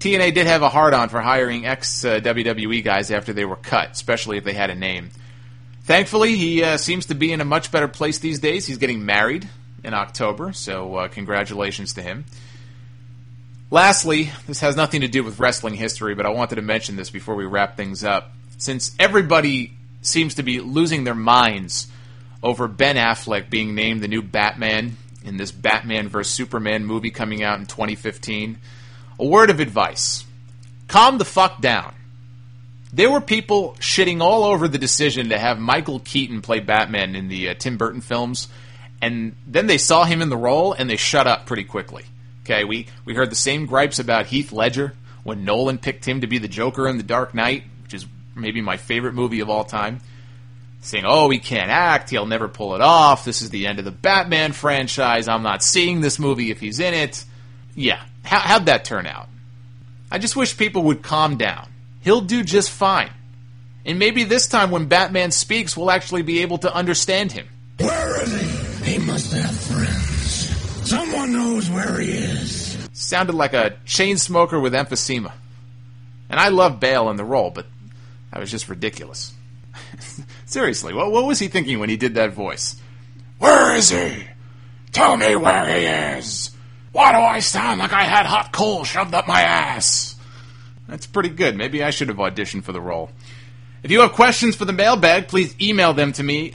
TNA did have a hard-on for hiring ex-WWE guys after they were cut, especially if they had a name. Thankfully, he seems to be in a much better place these days. He's getting married in October, so congratulations to him. Lastly, this has nothing to do with wrestling history, but I wanted to mention this before we wrap things up. Since everybody seems to be losing their minds over Ben Affleck being named the new Batman in this Batman vs. Superman movie coming out in 2015, a word of advice. Calm the fuck down. There were people shitting all over the decision to have Michael Keaton play Batman in the Tim Burton films, and then they saw him in the role and they shut up pretty quickly. Okay, we heard the same gripes about Heath Ledger when Nolan picked him to be the Joker in The Dark Knight, which is maybe my favorite movie of all time. Saying, oh, he can't act, he'll never pull it off, this is the end of the Batman franchise, I'm not seeing this movie if he's in it. Yeah, how'd that turn out? I just wish people would calm down. He'll do just fine. And maybe this time when Batman speaks, we'll actually be able to understand him. Where is he? He must have friends. Someone knows where he is. Sounded like a chain smoker with emphysema. And I love Bale in the role, but that was just ridiculous. Seriously, what was he thinking when he did that voice? Where is he? Tell me where he is. Why do I sound like I had hot coal shoved up my ass? That's pretty good. Maybe I should have auditioned for the role. If you have questions for the mailbag, please email them to me,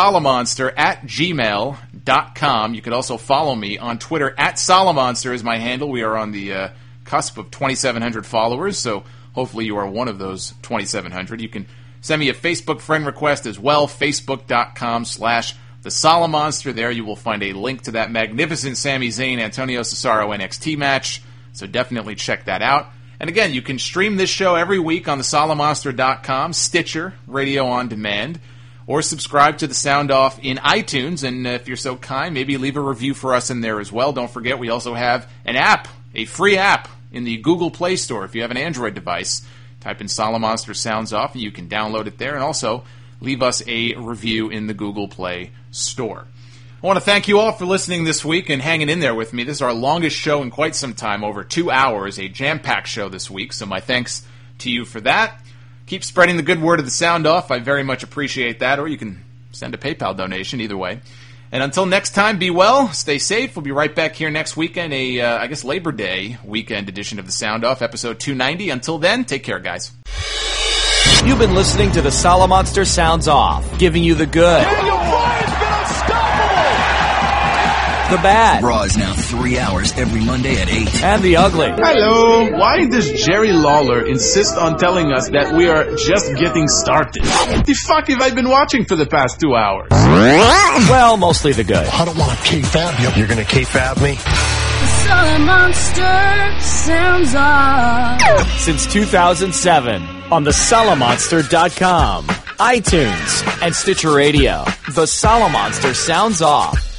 thesolomonster@gmail.com. You could also follow me on Twitter, @Solomonster is my handle. We are on the cusp of 2,700 followers, so hopefully you are one of those 2,700. You can send me a Facebook friend request as well, facebook.com/thesolomonster. There you will find a link to that magnificent Sami Zayn, Antonio Cesaro NXT match, so definitely check that out. And again, you can stream this show every week on thesolomonster.com, Stitcher, Radio On Demand, or subscribe to the Sound Off in iTunes, and if you're so kind, maybe leave a review for us in there as well. Don't forget, we also have an app, a free app, in the Google Play Store. If you have an Android device, type in Solomonster Sounds Off, and you can download it there, and also leave us a review in the Google Play Store. I want to thank you all for listening this week and hanging in there with me. This is our longest show in quite some time, over 2 hours, a jam-packed show this week, so my thanks to you for that. Keep spreading the good word of the Sound Off. I very much appreciate that, or you can send a PayPal donation, either way. And until next time, be well, stay safe. We'll be right back here next weekend, I guess Labor Day weekend edition of the Sound Off, episode 290. Until then, take care, guys. You've been listening to the Solomonster Sounds Off, giving you the good, the bad, Raw is now 3 hours every Monday at 8. and the ugly. Hello. Why does Jerry Lawler insist on telling us that we are just getting started? What the fuck have I been watching for the past 2 hours? Well, mostly the good. I don't want to K-Fab you. You're going to K-Fab me? Solomonster Sounds Off. Since 2007 on thesolomonster.com, iTunes, and Stitcher Radio. The Solomonster Sounds Off.